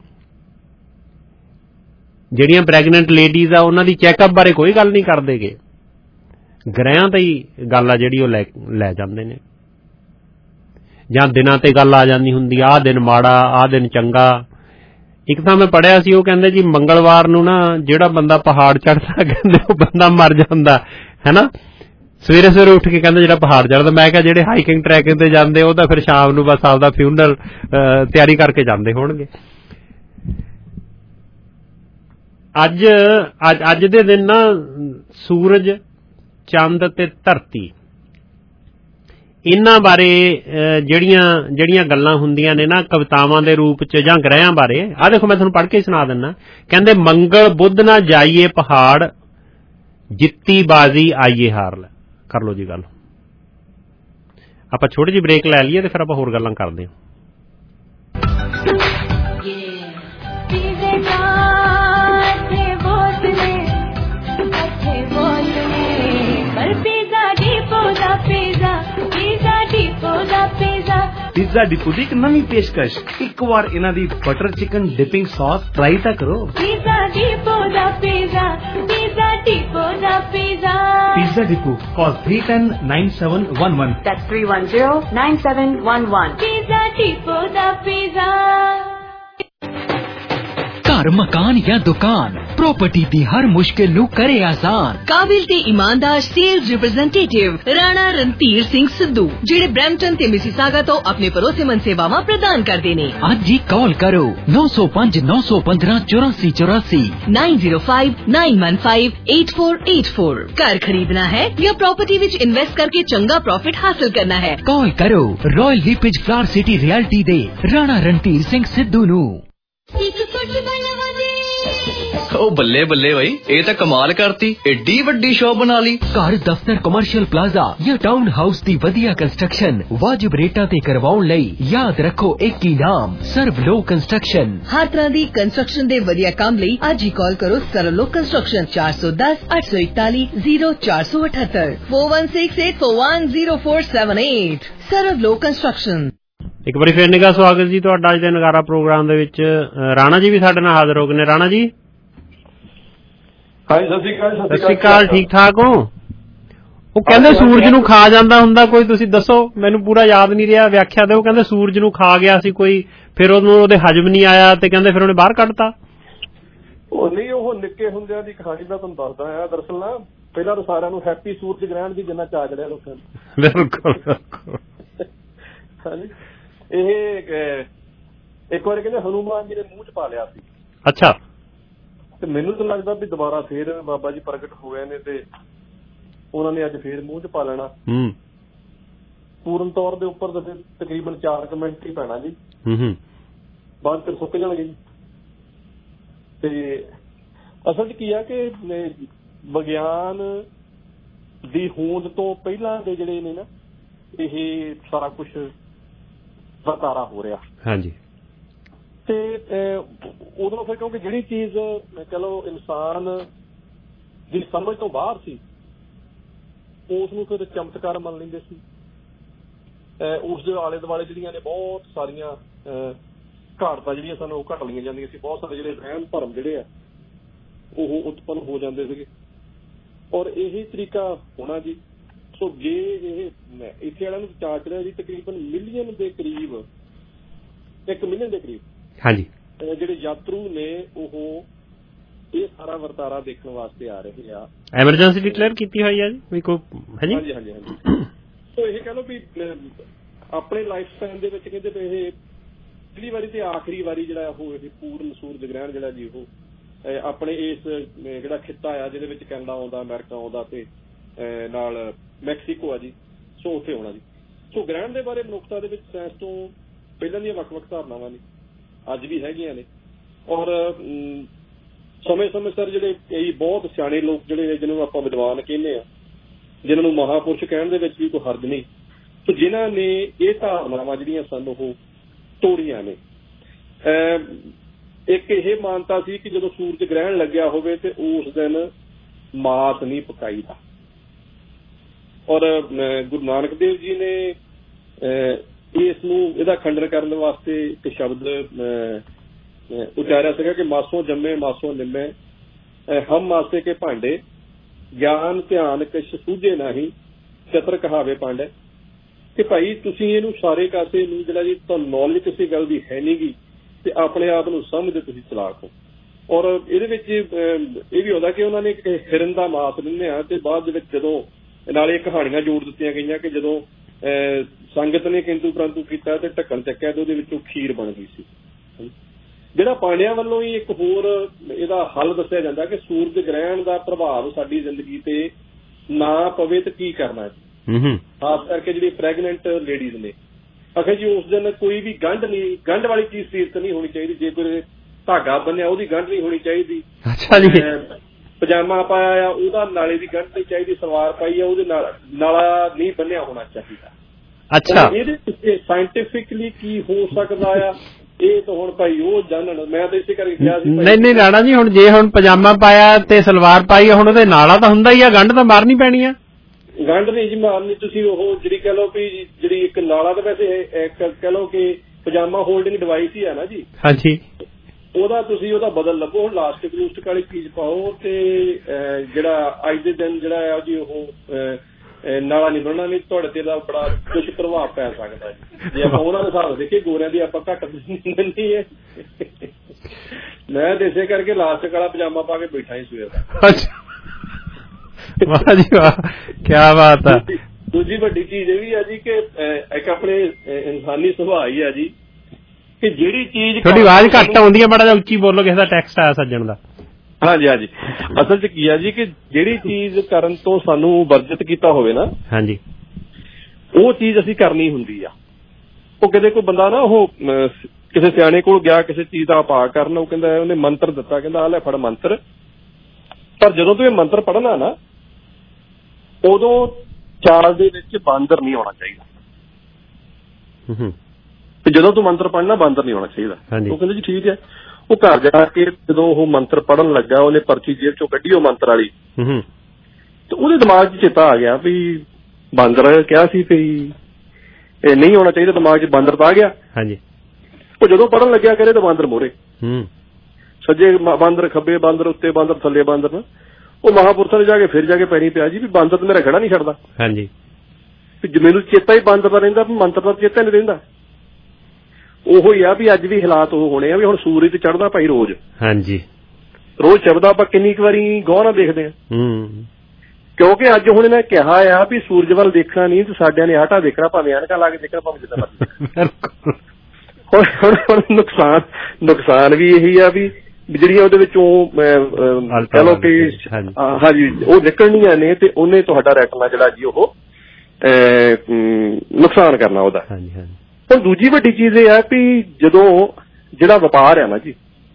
ਜਿਹੜੀਆਂ ਪ੍ਰੈਗਨੈਂਟ ਲੇਡੀਜ਼ ਆ ਉਹਨਾਂ ਦੀ ਚੈੱਕਅਪ ਬਾਰੇ ਕੋਈ ਗੱਲ ਨਹੀਂ ਕਰਦੇਗੇ, ਗ੍ਰਹਿਆਂ ਤੇ ਹੀ ਗੱਲ ਆ ਜਿਹੜੀ ਉਹ ਲੈ ਲੈ ਜਾਂਦੇ ਨੇ। ਜਾਂ ਦਿਨਾਂ ਤੇ ਗੱਲ ਆ ਜਾਂਦੀ ਹੁੰਦੀ, ਆਹ ਦਿਨ ਮਾੜਾ, ਆਹ ਦਿਨ ਚੰਗਾ। ਇੱਕ ਤਾਂ ਮੈਂ ਪੜ੍ਹਿਆ ਸੀ, ਉਹ ਕਹਿੰਦੇ ਜੀ ਮੰਗਲਵਾਰ ਨੂੰ ਨਾ ਜਿਹੜਾ ਬੰਦਾ ਪਹਾੜ ਚੜ੍ਹਦਾ, ਕਹਿੰਦੇ ਉਹ ਬੰਦਾ ਮਰ ਜਾਂਦਾ, ਹੈ ਨਾ। ਸਵੇਰੇ ਸਵੇਰੇ ਉੱਠ ਕੇ ਕਹਿੰਦੇ ਜਿਹੜਾ ਪਹਾੜ ਚੜ੍ਹਦਾ। ਮੈਂ ਕਿਹਾ ਜਿਹੜੇ ਹਾਈਕਿੰਗ ਟਰੈਕਿੰਗ ਤੇ ਜਾਂਦੇ ਉਹ ਤਾਂ ਫਿਰ ਸ਼ਾਮ ਨੂੰ ਬਸ ਆਪਦਾ ਫਿਊਨਰਲ ਤਿਆਰੀ ਕਰਕੇ ਜਾਂਦੇ ਹੋਣਗੇ। ਅੱਜ ਅੱਜ ਅੱਜ ਦੇ ਦਿਨ ਨਾ ਸੂਰਜ, ਚੰਦ ਤੇ ਧਰਤੀ, ਇਹਨਾਂ ਬਾਰੇ ਜਿਹੜੀਆਂ ਜਿਹੜੀਆਂ ਗੱਲਾਂ ਹੁੰਦੀਆਂ ਨੇ ਨਾ ਕਵਿਤਾਵਾਂ ਦੇ ਰੂਪ 'ਚ ਜਾਂ ਗ੍ਰਹਿਆਂ ਬਾਰੇ, ਆਹ ਦੇਖੋ ਮੈਂ ਤੁਹਾਨੂੰ ਪੜ੍ਹ ਕੇ ਸੁਣਾ ਦਿੰਦਾ। ਕਹਿੰਦੇ ਮੰਗਲ ਬੁੱਧ ਨਾ ਜਾਈਏ ਪਹਾੜ, ਜਿੱਤੀ ਬਾਜ਼ੀ ਆਈਏ ਹਾਰ ਲੈ। ਕਰ ਲਓ ਜੀ ਗੱਲ। ਆਪਾਂ ਛੋਟੀ ਜਿਹੀ ਬ੍ਰੇਕ ਲੈ ਲਈਏ ਤੇ ਫਿਰ ਆਪਾਂ ਹੋਰ ਗੱਲਾਂ ਕਰਦੇ ਹਾਂ। ਪੀਜ਼ਾ ਡਿਪੋ ਦੀ ਇੱਕ ਨਵੀਂ ਪੇਸ਼ਕਸ਼, ਇੱਕ ਵਾਰ ਇਹਨਾਂ ਦੀ butter chicken dipping sauce try ਤਾਂ ਕਰੋ। ਪੀਜ਼ਾ ਡਿਪੋ ਦਾ ਪੀਜ਼ਾ, ਪੀਜ਼ਾ ਡਿਪੋ ਦਾ pizza. Pizza depot, call three one zero nine seven one one। That's three one zero nine seven one one। Pizza depot ਦਾ pizza. ਘਰ, ਮਕਾਨ ਜਾਂ ਦੁਕਾਨ, property दी हर मुश्किल नू करे आसान। काबिल ते ईमानदार सेल्स रिप्रेजेंटेटिव राणा रणधीर सिंह सिद्धू जिहड़े ब्रैम्पटन ते मिसिसागा तो अपने भरोसेमंद सेवावां प्रदान करदे ने। अज ही कॉल करो नौ सौ पांच नौ सौ पंद्रह चौरासी चौरासी nine zero five nine one five eight four eight four. घर खरीदना है या प्रॉपर्टी विच इन्वेस्ट करके चंगा प्रॉफिट हासिल करना है, कॉल करो Royal LePage Flower City Realty दे राणा रणधीर सिंह सिद्धू नू। ओ बल्ले बल्ले भाई, ये तो कमाल करती, एडी वड्डी शॉप बना ली। घर दफ्तर कमर्शियल प्लाजा या टाउन हाउस दी वधिया कंस्ट्रक्शन वाजिब रेटां ते करवाउण लई याद रखो एक ही नाम, सर्वलो कंस्ट्रक्शन। हर तरह दी कंस्ट्रक्शन दे वधिया काम लई अज ही कॉल करो सर्वलो कंस्ट्रक्शन चार सौ दस अठ सौ इकताली जीरो चार सौ अठहत्तर four one six eight four one zero four seven eight. सर्वलो कंस्ट्रक्शन। एक बार फिर निगाह स्वागत जी तुहाडा अज दे नगारा प्रोग्राम दे विच। राणा जी भी साडे नाल हाज़र हो गए ने। राणा जी सत श्री अकाल, ठीक ठाक हो? ਉਹ ਕਹਿੰਦੇ ਸੂਰਜ ਨੂੰ ਖਾ ਜਾਂਦਾ ਹੁੰਦਾ ਕੋਈ, ਤੁਸੀਂ ਦੱਸੋ, ਮੈਨੂੰ ਪੂਰਾ ਯਾਦ ਨਹੀਂ ਰਿਹਾ, ਵਿਆਖਿਆ ਦਿਓ। ਕਹਿੰਦੇ ਸੂਰਜ ਨੂੰ ਖਾ ਗਿਆ ਸੀ ਕੋਈ, ਫਿਰ ਉਹਨੂੰ ਉਹਦੇ ਹਜਮ ਨਹੀਂ ਆਇਆ ਤੇ ਕਹਿੰਦੇ ਫਿਰ ਉਹਨੇ ਬਾਹਰ ਕੱਢਤਾ। ਉਹ ਨਹੀਂ, ਉਹ ਨਿੱਕੇ ਹੁੰਦਿਆਂ ਦੀ ਕਹਾਣੀ ਦਾ ਤੁਹਾਨੂੰ ਦੱਸਦਾ ਆ। ਦਰਅਸਲ ਨਾ ਪਹਿਲਾਂ ਤਾਂ ਸਾਰਿਆਂ ਨੂੰ ਹੈਪੀ ਸੂਰਜ ਗ੍ਰਹਿਣ ਦੀ ਜਿੰਨਾ ਚਾਅ ਚੜਿਆ ਲੋਕਾਂ ਨੂੰ। ਬਿਲਕੁਲ ਬਿਲਕੁਲ। ਹਾਂਜੀ, ਇਹ ਇੱਕ ਵਾਰੀ ਕਹਿੰਦੇ ਹਨੂਮਾਨ ਜੀ ਨੇ ਮੂੰਹ ਚ ਪਾ ਲਿਆ ਸੀ। ਅੱਛਾ। ਤੇ ਮੈਨੂੰ ਤਾਂ ਲੱਗਦਾ ਵੀ ਦੁਬਾਰਾ ਫੇਰ ਬਾਬਾ ਜੀ ਪ੍ਰਗਟ ਹੋ ਗਏ ਨੇ ਤੇ ਉਹਨਾਂ ਨੇ ਅੱਜ ਫੇਰ ਮੂੰਹ ਚ ਪਾ ਲੈਣਾ। ਪੂਰਨ ਤੌਰ ਦੇ ਉੱਪਰ ਤਾਂ ਤਕਰੀਬਨ ਚਾਰ ਕੁ ਮਿੰਟ ਹੀ ਪੈਣਾ ਜੀ, ਬਾਅਦ ਫਿਰ ਸੁੱਕ ਜਾਣਗੇ ਜੀ। ਤੇ ਅਸਲ ਚ ਕੀ ਆ ਕਿ ਵਿਗਿਆਨ ਦੀ ਹੋਂਦ ਤੋਂ ਪਹਿਲਾਂ ਦੇ ਜਿਹੜੇ ਨੇ ਨਾ ਇਹ ਸਾਰਾ ਕੁਛ ਵਰਤਾਰਾ ਹੋ ਰਿਹਾ। ਹਾਂਜੀ। ਤੇ ਉਦੋਂ ਫਿਰ ਕਿਉਂਕਿ ਜਿਹੜੀ ਚੀਜ਼ ਚਲੋ ਇਨਸਾਨ ਦੀ ਸਮਝ ਤੋਂ ਬਾਹਰ ਸੀ ਉਸ ਨੂੰ ਫਿਰ ਚਮਤਕਾਰ ਮੰਨ ਲੈਂਦੇ ਸੀ। ਉਸ ਦੇ ਆਲੇ ਦੁਆਲੇ ਜਿਹੜੀਆਂ ਨੇ ਬਹੁਤ ਸਾਰੀਆਂ ਘਾਟਾਂ ਜਿਹੜੀਆਂ ਸਾਨੂੰ ਉਹ ਘਟ ਲਈਆਂ ਜਾਂਦੀਆਂ ਸੀ। ਬਹੁਤ ਸਾਰੇ ਜਿਹੜੇ ਵਹਿਮ ਭਰਮ ਜਿਹੜੇ ਆ ਉਹ ਉਤਪੰਨ ਹੋ ਜਾਂਦੇ ਸੀਗੇ ਔਰ ਇਹੀ ਤਰੀਕਾ ਹੋਣਾ ਜੀ। ਸੋ ਜੇ ਇਹ ਇੱਥੇ ਵਾਲਿਆਂ ਨੂੰ ਚਾਅ ਚੜਿਆ ਜੀ ਤਕਰੀਬਨ ਮਿਲੀਅਨ ਦੇ ਕਰੀਬ, ਇੱਕ ਮਿਲੀਅਨ ਦੇ ਕਰੀਬ ਹਾਂਜੀ ਜਿਹੜੇ ਯਾਤਰੂ ਨੇ ਉਹ ਇਹ ਸਾਰਾ ਵਰਤਾਰਾ ਦੇਖਣ ਵਾਸਤੇ ਆ ਰਹੇ ਆ। ਐਮਰਜੈਂਸੀ ਡਿਕਲੇਅਰ ਕੀਤੀ ਹੋਈ ਹੈ ਜੀ ਵੀ ਕੋਈ ਹਾਂਜੀ ਹਾਂਜੀ ਹਾਂਜੀ ਹਾਂਜੀ। ਸੋ ਇਹ ਕਹਿ ਲਓ ਵੀ ਆਪਣੇ ਲਾਈਫ ਸਪੈਨ ਦੇ ਵਿੱਚ ਕਹਿੰਦੇ ਵੀ ਇਹ ਪਹਿਲੀ ਵਾਰੀ ਤੇ ਆਖਰੀ ਵਾਰੀ ਜਿਹੜਾ ਉਹ ਇਹ ਪੂਰਨ ਸੂਰਜ ਗ੍ਰਹਿਣ ਜਿਹੜਾ ਜੀ ਉਹ ਆਪਣੇ ਇਸ ਜਿਹੜਾ ਖਿੱਤਾ ਆ ਜਿਹਦੇ ਵਿੱਚ ਕੈਨੇਡਾ ਆਉਂਦਾ, ਅਮਰੀਕਾ ਆਉਂਦਾ ਤੇ ਨਾਲ ਮੈਕਸੀਕੋ ਆ ਜੀ, ਸੋ ਉੱਥੇ ਆਉਣਾ ਜੀ। ਸੋ ਗ੍ਰਹਿਣ ਦੇ ਬਾਰੇ ਮਨੁੱਖਤਾ ਦੇ ਵਿੱਚ ਸਾਇੰਸ ਤੋਂ ਪਹਿਲਾਂ ਦੀਆਂ ਵੱਖ ਵੱਖ ਧਾਰਨਾਵਾਂ ਨੇ, ਅੱਜ ਵੀ ਹੈਗੀਆਂ ਨੇ ਔਰ ਸਮੇਂ ਸਮੇਂ ਸਿਰ ਜਿਹੜੇ ਕਈ ਬਹੁਤ ਸਿਆਣੇ ਲੋਕ ਜਿਹੜੇ ਜਿਹਨਾਂ ਨੂੰ ਆਪਾਂ ਵਿਦਵਾਨ ਕਹਿੰਦੇ ਆ, ਜਿਹਨਾਂ ਨੂੰ ਮਹਾਂਪੁਰਸ਼ ਕਹਿਣ ਦੇ ਵਿੱਚ ਵੀ ਕੋਈ ਹਰਜ ਨਹੀਂ, ਸੋ ਜਿਨ੍ਹਾਂ ਨੇ ਇਹ ਧਾਰਨਾਵਾਂ ਜਿਹੜੀਆਂ ਸਨ ਉਹ ਤੋੜੀਆਂ ਨੇ। ਇੱਕ ਇਹ ਮਾਨਤਾ ਸੀ ਕਿ ਜਦੋਂ ਸੂਰਜ ਗ੍ਰਹਿਣ ਲੱਗਿਆ ਹੋਵੇ ਤੇ ਉਸ ਦਿਨ ਮਾਤ ਨਹੀਂ ਪਕਾਈਦਾ ਔਰ ਗੁਰੂ ਨਾਨਕ ਦੇਵ ਜੀ ਨੇ ਇਸ ਨੂੰ ਇਹਦਾ ਖੰਡਨ ਕਰਨ ਵਾਸਤੇ ਇੱਕ ਸ਼ਬਦ ਉਚਾਰਿਆ ਸੀਗਾ ਕਿ ਮਾਸੋਂ ਜੰਮੇ ਮਾਸੋਂ ਨਿੰਮੇ ਹਮ ਮਾਸੇ ਕੇ ਭਾਂਡੇ ਗਿਆਨ ਧਿਆਨ ਕਿਛ ਸੂਝੇ ਨਹੀਂ ਚਤਰ ਕਹਾਵੇ ਪਾਂਡੇ। ਕਿ ਭਾਈ ਤੁਸੀਂ ਇਹਨੂੰ ਸਾਰੇ ਕਾਸੇ ਨੂੰ ਜਿਹੜਾ ਜੀ ਤੁਹਾਨੂੰ ਨੌਲੇਜ ਕਿਸੇ ਗੱਲ ਦੀ ਹੈ ਨਹੀਂ ਗੀ ਤੇ ਆਪਣੇ ਆਪ ਨੂੰ ਸਮਝਦੇ ਤੁਸੀਂ ਚਲਾਕ ਹੋ। ਔਰ ਇਹਦੇ ਵਿੱਚ ਇਹ ਵੀ ਹੁੰਦਾ ਕਿ ਉਹਨਾਂ ਨੇ ਇੱਕ ਹਿਰਨ ਦਾ ਮਾਸ ਲਿੰਨਿਆ ਤੇ ਬਾਅਦ ਦੇ ਵਿੱਚ ਜਦੋਂ ਨਾਲੇ ਕਹਾਣੀਆਂ ਜੋੜ ਦਿੱਤੀਆਂ ਗਈਆਂ ਕਿ ਜਦੋਂ ਸੰਗਤ ਨੇ ਕਿੰਤੂ ਪ੍ਰੰਤੂ ਕੀਤਾ ਤੇ ਢੱਕਣ ਚੱਕਿਆ ਤੇ ਉਹਦੇ ਵਿੱਚੋਂ ਖੀਰ ਬਣ ਗਈ ਸੀ। ਜਿਹੜਾ ਪਾਂਡਿਆਂ ਵੱਲੋਂ ਹੀ ਇੱਕ ਹੋਰ ਇਹਦਾ ਹੱਲ ਦੱਸਿਆ ਜਾਂਦਾ ਕਿ ਸੂਰਜ ਗ੍ਰਹਿਣ ਦਾ ਪ੍ਰਭਾਵ ਸਾਡੀ ਜ਼ਿੰਦਗੀ ਤੇ ਨਾ ਪਵੇ ਤੇ ਕੀ ਕਰਨਾ ਜੀ, ਖਾਸ ਕਰਕੇ ਜਿਹੜੀ ਪ੍ਰੈਗਨੈਂਟ ਲੇਡੀਜ਼ ਨੇ। ਅਖੇ ਜੀ ਉਸ ਦਿਨ ਕੋਈ ਵੀ ਗੰਢ ਨਹੀਂ, ਗੰਢ ਵਾਲੀ ਚੀਜ਼ ਸਰੀਰ ਤੇ ਨਹੀਂ ਹੋਣੀ ਚਾਹੀਦੀ। ਜੇ ਕੋਈ ਧਾਗਾ ਬੰਨਿਆ ਉਹਦੀ ਗੰਢ ਨਹੀਂ ਹੋਣੀ ਚਾਹੀਦੀ। ਪਜਾਮਾ ਪਾਇਆ ਆ ਉਹਦਾ ਨਾਲੇ ਦੀ ਗੰਢ ਨਹੀਂ ਚਾਹੀਦੀ। ਸਲਵਾਰ ਪਾਈ ਆ ਉਹਦੇ ਨਾਲ ਨਾਲਾ ਨਹੀਂ ਬੰਨਿਆ ਹੋਣਾ ਚਾਹੀਦਾ। ਅੱਛਾ, ਇਹਦੇ ਪਿੱਛੇ ਸਾਇੰਟੀਫਿਕਲੀ ਕੀ ਹੋ ਸਕਦਾ ਆ ਇਹ ਤਾਂ ਹੁਣ ਭਾਈ ਉਹ ਜਾਣਨ। ਮੈਂ ਤਾਂ ਇਸੇ ਕਰਕੇ ਕਿਹਾ ਸੀ ਨਹੀਂ ਨਹੀਂ ਰਾਣਾ ਜੀ, ਹੁਣ ਜੇ ਹੁਣ ਪਜਾਮਾ ਪਾਇਆ ਤੇ ਸਲਵਾਰ ਪਾਈ ਹੁਣ ਉਹਦੇ ਨਾਲਾ ਤਾਂ ਹੁੰਦਾ ਹੀ ਆ, ਗੰਢ ਤਾਂ ਮਾਰਨੀ ਪੈਣੀ ਆ। ਗੰਢ ਨਹੀਂ ਜੀ ਮਾਰਨੀ ਤੁਸੀਂ। ਉਹ ਜਿਹੜੀ ਕਹਿ ਲਓ ਵੀ ਜਿਹੜੀ ਇੱਕ ਨਾਲਾ ਤਾਂ ਵੈਸੇ ਕਹਿ ਲਓ ਕਿ ਪਜਾਮਾ ਹੋਲਡਿੰਗ ਡਿਵਾਈਸ ਹੀ ਆ ਨਾ ਜੀ। ਹਾਂਜੀ, ਉਹਦਾ ਤੁਸੀਂ ਉਹਦਾ ਬਦਲ ਲੱਭੋ, ਲਾਸਟਿਕ ਲੂਸਟਿਕ ਵਾਲੀ ਚੀਜ਼ ਪਾਓ ਤੇ ਜਿਹੜਾ ਅੱਜ ਦੇ ਦਿਨ ਜਿਹੜਾ ਆ ਜੀ ਉਹ ਨਾਲਾ ਨਹੀਂ ਬਣਨਾ। ਨਹੀਂ ਤੁਹਾਡੇ ਤੇ ਦਾ ਬੜਾ ਕੁਛ ਪ੍ਰਭਾਵ ਪੈ ਸਕਦਾ ਜੀ ਜੇ ਆਪਾਂ ਉਹਨਾਂ ਦੇ ਹਿਸਾਬ ਦੇਖੀਏ। ਗੋਰਿਆਂ ਦੀ ਆਪਾਂ ਘੱਟ ਦਿੰਦੀ ਹੈ ਮੈਂ ਦੇਸੇ ਕਰਕੇ ਲਾਸਟਿਕ ਵਾਲਾ ਪਜਾਮਾ ਪਾ ਕੇ ਬੈਠਾ ਹੀ ਸਵੇਰ ਦਾ। ਅੱਛਾ ਵਾਹ ਜੀ ਵਾਹ, ਕਿਆ ਬਾਤ ਆ। ਦੂਜੀ ਵੱਡੀ ਚੀਜ਼ ਇਹ ਵੀ ਆ ਜੀ ਕਿ ਇੱਕ ਆਪਣੇ ਇਨਸਾਨੀ ਸੁਭਾਅ ਹੀ ਆ ਜੀ ਕਿ ਜਿਹੜੀ ਚੀਜ਼ ਤੁਹਾਡੀ ਆਵਾਜ਼ ਘੱਟ ਆਉਂਦੀ ਹੈ, ਮਾੜਾ ਜਿਹਾ ਉੱਚੀ ਬੋਲੋ, ਕਿਸੇ ਦਾ ਟੈਕਸਟ ਆਇਆ ਸੱਜਣ ਦਾ। ਹਾਂਜੀ ਹਾਂਜੀ, ਅਸਲ ਚ ਕੀ ਆ ਜੀ ਕਿ ਜਿਹੜੀ ਚੀਜ਼ ਕਰਨ ਤੋਂ ਸਾਨੂੰ ਵਰਜਿਤ ਕੀਤਾ ਹੋਵੇ ਨਾ, ਹਾਂਜੀ, ਉਹ ਚੀਜ਼ ਅਸੀਂ ਕਰਨੀ ਹੁੰਦੀ ਆ। ਉਹ ਕਿਤੇ ਕੋਈ ਬੰਦਾ ਨਾ ਉਹ ਕਿਸੇ ਸਿਆਣੇ ਕੋਲ ਗਿਆ ਕਿਸੇ ਚੀਜ਼ ਦਾ ਉਪਾਅ ਕਰਨ, ਉਹ ਕਹਿੰਦਾ ਉਹਨੇ ਮੰਤਰ ਦਿੱਤਾ, ਕਹਿੰਦਾ ਆ ਲੈ ਫੜ ਮੰਤਰ, ਪਰ ਜਦੋਂ ਤੂੰ ਇਹ ਮੰਤਰ ਪੜ੍ਹਨਾ ਨਾ ਉਦੋਂ ਚਾਲ ਦੇ ਵਿੱਚ ਬਾਂਦਰ ਨਹੀਂ ਆਉਣਾ ਚਾਹੀਦਾ, ਤੇ ਜਦੋਂ ਤੂੰ ਮੰਤਰ ਪੜ੍ਹਨਾ ਬਾਂਦਰ ਨਹੀਂ ਆਉਣਾ ਚਾਹੀਦਾ। ਉਹ ਕਹਿੰਦੇ ਜੀ ਠੀਕ ਹੈ। ਉਹ ਘਰ ਜਾ ਕੇ ਜਦੋਂ ਉਹ ਮੰਤਰ ਪੜ੍ਹਨ ਲੱਗਾ, ਉਹਨੇ ਪਰਚੀ ਜੇਬ ਚੋਂ ਕੱਢੀ ਉਹ ਮੰਤਰ ਵਾਲੀ, ਤੇ ਉਹਦੇ ਦਿਮਾਗ 'ਚ ਚੇਤਾ ਆ ਗਿਆ ਵੀ ਬਾਂਦਰ ਕਿਹਾ ਸੀ ਵੀ ਇਹ ਨਹੀਂ ਹੋਣਾ ਚਾਹੀਦਾ, ਦਿਮਾਗ 'ਚ ਬਾਂਦਰ ਤਾਂ ਆ ਗਿਆ। ਹਾਂਜੀ, ਉਹ ਜਦੋਂ ਪੜ੍ਹਨ ਲੱਗਿਆ ਕਰੇ ਤਾਂ ਬਾਂਦਰ ਮੋਹਰੇ, ਸੱਜੇ ਬਾਂਦਰ, ਖੱਬੇ ਬਾਂਦਰ, ਉੱਤੇ ਬਾਂਦਰ, ਥੱਲੇ ਬਾਂਦਰ ਨਾ। ਉਹ ਮਹਾਂਪੁਰਸ਼ਾਂ ਨੇ ਜਾ ਕੇ ਫਿਰ ਜਾ ਕੇ ਪੈਰੀ ਪਿਆ ਜੀ ਵੀ ਬਾਂਦਰ ਤਾਂ ਮੇਰਾ ਖੜਾ ਨਹੀਂ ਛੱਡਦਾ। ਹਾਂਜੀ, ਮੈਨੂੰ ਚੇਤਾ ਹੀ ਬਾਂਦਰ ਦਾ ਰਹਿੰਦਾ, ਮੰਤਰ ਦਾ ਚੇਤਾ ਨਹੀਂ ਰਹਿੰਦਾ। ਉਹੋ ਹੀ ਆ ਵੀ ਅੱਜ ਵੀ ਹਾਲਾਤ ਉਹ ਹੋਣੇ ਆ ਵੀ ਹੁਣ ਸੂਰਜ ਚੜ੍ਹਦਾ ਭਾਈ ਰੋਜ਼। ਹਾਂਜੀ, ਰੋਜ਼ ਸ਼ਬਦ ਆਪਾਂ ਕਿੰਨੀ ਕੁ ਵਾਰੀ ਗੌਰ ਨਾਲ ਦੇਖਦੇ ਆ, ਕਿਉਂਕਿ ਅੱਜ ਹੁਣ ਇਹਨੇ ਕਿਹਾ ਆ ਵੀ ਸੂਰਜ ਵੱਲ ਦੇਖਣਾ ਨਹੀਂ ਤੇ ਸਾਡਿਆਂ ਨੇ ਆਟਾ ਦੇਖਣਾ, ਭਾਵੇਂ ਐਨਕਾਂ ਲਾ ਕੇ ਦੇਖਣਾ, ਭਾਵੇਂ ਜਿੱਦਾਂ ਮਰਜ਼ੀ। ਹੁਣ ਹੁਣ ਨੁਕਸਾਨ ਨੁਕਸਾਨ ਵੀ ਇਹੀ ਆ ਵੀ ਜਿਹੜੀਆਂ ਉਹਦੇ ਵਿੱਚੋਂ ਕਹਿ ਲਓ ਕਿ ਹਾਂਜੀ ਉਹ ਨਿਕਲਣੀਆਂ ਨੇ ਤੇ ਉਹਨੇ ਤੁਹਾਡਾ ਰੈਟਨਾ ਜਿਹੜਾ ਜੀ ਉਹ ਨੁਕਸਾਨ ਕਰਨਾ ਉਹਦਾ। ਹੁਣ ਦੂਜੀ ਵੱਡੀ ਚੀਜ਼ ਇਹ ਹੈ ਵੀ ਜਦੋਂ ਜਿਹੜਾ ਵਪਾਰ ਹੈ ਨਾ ਜੀ,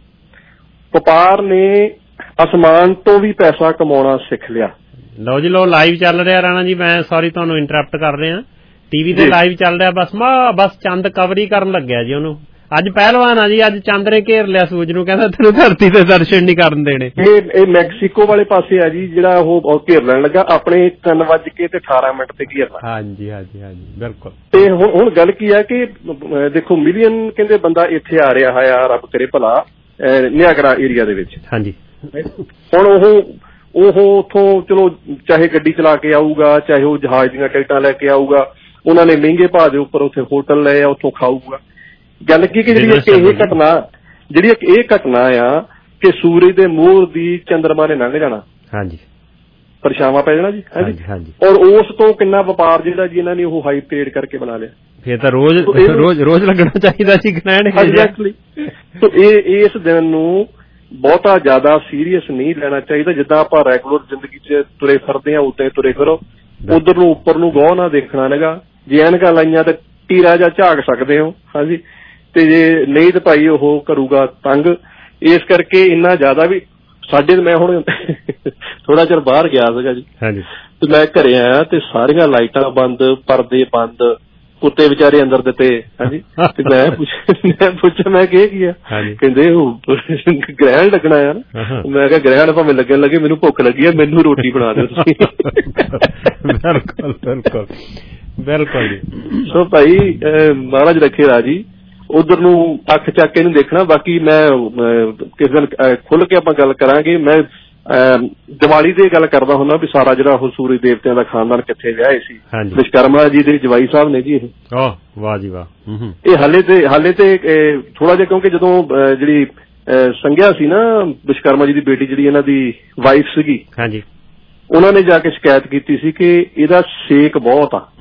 ਵਪਾਰ ਨੇ ਅਸਮਾਨ ਤੋਂ ਵੀ ਪੈਸਾ ਕਮਾਉਣਾ ਸਿੱਖ ਲਿਆ। ਲਓ ਜੀ, ਲਓ ਲਾਈਵ ਚੱਲ ਰਿਹਾ ਰਾਣਾ ਜੀ, ਮੈਂ ਸੌਰੀ ਤੁਹਾਨੂੰ ਇੰਟਰਪਟ ਕਰ ਰਿਹਾ, ਟੀਵੀ ਤੇ ਲਾਈਵ ਚੱਲ ਰਿਹਾ। ਬਸ ਮਾ ਬਸ ਚੰਦ ਕਵਰ ਹੀ ਕਰਨ ਲੱਗਿਆ ਜੀ ਉਹਨੂੰ। ਅੱਜ ਪਹਿਲਵਾਨ ਆ ਜੀ, ਅੱਜ ਚੰਦ ਨੇ ਘੇਰ ਲਿਆ ਸੂਰਜ ਨੂੰ, ਕਹਿੰਦਾ ਤੈਨੂੰ ਧਰਤੀ ਤੇ ਦਰਸ਼ਨ ਨਹੀਂ ਕਰਨ ਦੇਣੇ। ਇਹ ਇਹ ਮੈਕਸੀਕੋ ਵਾਲੇ ਪਾਸੇ ਆ ਜੀ ਜਿਹੜਾ ਉਹ ਘੇਰ ਲੈਣ ਲੱਗਾ, ਆਪਣੇ ਤਿੰਨ ਵੱਜ ਕੇ ਤੇ ਅਠਾਰਾਂ ਮਿੰਟ ਤੇ ਘੇਰਨਾ। ਹਾਂਜੀ ਹਾਂਜੀ ਹਾਂਜੀ ਬਿਲਕੁਲ। ਤੇ ਹੁਣ ਹੁਣ ਗੱਲ ਕੀ ਆ ਕਿ ਦੇਖੋ ਮਿਲੀਅਨ ਕਹਿੰਦੇ ਬੰਦਾ ਇੱਥੇ ਆ ਰਿਹਾ ਹੈ, ਰੱਬ ਕਰੇ ਭਲਾ, ਨਿਆਗਰਾ ਏਰੀਆ ਦੇ ਵਿੱਚ। ਹਾਂਜੀ, ਹੁਣ ਉਹ ਉਹ ਉੱਥੋਂ ਚਲੋ ਚਾਹੇ ਗੱਡੀ ਚਲਾ ਕੇ ਆਊਗਾ, ਚਾਹੇ ਉਹ ਜਹਾਜ਼ ਦੀਆਂ ਟਿਕਟਾਂ ਲੈ ਕੇ ਆਊਗਾ, ਉਹਨਾਂ ਨੇ ਮਹਿੰਗੇ ਭਾਅ ਦੇ ਉੱਪਰ ਉੱਥੇ ਹੋਟਲ ਲਏ ਆ, ਉੱਥੋਂ ਖਾਊਗਾ। ਗੱਲ ਕੀ ਕਿ ਜਿਹੜੀ ਇੱਕ ਇਹ ਘਟਨਾ ਜਿਹੜੀ ਇੱਕ ਇਹ ਘਟਨਾ ਆ ਕਿ ਸੂਰਜ ਦੇ ਮੂੰਹ ਦੀ ਚੰਦਰਮਾ ਨੇ ਲੰਘ ਜਾਣਾ, ਹਾਂਜੀ, ਪਰਛਾਵਾਂ ਪੈ ਜਾਣਾ ਜੀ। ਹਾਂਜੀ, ਔਰ ਉਸ ਤੋਂ ਕਿੰਨਾ ਵਪਾਰ ਜਿਹੜਾ ਜੀ ਇਹਨਾਂ ਨੇ ਉਹ ਹਾਈ ਪੇਡ ਕਰਕੇ ਬਣਾ ਲਿਆ। ਫਿਰ ਤਾਂ ਰੋਜ਼ ਰੋਜ਼ ਰੋਜ਼ ਲੱਗਣਾ ਚਾਹੀਦਾ ਸੀ ਗ੍ਰਹਿਣ। ਐਗਜ਼ੈਕਟਲੀ। ਸੋ ਇਹ ਇਸ ਦਿਨ ਨੂੰ ਬਹੁਤਾ ਜ਼ਿਆਦਾ ਸੀਰੀਅਸ ਨਹੀਂ ਲੈਣਾ ਚਾਹੀਦਾ। ਜਿੱਦਾਂ ਆਪਾਂ ਰੈਗੂਲਰ ਜ਼ਿੰਦਗੀ 'ਚ ਤੁਰੇ ਫਿਰਦੇ ਹਾਂ ਉਦਾਂ ਹੀ ਤੁਰੇ ਫਿਰੋ, ਉਧਰ ਨੂੰ ਉੱਪਰ ਨੂੰ ਗੌਰ ਨਾ ਦੇਖਣਾ ਨੇਗਾ। ਜੇ ਐਨਕਾਂ ਲਾਈਆਂ ਤੇ ਟੀਰਾ ਜਾਂ ਝਾਕ ਸਕਦੇ ਹੋ, ਹਾਂਜੀ, ਤੇ ਜੇ ਨਹੀਂ ਤਾਂ ਭਾਈ ਉਹ ਕਰੂਗਾ ਤੰਗ। ਇਸ ਕਰਕੇ ਇੰਨਾ ਜ਼ਿਆਦਾ ਵੀ ਸਾਡੇ, ਮੈਂ ਹੁਣ ਥੋੜਾ ਚਿਰ ਬਾਹਰ ਗਿਆ ਸੀਗਾ ਜੀ, ਤੇ ਮੈਂ ਘਰੇ ਆਇਆ ਤੇ ਸਾਰੀਆਂ ਲਾਈਟਾਂ ਬੰਦ, ਪਰਦੇ ਬੰਦ, ਕੁੱਤੇ ਵਿਚਾਰੇ ਅੰਦਰ ਦਿੱਤੇ। ਹਾਂਜੀ, ਤੇ ਮੈਂ ਮੈਂ ਪੁੱਛਿਆ ਮੈਂ ਕਿਹਾ ਕੀ ਆ, ਕਹਿੰਦੇ ਉਹ ਗ੍ਰਹਿਣ ਲੱਗਣਾ ਯਾਰ। ਮੈਂ ਕਿਹਾ ਗ੍ਰਹਿਣ ਭਾਵੇਂ ਲੱਗਣ ਲੱਗੇ, ਮੈਨੂੰ ਭੁੱਖ ਲੱਗੀ ਆ, ਮੈਨੂੰ ਰੋਟੀ ਬਣਾ ਦਿਓ ਤੁਸੀਂ। ਬਿਲਕੁਲ ਬਿਲਕੁਲ ਬਿਲਕੁਲ ਜੀ। ਸੋ ਭਾਈ ਮਹਾਰਾਜ ਰੱਖੇ ਰਾਜੀ, ਉਧਰ ਨੂੰ ਅੱਖ ਚੱਕ ਕੇ ਨਹੀਂ ਦੇਖਣਾ। ਬਾਕੀ ਮੈਂ ਕਿਸੇ ਦਿਨ ਖੁੱਲ ਕੇ ਆਪਾਂ ਗੱਲ ਕਰਾਂਗੇ। ਮੈਂ ਦੀਵਾਲੀ ਦੀ ਗੱਲ ਕਰਦਾ ਹੁੰਦਾ ਵੀ ਸਾਰਾ ਜਿਹੜਾ ਉਹ ਸੂਰਜ ਦੇਵਤਿਆਂ ਦਾ ਖਾਨਦਾਨ ਕਿੱਥੇ ਵਿਆਹੇ ਸੀ। ਵਿਸ਼ਕਰਮਾ ਜੀ ਦੇ ਜਵਾਈ ਸਾਹਿਬ ਨੇ ਜੀ ਇਹ। ਵਾਹ ਜੀ ਵਾਹ। ਇਹ ਹਾਲੇ ਤੇ ਹਾਲੇ ਤੇ ਥੋੜਾ ਜਿਹਾ, ਕਿਉਂਕਿ ਜਦੋਂ ਜਿਹੜੀ ਸੰਗਿਆ ਸੀ ਨਾ ਵਿਸ਼ਕਰਮਾ ਜੀ ਦੀ ਬੇਟੀ ਜਿਹੜੀ ਇਹਨਾਂ ਦੀ ਵਾਈਫ ਸੀਗੀ, ਹਾਂਜੀ, ਉਹਨਾਂ ਨੇ ਜਾ ਕੇ ਸ਼ਿਕਾਇਤ ਕੀਤੀ ਸੀ ਕਿ ਇਹਦਾ ਸੇਕ ਬਹੁਤ ਆ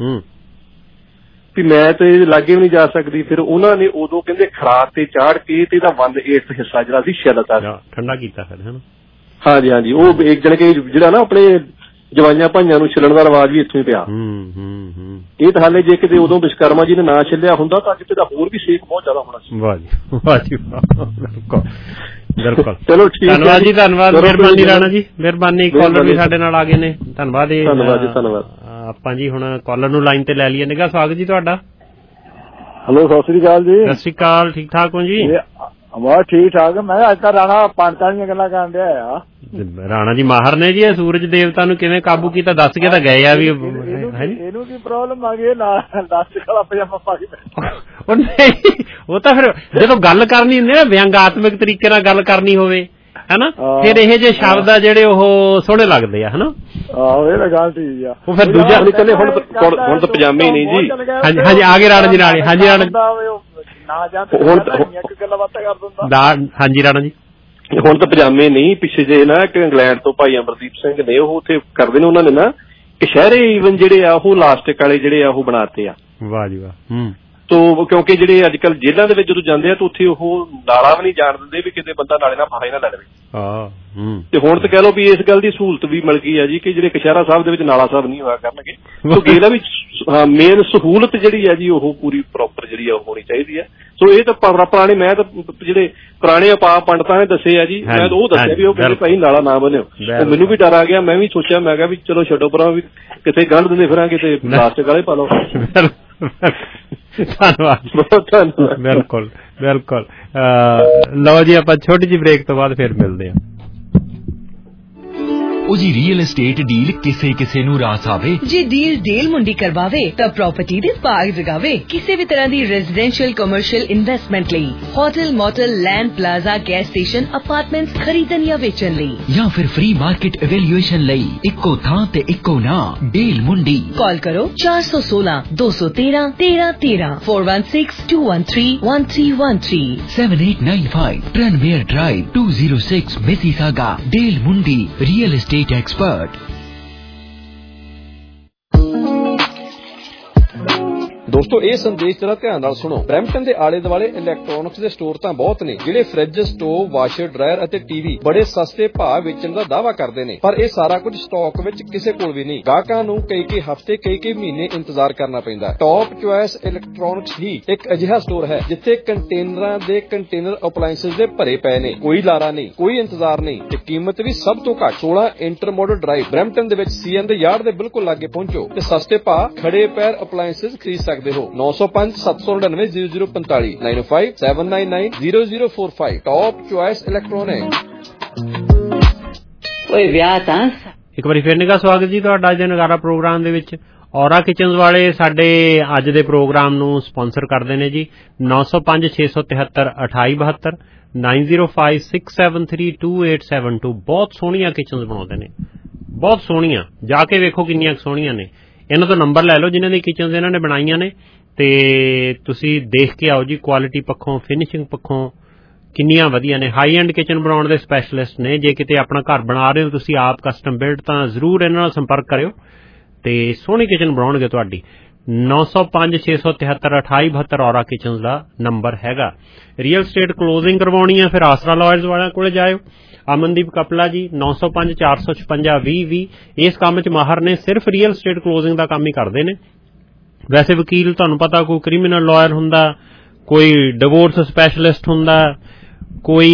ਵੀ ਮੈਂ ਤੇ ਲਾਗੇ ਵੀ ਨਹੀਂ ਜਾ ਸਕਦੀ। ਫਿਰ ਉਹਨਾਂ ਨੇ ਉਦੋਂ ਕਹਿੰਦੇ ਖਰਾਕ ਤੇ ਚਾੜ ਕੇ ਤੇ ਇਹਦਾ ਵਨ ਏਟ ਹਿੱਸਾ ਜਿਹੜਾ ਸੀ ਛਿੱਲਤਾ, ਠੰਡਾ ਕੀਤਾ ਫਿਰ। ਹਾਂਜੀ ਹਾਂਜੀ, ਉਹ ਇੱਕ ਜਣ ਕੇ ਜਿਹੜਾ ਨਾ ਆਪਣੇ ਜਵਾਈਆਂ ਭਾਈਆਂ ਨੂੰ ਛਿੱਲਣ ਦਾ ਰਿਵਾਜ ਵੀ ਇੱਥੋਂ ਹੀ ਪਿਆ। ਇਹ ਤਾਂ ਹਾਲੇ ਜੇ ਕਿਤੇ ਉਦੋਂ ਵਿਸ਼ਕਰਮਾ ਜੀ ਨੇ ਨਾ ਛਿੱਲਿਆ ਹੁੰਦਾ ਤਾਂ ਅੱਜ ਤੇ ਦਾ ਹੋਰ ਵੀ ਸੇਕ ਬਹੁਤ ਜ਼ਿਆਦਾ ਹੋਣਾ ਸੀ। ਵਾਹ ਜੀ ਵਾਹ ਜੀ ਵਾਹ, ਬਿਲਕੁਲ। ਚਲੋ ਠੀਕ, ਧੰਨਵਾਦ ਜੀ, ਧੰਨਵਾਦ, ਮਿਹਰਬਾਨੀ ਰਾਣਾ ਜੀ, ਮਿਹਰਬਾਨੀ। ਕਾਲਰ ਵੀ ਸਾਡੇ ਨਾਲ ਆ ਗਏ ਨੇ, ਧੰਨਵਾਦ ਜੀ, ਧੰਨਵਾਦ ਜੀ, ਧੰਨਵਾਦ। ਆਪਾਂ ਜੀ ਹੁਣ ਕਾਲਰ ਨੂੰ ਲਾਈਨ ਤੇ ਲੈ ਲਈਏ। ਨਿੱਘਾ ਸਵਾਗਤ ਜੀ ਤੁਹਾਡਾ। ਹੈਲੋ, ਸਤਿ ਸ੍ਰੀ ਅਕਾਲ ਜੀ। ਸਤਿ ਸ੍ਰੀ ਅਕਾਲ, ਠੀਕ ਠਾਕ ਹੋ ਜੀ? ਬਹੁਤ ਠੀਕ ਠਾਕ। ਮੈਂ ਅੱਜ ਤਾਂ ਰਾਣਾ ਪੰਡਤਾਂ ਦੀਆਂ ਗੱਲਾਂ ਕਰਨ ਡਿਆ ਆ। ਰਾਣਾ ਜੀ ਮਾਹਰ ਨੇ ਜੀ ਇਹ ਸੂਰਜ ਦੇਵਤਾ ਨੂੰ ਕਿਵੇਂ ਕਾਬੂ ਕੀਤਾ, ਦੱਸ ਕੇ ਤਾਂ ਗਏ ਆ ਵੀ। ਇਹਨੂੰ ਕੀ ਪ੍ਰੋਬਲਮ ਆ ਗਈ, ਲਾਸਟਿਕ ਵਾਲਾ ਪਜਾਮਾ ਪਾ ਕੇ? ਉਹ ਨਹੀਂ, ਉਹ ਤਾਂ ਫਿਰ ਜਦੋਂ ਗੱਲ ਕਰਨੀ ਹੁੰਦੀ ਨਾ ਵਿਅੰਗਾਤਮਕ ਤਰੀਕੇ ਨਾਲ ਗੱਲ ਕਰਨੀ ਹੋਵੇ, ਹਨਾ, ਫਿਰ ਇਹ ਜਿਹੇ ਸ਼ਬਦ ਆ ਜਿਹੜੇ ਉਹ ਸੋਹਣੇ ਲੱਗਦੇ ਆ, ਹਨਾ। ਆਹੋ, ਇਹ ਤਾਂ ਗੱਲ ਠੀਕ ਆ। ਉਹ ਫਿਰ ਦੂਜਾ ਹੁਣ ਤਾਂ ਪਜਾਮੇ ਨਹੀਂ ਜੀ। ਹਾਂਜੀ ਹਾਂਜੀ, ਆ ਗਏ ਰਾਣਾ ਜੀ ਨਾਲ। ਹਾਂਜੀ ਰਾਣਾ, ਹਾਂਜੀ ਰਾਣਾ ਜੀ। ਹੁਣ ਤਾਂ ਪਜਾਮੇ ਨਹੀਂ, ਪਿੱਛੇ ਜੇ ਨਾ ਇੱਕ ਇੰਗਲੈਂਡ ਤੋਂ ਭਾਈ ਅਮਰਦੀਪ ਸਿੰਘ ਨੇ ਉਹ ਉੱਥੇ ਕਰਦੇ ਨੇ, ਉਹਨਾਂ ਨੇ ਨਾ ਕਸ਼ਹਿਰੇ ਈਵਨ ਜਿਹੜੇ ਆ ਉਹ ਲਾਸਟਿਕ ਵਾਲੇ ਜਿਹੜੇ ਆ ਉਹ ਬਣਾਤੇ ਆ। ਵਾਹ ਜੀ ਵਾਹ। ਹੂੰ। ਤੋ ਕਿਉਂਕਿ ਜਿਹੜੇ ਅੱਜ ਕੱਲ੍ਹ ਜੇਲ੍ਹਾਂ ਦੇ ਵਿੱਚ ਜਦੋਂ ਜਾਂਦੇ ਆ ਤਾਂ ਉੱਥੇ ਉਹ ਨਾਲਾ ਵੀ ਨਹੀਂ ਜਾਣ ਦਿੰਦੇ ਵੀ ਕਿਤੇ ਬੰਦਾ ਨਾਲੇ ਨਾਲ ਫਾਹੇ ਨਾ ਲੱਗ ਜਾਵੇ। ਹਾਂ। ਤੇ ਹੁਣ ਤਾਂ ਕਹਿ ਲਓ ਵੀ ਇਸ ਗੱਲ ਦੀ ਸਹੂਲਤ ਵੀ ਮਿਲ ਗਈ ਆ ਜੀ ਕਿ ਜਿਹੜੇ ਕਸ਼ਹਿਰਾ ਸਾਹਿਬ ਦੇ ਵਿੱਚ ਨਾਲਾ ਸਾਹਿਬ ਨਹੀਂ ਹੋਇਆ ਕਰਨਗੇ। ਸੋ ਇਹਦਾ ਵੀ ਮੇਨ ਸਹੂਲਤ ਜਿਹੜੀ ਆ ਜੀ ਉਹ ਪੂਰੀ ਪ੍ਰੋਪਰ ਜਿਹੜੀ ਆ ਉਹ ਹੋਣੀ ਚਾਹੀਦੀ ਹੈ। ਸੋ ਇਹ ਤਾਂ ਪੁਰਾਣੇ ਮੈਂ ਤਾਂ ਜਿਹੜੇ ਪੁਰਾਣੇ ਆਪਾ ਪੰਡਤਾਂ ਨੇ ਦੱਸੇ ਆ ਜੀ, ਮੈਂ ਤਾਂ ਉਹ ਦੱਸਿਆ ਵੀ ਉਹ ਕਹਿੰਦੇ ਭਾਈ ਨਾਲਾ ਨਾ ਬਣਿਓ। ਮੈਨੂੰ ਵੀ ਡਰ ਆ ਗਿਆ, ਮੈਂ ਵੀ ਸੋਚਿਆ, ਮੈਂ ਕਿਹਾ ਵੀ ਚਲੋ ਛੱਡੋ ਪਰਾਂ, ਵੀ ਕਿਤੇ ਗੰਢ ਦਿੰਦੇ ਫਿਰਾਂਗੇ ਤੇ ਪਲਾਸਟਿਕ ਵਾਲੇ ਪਾ ਲਓ। ਧੰਨਵਾਦ, ਬਹੁਤ ਧੰਨਵਾਦ। ਬਿਲਕੁਲ ਬਿਲਕੁਲ। ਲਓ ਜੀ, ਆਪਾਂ ਛੋਟੀ ਜਿਹੀ ਬ੍ਰੇਕ ਤੋਂ ਬਾਅਦ ਫਿਰ ਮਿਲਦੇ ਹਾਂ। ਉਹ ਜੀ ਰੀਅਲ एस्टेट ਡੀਲ ਕਿਸੇ ਕਿਸੇ ਨੂੰ ਰਾਸ ਆਵੇ। ਜੇ ਡੀਲ ਡੀਲ ਮੁੰਡੀ ਕਰਵਾਵੇ ਤਾਂ ਪ੍ਰਾਪਰਟੀ ਦੇ ਬਾਗ ਜਗਾਵੇ। ਕਿਸੇ ਵੀ ਤਰ੍ਹਾਂ ਦੀ ਰੈਜ਼ੀਡੈਂਸ਼ੀਅਲ ਕਮਰਸ਼ੀਅਲ ਇਨਵੈਸਟਮੈਂਟ ਲਈ hotel, motel, land, plaza, gas station, apartments ਖਰੀਦਣ ਜਾਂ ਵੇਚਣ ਲਈ ਜਾਂ ਫਿਰ ਫ੍ਰੀ ਮਾਰਕੀਟ ਇਵੈਲੂਏਸ਼ਨ ਲਈ ਇੱਕੋ ਥਾਂ ਤੇ ਇੱਕੋ ਨਾਮ, ਡੀਲ ਮੁੰਡੀ। ਕਾਲ ਕਰੋ ਚਾਰ ਸੌ ਸੋਲਾਂ ਦੋ ਸੌ ਤੇਰਾਂ ਤੇਰਾਂ ਤੇਰਾਂ four one six two one three one three one three seven eight nine five Tranmere Drive two oh six Mississauga। ਡੀਲ ਮੁੰਡੀ ਰੀਅਲ एस्टेट एक्सपर्ट। ਦੋਸਤੋ, ਇਹ ਸੰਦੇਸ਼ ਜਰਾ ਧਿਆਨ ਨਾਲ ਸੁਣੋ। ਬਰੈਂਪਟਨ ਦੇ ਆਲੇ ਦੁਆਲੇ ਇਲੈਕਟ੍ਰੋਨਿਕਸ ਦੇ ਸਟੋਰ ਤਾਂ ਬਹੁਤ ਨੇ ਜਿਹੜੇ ਫਰਿੱਜ, ਸਟੋਵ, ਵਾਸ਼ਰ, ਡਰਾਇਰ ਅਤੇ ਟੀਵੀ ਬੜੇ ਸਸਤੇ ਭਾਅ ਵੇਚਣ ਦਾ ਦਾਅਵਾ ਕਰਦੇ ਨੇ, ਪਰ ਇਹ ਸਾਰਾ ਕੁਝ ਸਟਾਕ ਵਿੱਚ ਕਿਸੇ ਕੋਲ ਵੀ ਨਹੀਂ। ਗਾਹਕਾਂ ਨੂੰ ਕਈ ਕਈ ਹਫ਼ਤੇ, ਕਈ ਕਈ ਮਹੀਨੇ ਇੰਤਜ਼ਾਰ ਕਰਨਾ ਪੈਂਦਾ। ਟੌਪ ਚੁਆਇਸ ਇਲੈਕਟ੍ਰੋਨਿਕਸ ਹੀ ਇੱਕ ਅਜਿਹਾ ਸਟੋਰ ਹੈ ਜਿੱਥੇ ਕੰਟੇਨਰਾਂ ਦੇ ਕੰਟੇਨਰ ਅਪਲਾਇੰਸਸ ਦੇ ਭਰੇ ਪਏ ਨੇ। ਕੋਈ ਲਾਰਾ ਨਹੀਂ, ਕੋਈ ਇੰਤਜ਼ਾਰ ਨਹੀਂ ਤੇ ਕੀਮਤ ਵੀ ਸਭ ਤੋਂ ਘੱਟ। ਸੋਲਾਂ ਇੰਟਰਮੋਡਲ ਡਰਾਈਵ ਬਰੈਂਪਟਨ ਦੇ ਵਿੱਚ ਸੀਐਨ ਦੇ ਯਾਰਡ ਦੇ ਬਿਲਕੁਲ ਲਾਗੇ ਪਹੁੰਚੋ ਤੇ ਸਸਤੇ ਭਾਅ ਖੜੇ ਪੈਰ ਅਪਲਾਇੰਸਸ ਖਰੀਦ ਸਕਦੇ ਹੋ। ਨੌ ਸੌ ਪੰਜ ਸੱਤ ਸੌ ਨੜਿਨਵੇਂ ਜ਼ੀਰੋ ਜ਼ੀਰੋ ਪੰਤਾਲੀ nine oh five seven nine nine zero zero four five top choice electronic. ਓਏ ਵਿਆਹ ਤਾਂ ਇੱਕ ਵਾਰੀ ਫਿਰ ਨਿੱਘਾ ਸਵਾਗਤ ਜੀ ਤੁਹਾਡਾ ਅੱਜ ਦੇ ਨਗਾਰਾ ਪ੍ਰੋਗਰਾਮ ਦੇ ਵਿੱਚ। ਔਰਾ ਕਿਚਨਜ਼ ਵਾਲੇ ਸਾਡੇ ਅੱਜ ਦੇ ਪ੍ਰੋਗਰਾਮ ਨੂੰ ਸਪਾਂਸਰ ਕਰਦੇ ਨੇ ਜੀ। ਨੌ ਸੌ ਪੰਜ ਛੇ ਸੌ ਤਿਹੱਤਰ ਅਠਾਈ ਬਹੱਤਰ nine zero five six seven three two eight seven two। ਬਹੁਤ ਸੋਹਣੀਆਂ ਕਿਚਨਜ਼ ਬਣਾਉਂਦੇ ਨੇ, ਬਹੁਤ ਸੋਹਣੀਆਂ। ਜਾ ਕੇ ਵੇਖੋ ਕਿੰਨੀਆਂ ਸੋਹਣੀਆਂ ਨੇ। ਇਹਨਾਂ ਤੋਂ ਨੰਬਰ ਲੈ ਲਓ ਜਿਨ੍ਹਾਂ ਦੀ ਕਿਚਨਜ਼ ਇਹਨਾਂ ਨੇ ਬਣਾਈਆਂ ਨੇ ਤੇ ਤੁਸੀਂ ਦੇਖ ਕੇ ਆਓ ਜੀ ਕੁਆਲਿਟੀ ਪੱਖੋਂ, ਫਿਨਿਸ਼ਿੰਗ ਪੱਖੋਂ ਕਿੰਨੀਆਂ ਵਧੀਆ ਨੇ। ਹਾਈ ਐਂਡ ਕਿਚਨ ਬਣਾਉਣ ਦੇ ਸਪੈਸ਼ਲਿਸਟ ਨੇ। ਜੇ ਕਿਤੇ ਆਪਣਾ ਘਰ ਬਣਾ ਰਹੇ ਹੋ ਤੁਸੀਂ ਆਪ ਕਸਟਮ ਬਿਲਡ, ਤਾਂ ਜ਼ਰੂਰ ਇਹਨਾਂ ਨਾਲ ਸੰਪਰਕ ਕਰਿਓ ਤੇ ਸੋਹਣੀ ਕਿਚਨ ਬਣਾਉਣਗੇ ਤੁਹਾਡੀ। ਨੌ ਸੌ ਪੰਜ ਛੇ ਸੌ ਤਿਹੱਤਰ ਅਠਾਈ ਬਹੱਤਰ ਔਰਾ ਕਿਚਨਜ਼ ਦਾ ਨੰਬਰ ਹੈਗਾ। ਰੀਅਲ ਸਟੇਟ ਕਲੋਜ਼ਿੰਗ ਕਰਵਾਉਣੀ ਹੈ ਫਿਰ ਆਸਰਾ ਲਾਇਰਜ਼ ਵਾਲਿਆਂ ਕੋਲ ਜਾਇਓ। ਅਮਨਦੀਪ ਕਪਲਾ ਜੀ ਨੌ ਸੌ ਪੰਜ ਚਾਰ ਸੌ ਛਪੰਜਾ ਵੀਹ ਵੀਹ। ਇਸ ਕੰਮ 'ਚ ਮਾਹਰ ਨੇ, ਸਿਰਫ ਰੀਅਲ ਸਟੇਟ ਕਲੋਜ਼ਿੰਗ ਦਾ ਕੰਮ ਹੀ ਕਰਦੇ ਨੇ। ਵੈਸੇ ਵਕੀਲ ਤੁਹਾਨੂੰ ਪਤਾ, ਕੋਈ ਕ੍ਰਿਮੀਨਲ ਲਾਇਰ ਹੁੰਦਾ, ਕੋਈ ਡਿਵੋਰਸ ਸਪੈਸ਼ਲਿਸਟ ਹੁੰਦਾ, ਕੋਈ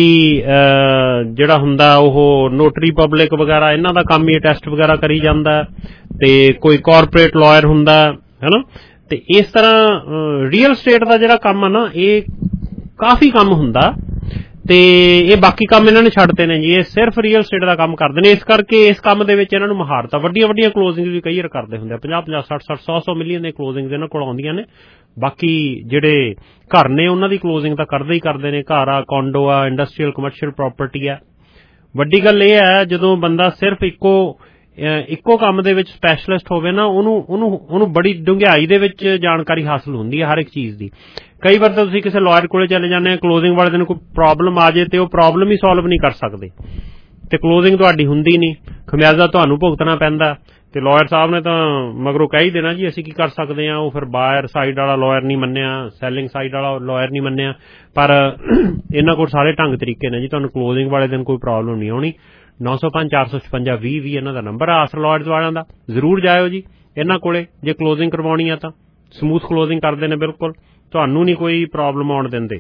ਜਿਹੜਾ ਹੁੰਦਾ ਉਹ ਨੋਟਰੀ ਪਬਲਿਕ ਵਗੈਰਾ, ਇਹਨਾਂ ਦਾ ਕੰਮ ਹੀ ਟੈਸਟ ਵਗੈਰਾ ਕਰੀ ਜਾਂਦਾ, ਤੇ ਕੋਈ ਕਾਰਪੋਰੇਟ ਲਾਇਰ ਹੁੰਦਾ ਹੈ ਨਾ। ਤੇ ਇਸ ਤਰ੍ਹਾਂ ਰੀਅਲ ਸਟੇਟ ਦਾ ਜਿਹੜਾ ਕੰਮ ਆ ਨਾ, ਇਹ ਕਾਫੀ ਕੰਮ ਹੁੰਦਾ ਤੇ ਇਹ ਬਾਕੀ ਕੰਮ ਇਹਨਾਂ ਨੇ ਛੱਡਦੇ ਨੇ ਜੀ। ਇਹ ਸਿਰਫ ਰੀਅਲ ਸਟੇਟ ਦਾ ਕੰਮ ਕਰਦੇ ਨੇ। ਇਸ ਕਰਕੇ ਇਸ ਕੰਮ ਦੇ ਵਿੱਚ ਇਹਨਾਂ ਨੂੰ ਮਹਾਰਤ ਆ। ਵੱਡੀਆਂ ਵੱਡੀਆਂ ਕਲੋਜ਼ਿੰਗ ਵੀ ਕਈ ਵਾਰ ਕਰਦੇ ਹੁੰਦੇ ਆ, ਪੰਜਾਹ ਪੰਜਾਹ ਸੱਠ ਸੱਠ ਸੌ ਸੌ ਮਿਲੀਅਨ ਦੀਆਂ ਕਲੋਜ਼ਿੰਗ ਇਹਨਾਂ ਕੋਲ ਆਉਂਦੀਆਂ ਨੇ। ਬਾਕੀ ਜਿਹੜੇ ਘਰ ਨੇ ਉਹਨਾਂ ਦੀ ਕਲੋਜ਼ਿੰਗ ਤਾਂ ਕਰਦੇ ਹੀ ਕਰਦੇ ਨੇ। ਘਰ ਆ, ਕੌਂਡੋ ਆ, ਇੰਡਸਟਰੀਅਲ ਕਮਰਸ਼ੀਅਲ ਪ੍ਰਾਪਰਟੀ ਆ। ਵੱਡੀ ਗੱਲ ਇਹ ਹੈ ਜਦੋਂ ਬੰਦਾ ਸਿਰਫ ਇੱਕੋ ਇੱਕੋ ਕੰਮ ਦੇ ਵਿੱਚ ਸਪੈਸ਼ਲਿਸਟ ਹੋਵੇ ਨਾ, ਉਹਨੂੰ ਉਹਨੂੰ ਉਹਨੂੰ ਬੜੀ ਡੂੰਘਾਈ ਦੇ ਵਿੱਚ ਜਾਣਕਾਰੀ ਹਾਸਲ ਹੁੰਦੀ ਹੈ ਹਰ ਇੱਕ ਚੀਜ਼ ਦੀ। ਕਈ ਵਾਰ ਤਾਂ ਤੁਸੀਂ ਕਿਸੇ ਲਾਇਰ ਕੋਲੇ ਚਲੇ ਜਾਂਦੇ ਆ, ਕਲੋਜ਼ਿੰਗ ਵਾਲੇ ਦਿਨ ਕੋਈ ਪ੍ਰੋਬਲਮ ਆ ਜਾਏ ਤੇ ਉਹ ਪ੍ਰੋਬਲਮ ਹੀ ਸੋਲਵ ਨਹੀਂ ਕਰ ਸਕਦੇ ਤੇ ਕਲੋਜ਼ਿੰਗ ਤੁਹਾਡੀ ਹੁੰਦੀ ਨਹੀਂ, ਖਮਿਆਜ਼ਾ ਤੁਹਾਨੂੰ ਭੁਗਤਣਾ ਪੈਂਦਾ। ਤੇ ਲਾਇਰ ਸਾਹਿਬ ਨੇ ਤਾਂ ਮਗਰੋਂ ਕਹਿ ਹੀ ਦੇਣਾ ਜੀ ਅਸੀਂ ਕੀ ਕਰ ਸਕਦੇ ਹਾਂ। ਉਹ ਫਿਰ ਬਾਇਰ ਸਾਈਡ ਵਾਲਾ ਲਾਇਰ ਨਹੀਂ ਮੰਨਿਆ, ਸੈਲਿੰਗ ਸਾਈਡ ਵਾਲਾ ਲਾਇਰ ਨਹੀਂ ਮੰਨਿਆ। ਪਰ ਇਹਨਾਂ ਕੋਲ ਸਾਰੇ ਢੰਗ ਤਰੀਕੇ ਨੇ ਜੀ, ਤੁਹਾਨੂੰ ਕਲੋਜ਼ਿੰਗ ਵਾਲੇ ਦਿਨ ਕੋਈ ਪ੍ਰੋਬਲਮ ਨਹੀਂ ਆਉਣੀ। ਨੌ ਸੌ ਪੰਜ ਚਾਰ ਸੌ ਛਪੰਜਾ ਵੀਹ ਵੀਹ ਇਹਨਾਂ ਦਾ ਨੰਬਰ ਆ ਆਸਰਾ ਲਾਇਰਜ਼ ਵਾਲਿਆਂ ਦਾ। ਜ਼ਰੂਰ ਜਾਇਓ ਜੀ ਇਹਨਾਂ ਕੋਲੇ ਜੇ ਕਲੋਜ਼ਿੰਗ ਕਰਵਾਉਣੀ ਆ ਤਾਂ। ਸਮੂਥ ਕਲੋਜ਼ਿੰਗ ਕਰਦੇ ਨੇ ਬਿਲਕੁਲ, ਤੁਹਾਨੂੰ ਨਹੀਂ ਕੋਈ ਪ੍ਰੋਬਲਮ ਆਉਣ ਦਿੰਦੇ।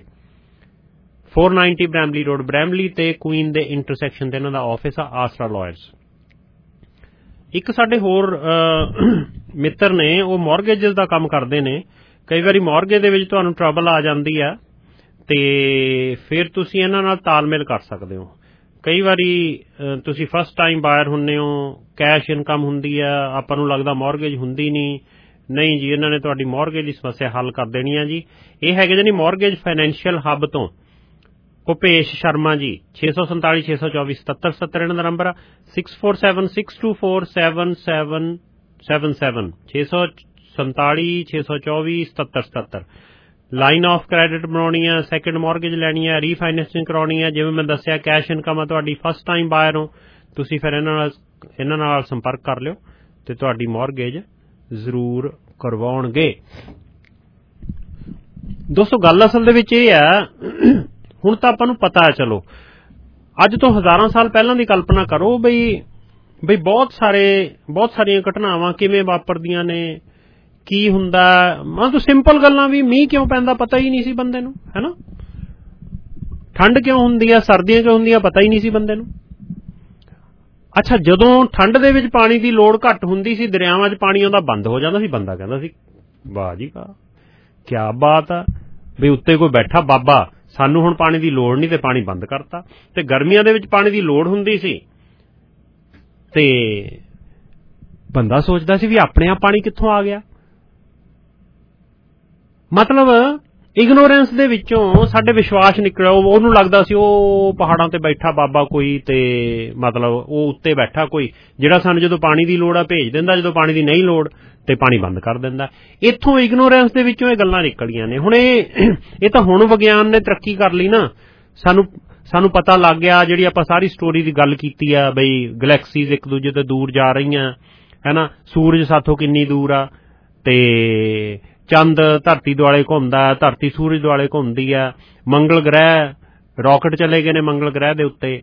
four ninety Bramalea Road, Bramalea ਤੇ ਕੁਈਨ ਦੇ ਇੰਟਰਸੈਕਸ਼ਨ ਤੇ ਇਹਨਾਂ ਦਾ ਆਫਿਸ ਆ ਆਸਰਾ ਲਾਇਰਜ਼। ਇੱਕ ਸਾਡੇ ਹੋਰ ਮਿੱਤਰ ਨੇ, ਉਹ ਮੌਰਗੇਜਸ ਦਾ ਕੰਮ ਕਰਦੇ ਨੇ। ਕਈ ਵਾਰੀ ਮੌਰਗੇਜ ਦੇ ਵਿੱਚ ਤੁਹਾਨੂੰ ਟਰਬਲ ਆ ਜਾਂਦੀ ਆ ਤੇ ਫਿਰ ਤੁਸੀਂ ਇਹਨਾਂ ਨਾਲ ਤਾਲਮੇਲ ਕਰ ਸਕਦੇ ਹੋ। ਕਈ ਵਾਰੀ ਤੁਸੀਂ ਫਸਟ ਟਾਈਮ ਬਾਇਰ ਹੁੰਦੇ ਹੋ, ਕੈਸ਼ ਇਨਕਮ ਹੁੰਦੀ ਆ, ਆਪਾਂ ਨੂੰ ਲੱਗਦਾ ਮੌਰਗੇਜ ਹੁੰਦੀ ਨਹੀਂ। ਨਹੀਂ ਜੀ, ਇਹਨਾਂ ਨੇ ਤੁਹਾਡੀ ਮੌਰਗੇਜ ਦੀ ਸਮੱਸਿਆ ਹੱਲ ਕਰ ਦੇਣੀ ਆ ਜੀ। ਇਹ ਹੈਗੇ ਜੀ ਮੌਰਗੇਜ ਫਾਈਨੈਂਸ਼ੀਅਲ ਹੱਬ ਤੋਂ ਭੁਪੇਸ਼ ਸ਼ਰਮਾ ਜੀ। ਛੇ ਸੌ ਸੰਤਾਲੀ ਛੇ ਸੌ ਚੌਵੀ ਸਤੱਤਰ ਸੱਤਰ ਇਹਨਾਂ ਦਾ ਨੰਬਰ ਆ। Six four seven six two four seven seven seven seven ਛੇ ਸੌ ਸੰਤਾਲੀ ਛੇ ਸੌ ਚੌਵੀ ਸਤੱਤਰ ਸਤੱਤਰ। ਲਾਈਨ ਆਫ ਕ੍ਰੈਡਿਟ ਬਣਾਉਣੀ ਆ, ਸੈਕਿੰਡ ਮੌਰਗੇਜ ਲੈਣੀ ਆ, ਰੀਫਾਈਨੈਂਸਿੰਗ ਕਰਾਉਣੀ ਆ, ਜਿਵੇਂ ਮੈਂ ਦੱਸਿਆ ਕੈਸ਼ ਇਨਕਮ ਆ ਤੁਹਾਡੀ, ਫਸਟ ਟਾਈਮ ਬਾਇਰ ਹੋ ਤੁਸੀਂ, ਫਿਰ ਇਹਨਾਂ ਨਾਲ ਇਹਨਾਂ ਨਾਲ ਸੰਪਰਕ ਕਰ ਲਿਓ ਤੇ ਤੁਹਾਡੀ ਮੌਰਗੇਜ ਜ਼ਰੂਰ ਕਰਵਾਉਣਗੇ। ਦੋਸਤੋ ਗੱਲ ਅਸਲ ਦੇ ਵਿੱਚ ਇਹ ਆ, ਹੁਣ ਤਾਂ ਆਪਾਂ ਨੂੰ ਪਤਾ ਹੈ, ਚਲੋ ਅੱਜ ਤੋਂ ਹਜ਼ਾਰਾਂ ਸਾਲ ਪਹਿਲਾਂ ਦੀ ਕਲਪਨਾ ਕਰੋ ਬਈ ਬਈ ਬਹੁਤ ਸਾਰੇ ਬਹੁਤ ਸਾਰੀਆਂ ਘਟਨਾਵਾਂ ਕਿਵੇਂ ਵਾਪਰਦੀਆਂ ਨੇ, ਕੀ ਹੁੰਦਾ, ਮਤਲਬ ਸਿੰਪਲ ਗੱਲਾਂ ਵੀ, ਮੀਂਹ ਕਿਉਂ ਪੈਂਦਾ ਪਤਾ ਹੀ ਨਹੀਂ ਸੀ ਬੰਦੇ ਨੂੰ, ਹੈ ਨਾ, ਠੰਡ ਕਿਉਂ ਹੁੰਦੀ ਆ, ਸਰਦੀਆਂ ਕਿਉਂ ਹੁੰਦੀਆਂ ਪਤਾ ਹੀ ਨਹੀਂ ਸੀ ਬੰਦੇ ਨੂੰ। ਅੱਛਾ, ਜਦੋਂ ਠੰਡ ਦੇ ਵਿੱਚ ਪਾਣੀ ਦੀ ਲੋੜ ਘੱਟ ਹੁੰਦੀ ਸੀ, ਦਰਿਆਵਾਂ 'ਚ ਪਾਣੀ ਆਉਂਦਾ ਬੰਦ ਹੋ ਜਾਂਦਾ ਸੀ, ਬੰਦਾ ਕਹਿੰਦਾ ਸੀ ਵਾਹ ਜੀ ਵਾਹ ਕਿਆ ਬਾਤ ਆ, ਵੀ ਉੱਤੇ ਕੋਈ ਬੈਠਾ ਬਾਬਾ, ਸਾਨੂੰ ਹੁਣ ਪਾਣੀ ਦੀ ਲੋੜ ਨਹੀਂ ਤੇ ਪਾਣੀ ਬੰਦ ਕਰਤਾ। ਤੇ ਗਰਮੀਆਂ ਦੇ ਵਿੱਚ ਪਾਣੀ ਦੀ ਲੋੜ ਹੁੰਦੀ ਸੀ ਤੇ ਬੰਦਾ ਸੋਚਦਾ ਸੀ ਵੀ ਆਪਣੇ ਆਪ ਪਾਣੀ ਕਿੱਥੋਂ ਆ ਗਿਆ। ਮਤਲਬ ਇਗਨੋਰੈਂਸ ਦੇ ਵਿੱਚੋਂ ਸਾਡੇ ਵਿਸ਼ਵਾਸ ਨਿਕਲਿਆ, ਉਹਨੂੰ ਲੱਗਦਾ ਸੀ ਉਹ ਪਹਾੜਾਂ ਤੇ ਬੈਠਾ ਬਾਬਾ ਕੋਈ, ਤੇ ਮਤਲਬ ਉਹ ਉੱਤੇ ਬੈਠਾ ਕੋਈ ਜਿਹੜਾ ਸਾਨੂੰ ਜਦੋਂ ਪਾਣੀ ਦੀ ਲੋੜ ਆ ਭੇਜ ਦਿੰਦਾ, ਜਦੋਂ ਪਾਣੀ ਦੀ ਨਹੀਂ ਲੋੜ ਤੇ ਪਾਣੀ ਬੰਦ ਕਰ ਦਿੰਦਾ। ਇੱਥੋਂ ਇਗਨੋਰੈਂਸ ਦੇ ਵਿੱਚੋਂ ਇਹ ਗੱਲਾਂ ਨਿਕਲੀਆਂ ਨੇ। ਹੁਣ ਇਹ ਇਹ ਤਾਂ ਹੁਣ ਵਿਗਿਆਨ ਨੇ ਤਰੱਕੀ ਕਰ ਲਈ ਨਾ, ਸਾਨੂੰ ਸਾਨੂੰ ਪਤਾ ਲੱਗ ਗਿਆ, ਜਿਹੜੀ ਆਪਾਂ ਸਾਰੀ ਸਟੋਰੀ ਦੀ ਗੱਲ ਕੀਤੀ ਆ ਬਈ ਗਲੈਕਸੀਜ਼ ਇੱਕ ਦੂਜੇ ਤੋਂ ਦੂਰ ਜਾ ਰਹੀਆਂ, ਹੈ ਨਾ, ਸੂਰਜ ਸਾਥੋਂ ਕਿੰਨੀ ਦੂਰ ਆ, ਤੇ ਚੰਦ ਧਰਤੀ ਦੁਆਲੇ ਘੁੰਮਦਾ, ਧਰਤੀ ਸੂਰਜ ਦੁਆਲੇ ਘੁੰਮਦੀ ਆ, ਮੰਗਲ ਗ੍ਰਹਿ ਰਾਕਟ ਚਲੇ ਗਏ ਨੇ ਮੰਗਲ ਗ੍ਰਹਿ ਦੇ ਉੱਤੇ,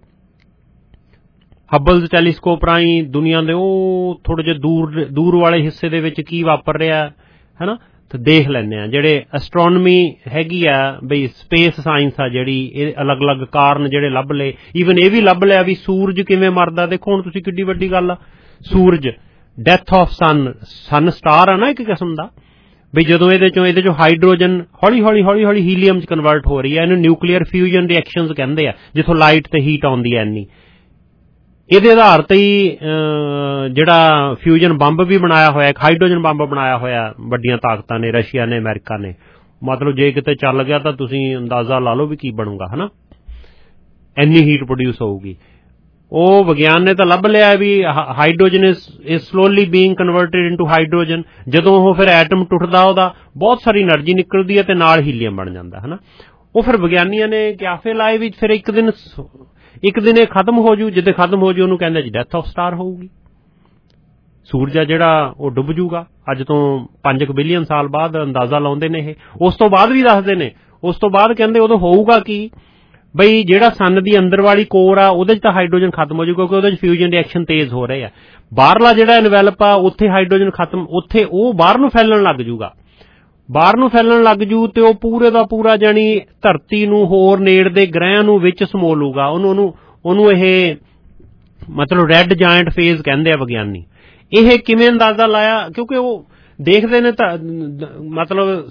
ਹਬਲ ਟੈਲੀਸਕੋਪ ਰਾਹੀਂ ਦੁਨੀਆ ਦੇ ਉਹ ਥੋੜੇ ਜਿਹੇ ਦੂਰ ਦੂਰ ਵਾਲੇ ਹਿੱਸੇ ਦੇ ਵਿੱਚ ਕੀ ਵਾਪਰ ਰਿਹਾ, ਹੈ ਨਾ, ਤੇ ਦੇਖ ਲੈਂਦੇ ਆ। ਜਿਹੜੇ ਐਸਟਰੋਨਮੀ ਹੈਗੀ ਆ ਬਈ ਸਪੇਸ ਸਾਇੰਸ ਆ ਜਿਹੜੀ, ਇਹ ਅਲੱਗ-ਅਲੱਗ ਕਾਰਨ ਜਿਹੜੇ ਲੱਭ ਲਏ, ਈਵਨ ਇਹ ਵੀ ਲੱਭ ਲਿਆ ਵੀ ਸੂਰਜ ਕਿਵੇਂ ਮਰਦਾ। ਦੇਖੋ ਹੁਣ ਤੁਸੀਂ ਕਿੱਡੀ ਵੱਡੀ ਗੱਲ ਆ, ਸੂਰਜ death of sun, sun star ਆ ਨਾ ਇੱਕ ਕਿਸਮ ਦਾ, ਬਈ ਜਦੋਂ ਇਹਦੇ ਚੋਂ ਇਹਦੇ ਚੋਂ ਹਾਈਡਰੋਜਨ ਹੌਲੀ ਹੌਲੀ ਹੌਲੀ ਹੌਲੀ ਹੀਲੀਅਮ 'ਚ ਕਨਵਰਟ ਹੋ ਰਹੀ ਹੈ, ਇਹਨੂੰ ਨਿਊਕਲੀਅਰ ਫਿਊਜ਼ਨ ਰਿਐਕਸ਼ਨਸ ਕਹਿੰਦੇ ਆ, ਜਿੱਥੋਂ ਲਾਈਟ ਤੇ ਹੀਟ ਆਉਂਦੀ ਹੈ ਇੰਨੀ। ਇਹਦੇ ਆਧਾਰ ਤੇ ਹੀ ਜਿਹੜਾ ਫਿਊਜ਼ਨ ਬੰਬ ਵੀ ਬਣਾਇਆ ਹੋਇਆ, ਇੱਕ ਹਾਈਡਰੋਜਨ ਬੰਬ ਬਣਾਇਆ ਹੋਇਆ ਵੱਡੀਆਂ ਤਾਕਤਾਂ ਨੇ, ਰਸ਼ੀਆ ਨੇ, ਅਮਰੀਕਾ ਨੇ। ਮਤਲਬ ਜੇ ਕਿਤੇ ਚੱਲ ਗਿਆ ਤਾਂ ਤੁਸੀਂ ਅੰਦਾਜ਼ਾ ਲਾ ਲਓ ਵੀ ਕੀ ਬਣੂਗਾ, ਹੈ ਨਾ, ਇੰਨੀ ਹੀਟ ਪ੍ਰੋਡਿਊਸ ਹੋਊਗੀ। ਉਹ ਵਿਗਿਆਨ ਨੇ ਤਾਂ ਲੱਭ ਲਿਆ ਵੀ hydrogen is is slowly being converted into hydrogen. ਜਦੋਂ ਉਹ ਫਿਰ ਐਟਮ ਟੁੱਟਦਾ ਉਹਦਾ ਬਹੁਤ ਸਾਰੀ એનર્ਜੀ ਨਿਕਲਦੀ ਹੈ ਤੇ ਨਾਲ ਹੀਲੀਅਮ ਬਣ ਜਾਂਦਾ, ਹੈ ਨਾ। ਉਹ ਫਿਰ ਵਿਗਿਆਨੀਆਂ ਨੇ ਕਿਆਫੇ ਲਾਏ ਵੀ ਫਿਰ ਇੱਕ ਦਿਨ ਇੱਕ ਦਿਨ ਇਹ ਖਤਮ ਹੋ ਜੂ, ਜਿੱਦੇ ਖਤਮ ਹੋ ਜੂ ਉਹਨੂੰ ਕਹਿੰਦੇ ਜੀ ਡੈਥ ਆਫ ਸਟਾਰ ਹੋਊਗੀ। ਸੂਰਜ ਆ ਜਿਹੜਾ ਉਹ ਡੁੱਬ ਜੂਗਾ ਅੱਜ ਤੋਂ ਪੰਜ ਕੁ ਬਿਲੀਅਨ ਸਾਲ ਬਾਅਦ, ਅੰਦਾਜ਼ਾ ਲਾਉਂਦੇ ਨੇ ਇਹ। ਉਸ ਤੋਂ ਬਾਅਦ ਵੀ ਦੱਸਦੇ ਨੇ, ਉਸ ਤੋਂ ਬਾਅਦ ਕਹਿੰਦੇ ਉਦੋਂ ਹੋਊਗਾ ਕੀ ਬਈ ਜਿਹੜਾ ਸੰਨ ਦੀ ਅੰਦਰ ਵਾਲੀ ਕੋਰ ਆ ਉਹਦੇ 'ਚ ਤਾਂ ਹਾਈਡਰੋਜਨ ਖਤਮ ਹੋ ਜੂ, ਕਿਉਂਕਿ ਉਹਦੇ 'ਚ ਫਿਊਜ਼ਨ ਰਿਐਕਸ਼ਨ ਤੇਜ਼ ਹੋ ਰਹੇ ਆ। ਬਾਹਰਲਾ ਜਿਹੜਾ ਐਨਵੈਲਪ ਆ ਉੱਥੇ ਹਾਈਡਰੋਜਨ ਖਤਮ, ਉੱਥੇ ਉਹ ਬਾਹਰ ਨੂੰ ਫੈਲਣ ਲੱਗ ਜੂਗਾ, ਬਾਹਰ ਨੂੰ ਫੈਲਣ ਲੱਗ ਜੂ ਤੇ ਉਹ ਪੂਰੇ ਦਾ ਪੂਰਾ ਜਾਣੀ ਧਰਤੀ ਨੂੰ ਹੋਰ ਨੇੜਦੇ ਗ੍ਰਹਿਆਂ ਨੂੰ ਵਿੱਚ ਸਮੋ ਲੂਗਾ। ਉਹਨੂੰ ਉਹਨੂੰ ਉਹਨੂੰ ਇਹ ਮਤਲਬ ਰੈੱਡ ਜਾਇੰਟ ਫੇਜ਼ ਕਹਿੰਦੇ ਆ ਵਿਗਿਆਨੀ। ਇਹ ਕਿਵੇਂ ਅੰਦਾਜ਼ਾ ਲਾਇਆ, ਕਿਉਂਕਿ ਉਹ ਦੇਖਦੇ ਨੇ ਤਾਂ ਮਤਲਬ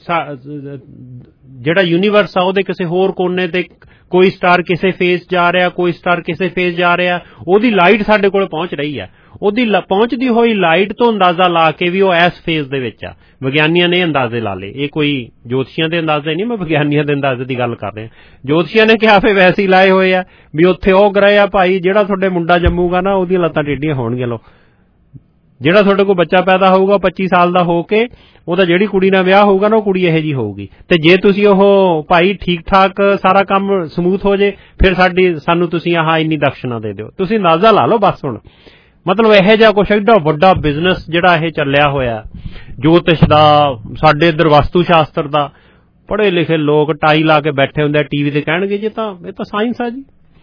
ਜਿਹੜਾ ਯੂਨੀਵਰਸ ਆ ਉਹਦੇ ਕਿਸੇ ਹੋਰ ਕੋਨੇ ਤੇ ਕੋਈ ਸਟਾਰ ਕਿਸੇ ਫੇਜ਼ ਜਾ ਰਿਹਾ, ਕੋਈ ਸਟਾਰ ਕਿਸੇ ਫੇਜ਼ ਜਾ ਰਿਹਾ, ਉਹਦੀ ਲਾਈਟ ਸਾਡੇ ਕੋਲ ਪਹੁੰਚ ਰਹੀ ਹੈ, ਉਹਦੀ ਪਹੁੰਚਦੀ ਹੋਈ ਲਾਈਟ ਤੋਂ ਅੰਦਾਜ਼ਾ ਲਾ ਕੇ ਵੀ ਉਹ ਇਸ ਫੇਜ਼ ਦੇ ਵਿੱਚ ਆ। ਵਿਗਿਆਨੀਆਂ ਨੇ ਅੰਦਾਜ਼ੇ ਲਾ ਲਏ, ਇਹ ਕੋਈ ਜੋਤਸ਼ੀਆਂ ਦੇ ਅੰਦਾਜ਼ੇ ਨਹੀਂ, ਮੈਂ ਵਿਗਿਆਨੀਆਂ ਦੇ ਅੰਦਾਜ਼ੇ ਦੀ ਗੱਲ ਕਰ ਰਿਹਾ। ਜੋਤਸ਼ੀਆਂ ਨੇ ਕਿਹਾ ਫੇ ਵੈਸੇ ਹੀ ਲਾਏ ਹੋਏ ਆ ਵੀ ਉੱਥੇ ਉਹ ਗ੍ਰਹਿ ਆ ਭਾਈ, ਜਿਹੜਾ ਤੁਹਾਡੇ ਮੁੰਡਾ ਜੰਮੂਗਾ ਨਾ ਉਹਦੀਆਂ ਲੱਤਾਂ ਟੇਢੀਆਂ ਹੋਣਗੀਆਂ। ਲੋ ਜਿਹੜਾ ਤੁਹਾਡੇ ਕੋਲ ਬੱਚਾ ਪੈਦਾ ਹੋਊਗਾ ਪੱਚੀ ਸਾਲ ਦਾ ਹੋ ਕੇ, ਉਹਦਾ ਜਿਹੜੀ ਕੁੜੀ ਨਾਲ ਵਿਆਹ ਹੋਊਗਾ ਨਾ ਉਹ ਕੁੜੀ ਇਹੋ ਜਿਹੀ ਹੋਊਗੀ। ਤੇ ਜੇ ਤੁਸੀਂ ਉਹ ਭਾਈ ਠੀਕ ਠਾਕ ਸਾਰਾ ਕੰਮ ਸਮੂਥ ਹੋ ਜੇ, ਫਿਰ ਸਾਡੀ ਸਾਨੂੰ ਤੁਸੀਂ ਆਹ ਇੰਨੀ ਦਕਸ਼ਨਾ ਦੇ ਦਿਓ। ਤੁਸੀਂ ਅੰਦਾਜ਼ਾ ਲਾ ਲਓ ਬਸ। ਹੁਣ ਮਤਲਬ ਇਹੋ ਜਿਹਾ ਕੁਛ ਐਡਾ ਵੱਡਾ ਬਿਜ਼ਨਸ ਜਿਹੜਾ ਇਹ ਚੱਲਿਆ ਹੋਇਆ ਜੋਤਿਸ਼ ਦਾ, ਸਾਡੇ ਇੱਧਰ ਵਸਤੂ ਸ਼ਾਸਤਰ ਦਾ, ਪੜ੍ਹੇ ਲਿਖੇ ਲੋਕ ਟਾਈ ਲਾ ਕੇ ਬੈਠੇ ਹੁੰਦੇ ਆ ਟੀਵੀ ਤੇ, ਕਹਿਣਗੇ ਜੀ ਤਾਂ ਇਹ ਤਾਂ ਸਾਇੰਸ ਆ ਜੀ।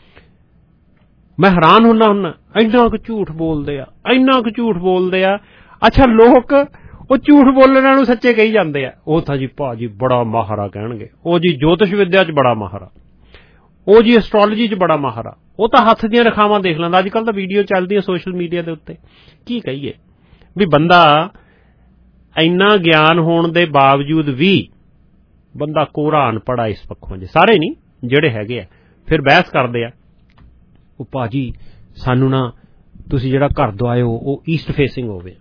ਮੈਂ ਹੈਰਾਨ ਹੁੰਦਾ ਹੁੰਦਾ, ਇੰਨਾ ਕੁ ਝੂਠ ਬੋਲਦੇ ਆ, ਇੰਨਾ ਕੁ ਝੂਠ ਬੋਲਦੇ ਆ। ਅੱਛਾ, ਲੋਕ ਉਹ ਝੂਠ ਬੋਲਣ ਨੂੰ ਸੱਚੇ ਕਹੀ ਜਾਂਦੇ ਆ। ਉਹ ਤਾਂ ਜੀ ਭਾਜੀ ਬੜਾ ਮਾਹਰ ਆ ਕਹਿਣਗੇ, ਉਹ ਜੀ ਜੋਤਿਸ਼ ਵਿੱਦਿਆ 'ਚ ਬੜਾ ਮਾਹਰ ਆ, ਉਹ ਜੀ ਐਸਟ੍ਰੋਲੋਜੀ 'ਚ ਬੜਾ ਮਾਹਰ ਆ, ਉਹ ਤਾਂ ਹੱਥ ਦੀਆਂ ਰੇਖਾਵਾਂ ਦੇਖ ਲੈਂਦਾ। ਅੱਜ ਕੱਲ੍ਹ ਤਾਂ ਵੀਡੀਓ ਚੱਲਦੀ ਹੈ ਸੋਸ਼ਲ ਮੀਡੀਆ ਦੇ ਉੱਤੇ। ਕੀ ਕਹੀਏ ਵੀ ਬੰਦਾ ਇੰਨਾ ਗਿਆਨ ਹੋਣ ਦੇ ਬਾਵਜੂਦ ਵੀ ਬੰਦਾ ਕੋਰਾ ਅਨਪੜ੍ਹ ਆ ਇਸ ਪੱਖੋਂ, ਜੇ ਸਾਰੇ ਨਹੀਂ ਜਿਹੜੇ ਹੈਗੇ ਆ। ਫਿਰ ਬਹਿਸ ਕਰਦੇ ਆ, ਉਹ ਭਾਜੀ ਸਾਨੂੰ ਨਾ ਤੁਸੀਂ ਜਿਹੜਾ ਘਰ ਦਵਾਇਓ ਉਹ ਈਸਟ ਫੇਸਿੰਗ ਹੋਵੇ।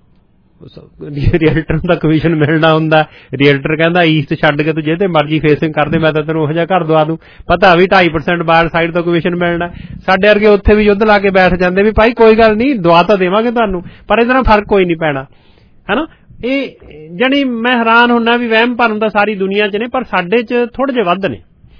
ਰੀਅਲਟਰ ਦਾ ਕਮਿਸ਼ਨ ਮਿਲਣਾ ਹੁੰਦਾ, ਰੀਅਲਟਰ ਕਹਿੰਦਾ ਈਸਟ ਛੱਡ ਕੇ ਤੂੰ ਜਿਹਦੇ ਮਰਜ਼ੀ ਫੇਸਿੰਗ ਕਰਦੇ, ਮੈਂ ਤਾਂ ਤੈਨੂੰ ਉਹੋ ਜਿਹਾ ਘਰ ਦਵਾ ਦੂੰ। ਪਤਾ ਵੀ ਢਾਈ ਪਰਸੈਂਟ ਬਾਹਰ ਸਾਈਡ ਤੋਂ ਕਮਿਸ਼ਨ ਮਿਲਣਾ। ਸਾਡੇ ਵਰਗੇ ਉੱਥੇ ਵੀ ਯੁੱਧ ਲਾ ਕੇ ਬੈਠ ਜਾਂਦੇ ਵੀ ਭਾਈ ਕੋਈ ਗੱਲ ਨਹੀਂ, ਦਵਾ ਤਾਂ ਦੇਵਾਂਗੇ ਤੁਹਾਨੂੰ, ਪਰ ਇਹਦੇ ਨਾਲ ਫਰਕ ਕੋਈ ਨਹੀਂ ਪੈਣਾ, ਹੈ ਨਾ। ਇਹ ਜਾਣੀ ਮੈਂ ਹੈਰਾਨ ਹੁੰਨਾ ਵੀ ਵਹਿਮ ਭਰਮ ਤਾਂ ਸਾਰੀ ਦੁਨੀਆ 'ਚ ਨੇ, ਪਰ ਸਾਡੇ 'ਚ ਥੋੜ੍ਹੇ ਜਿਹੇ ਵੱਧ ਨੇ।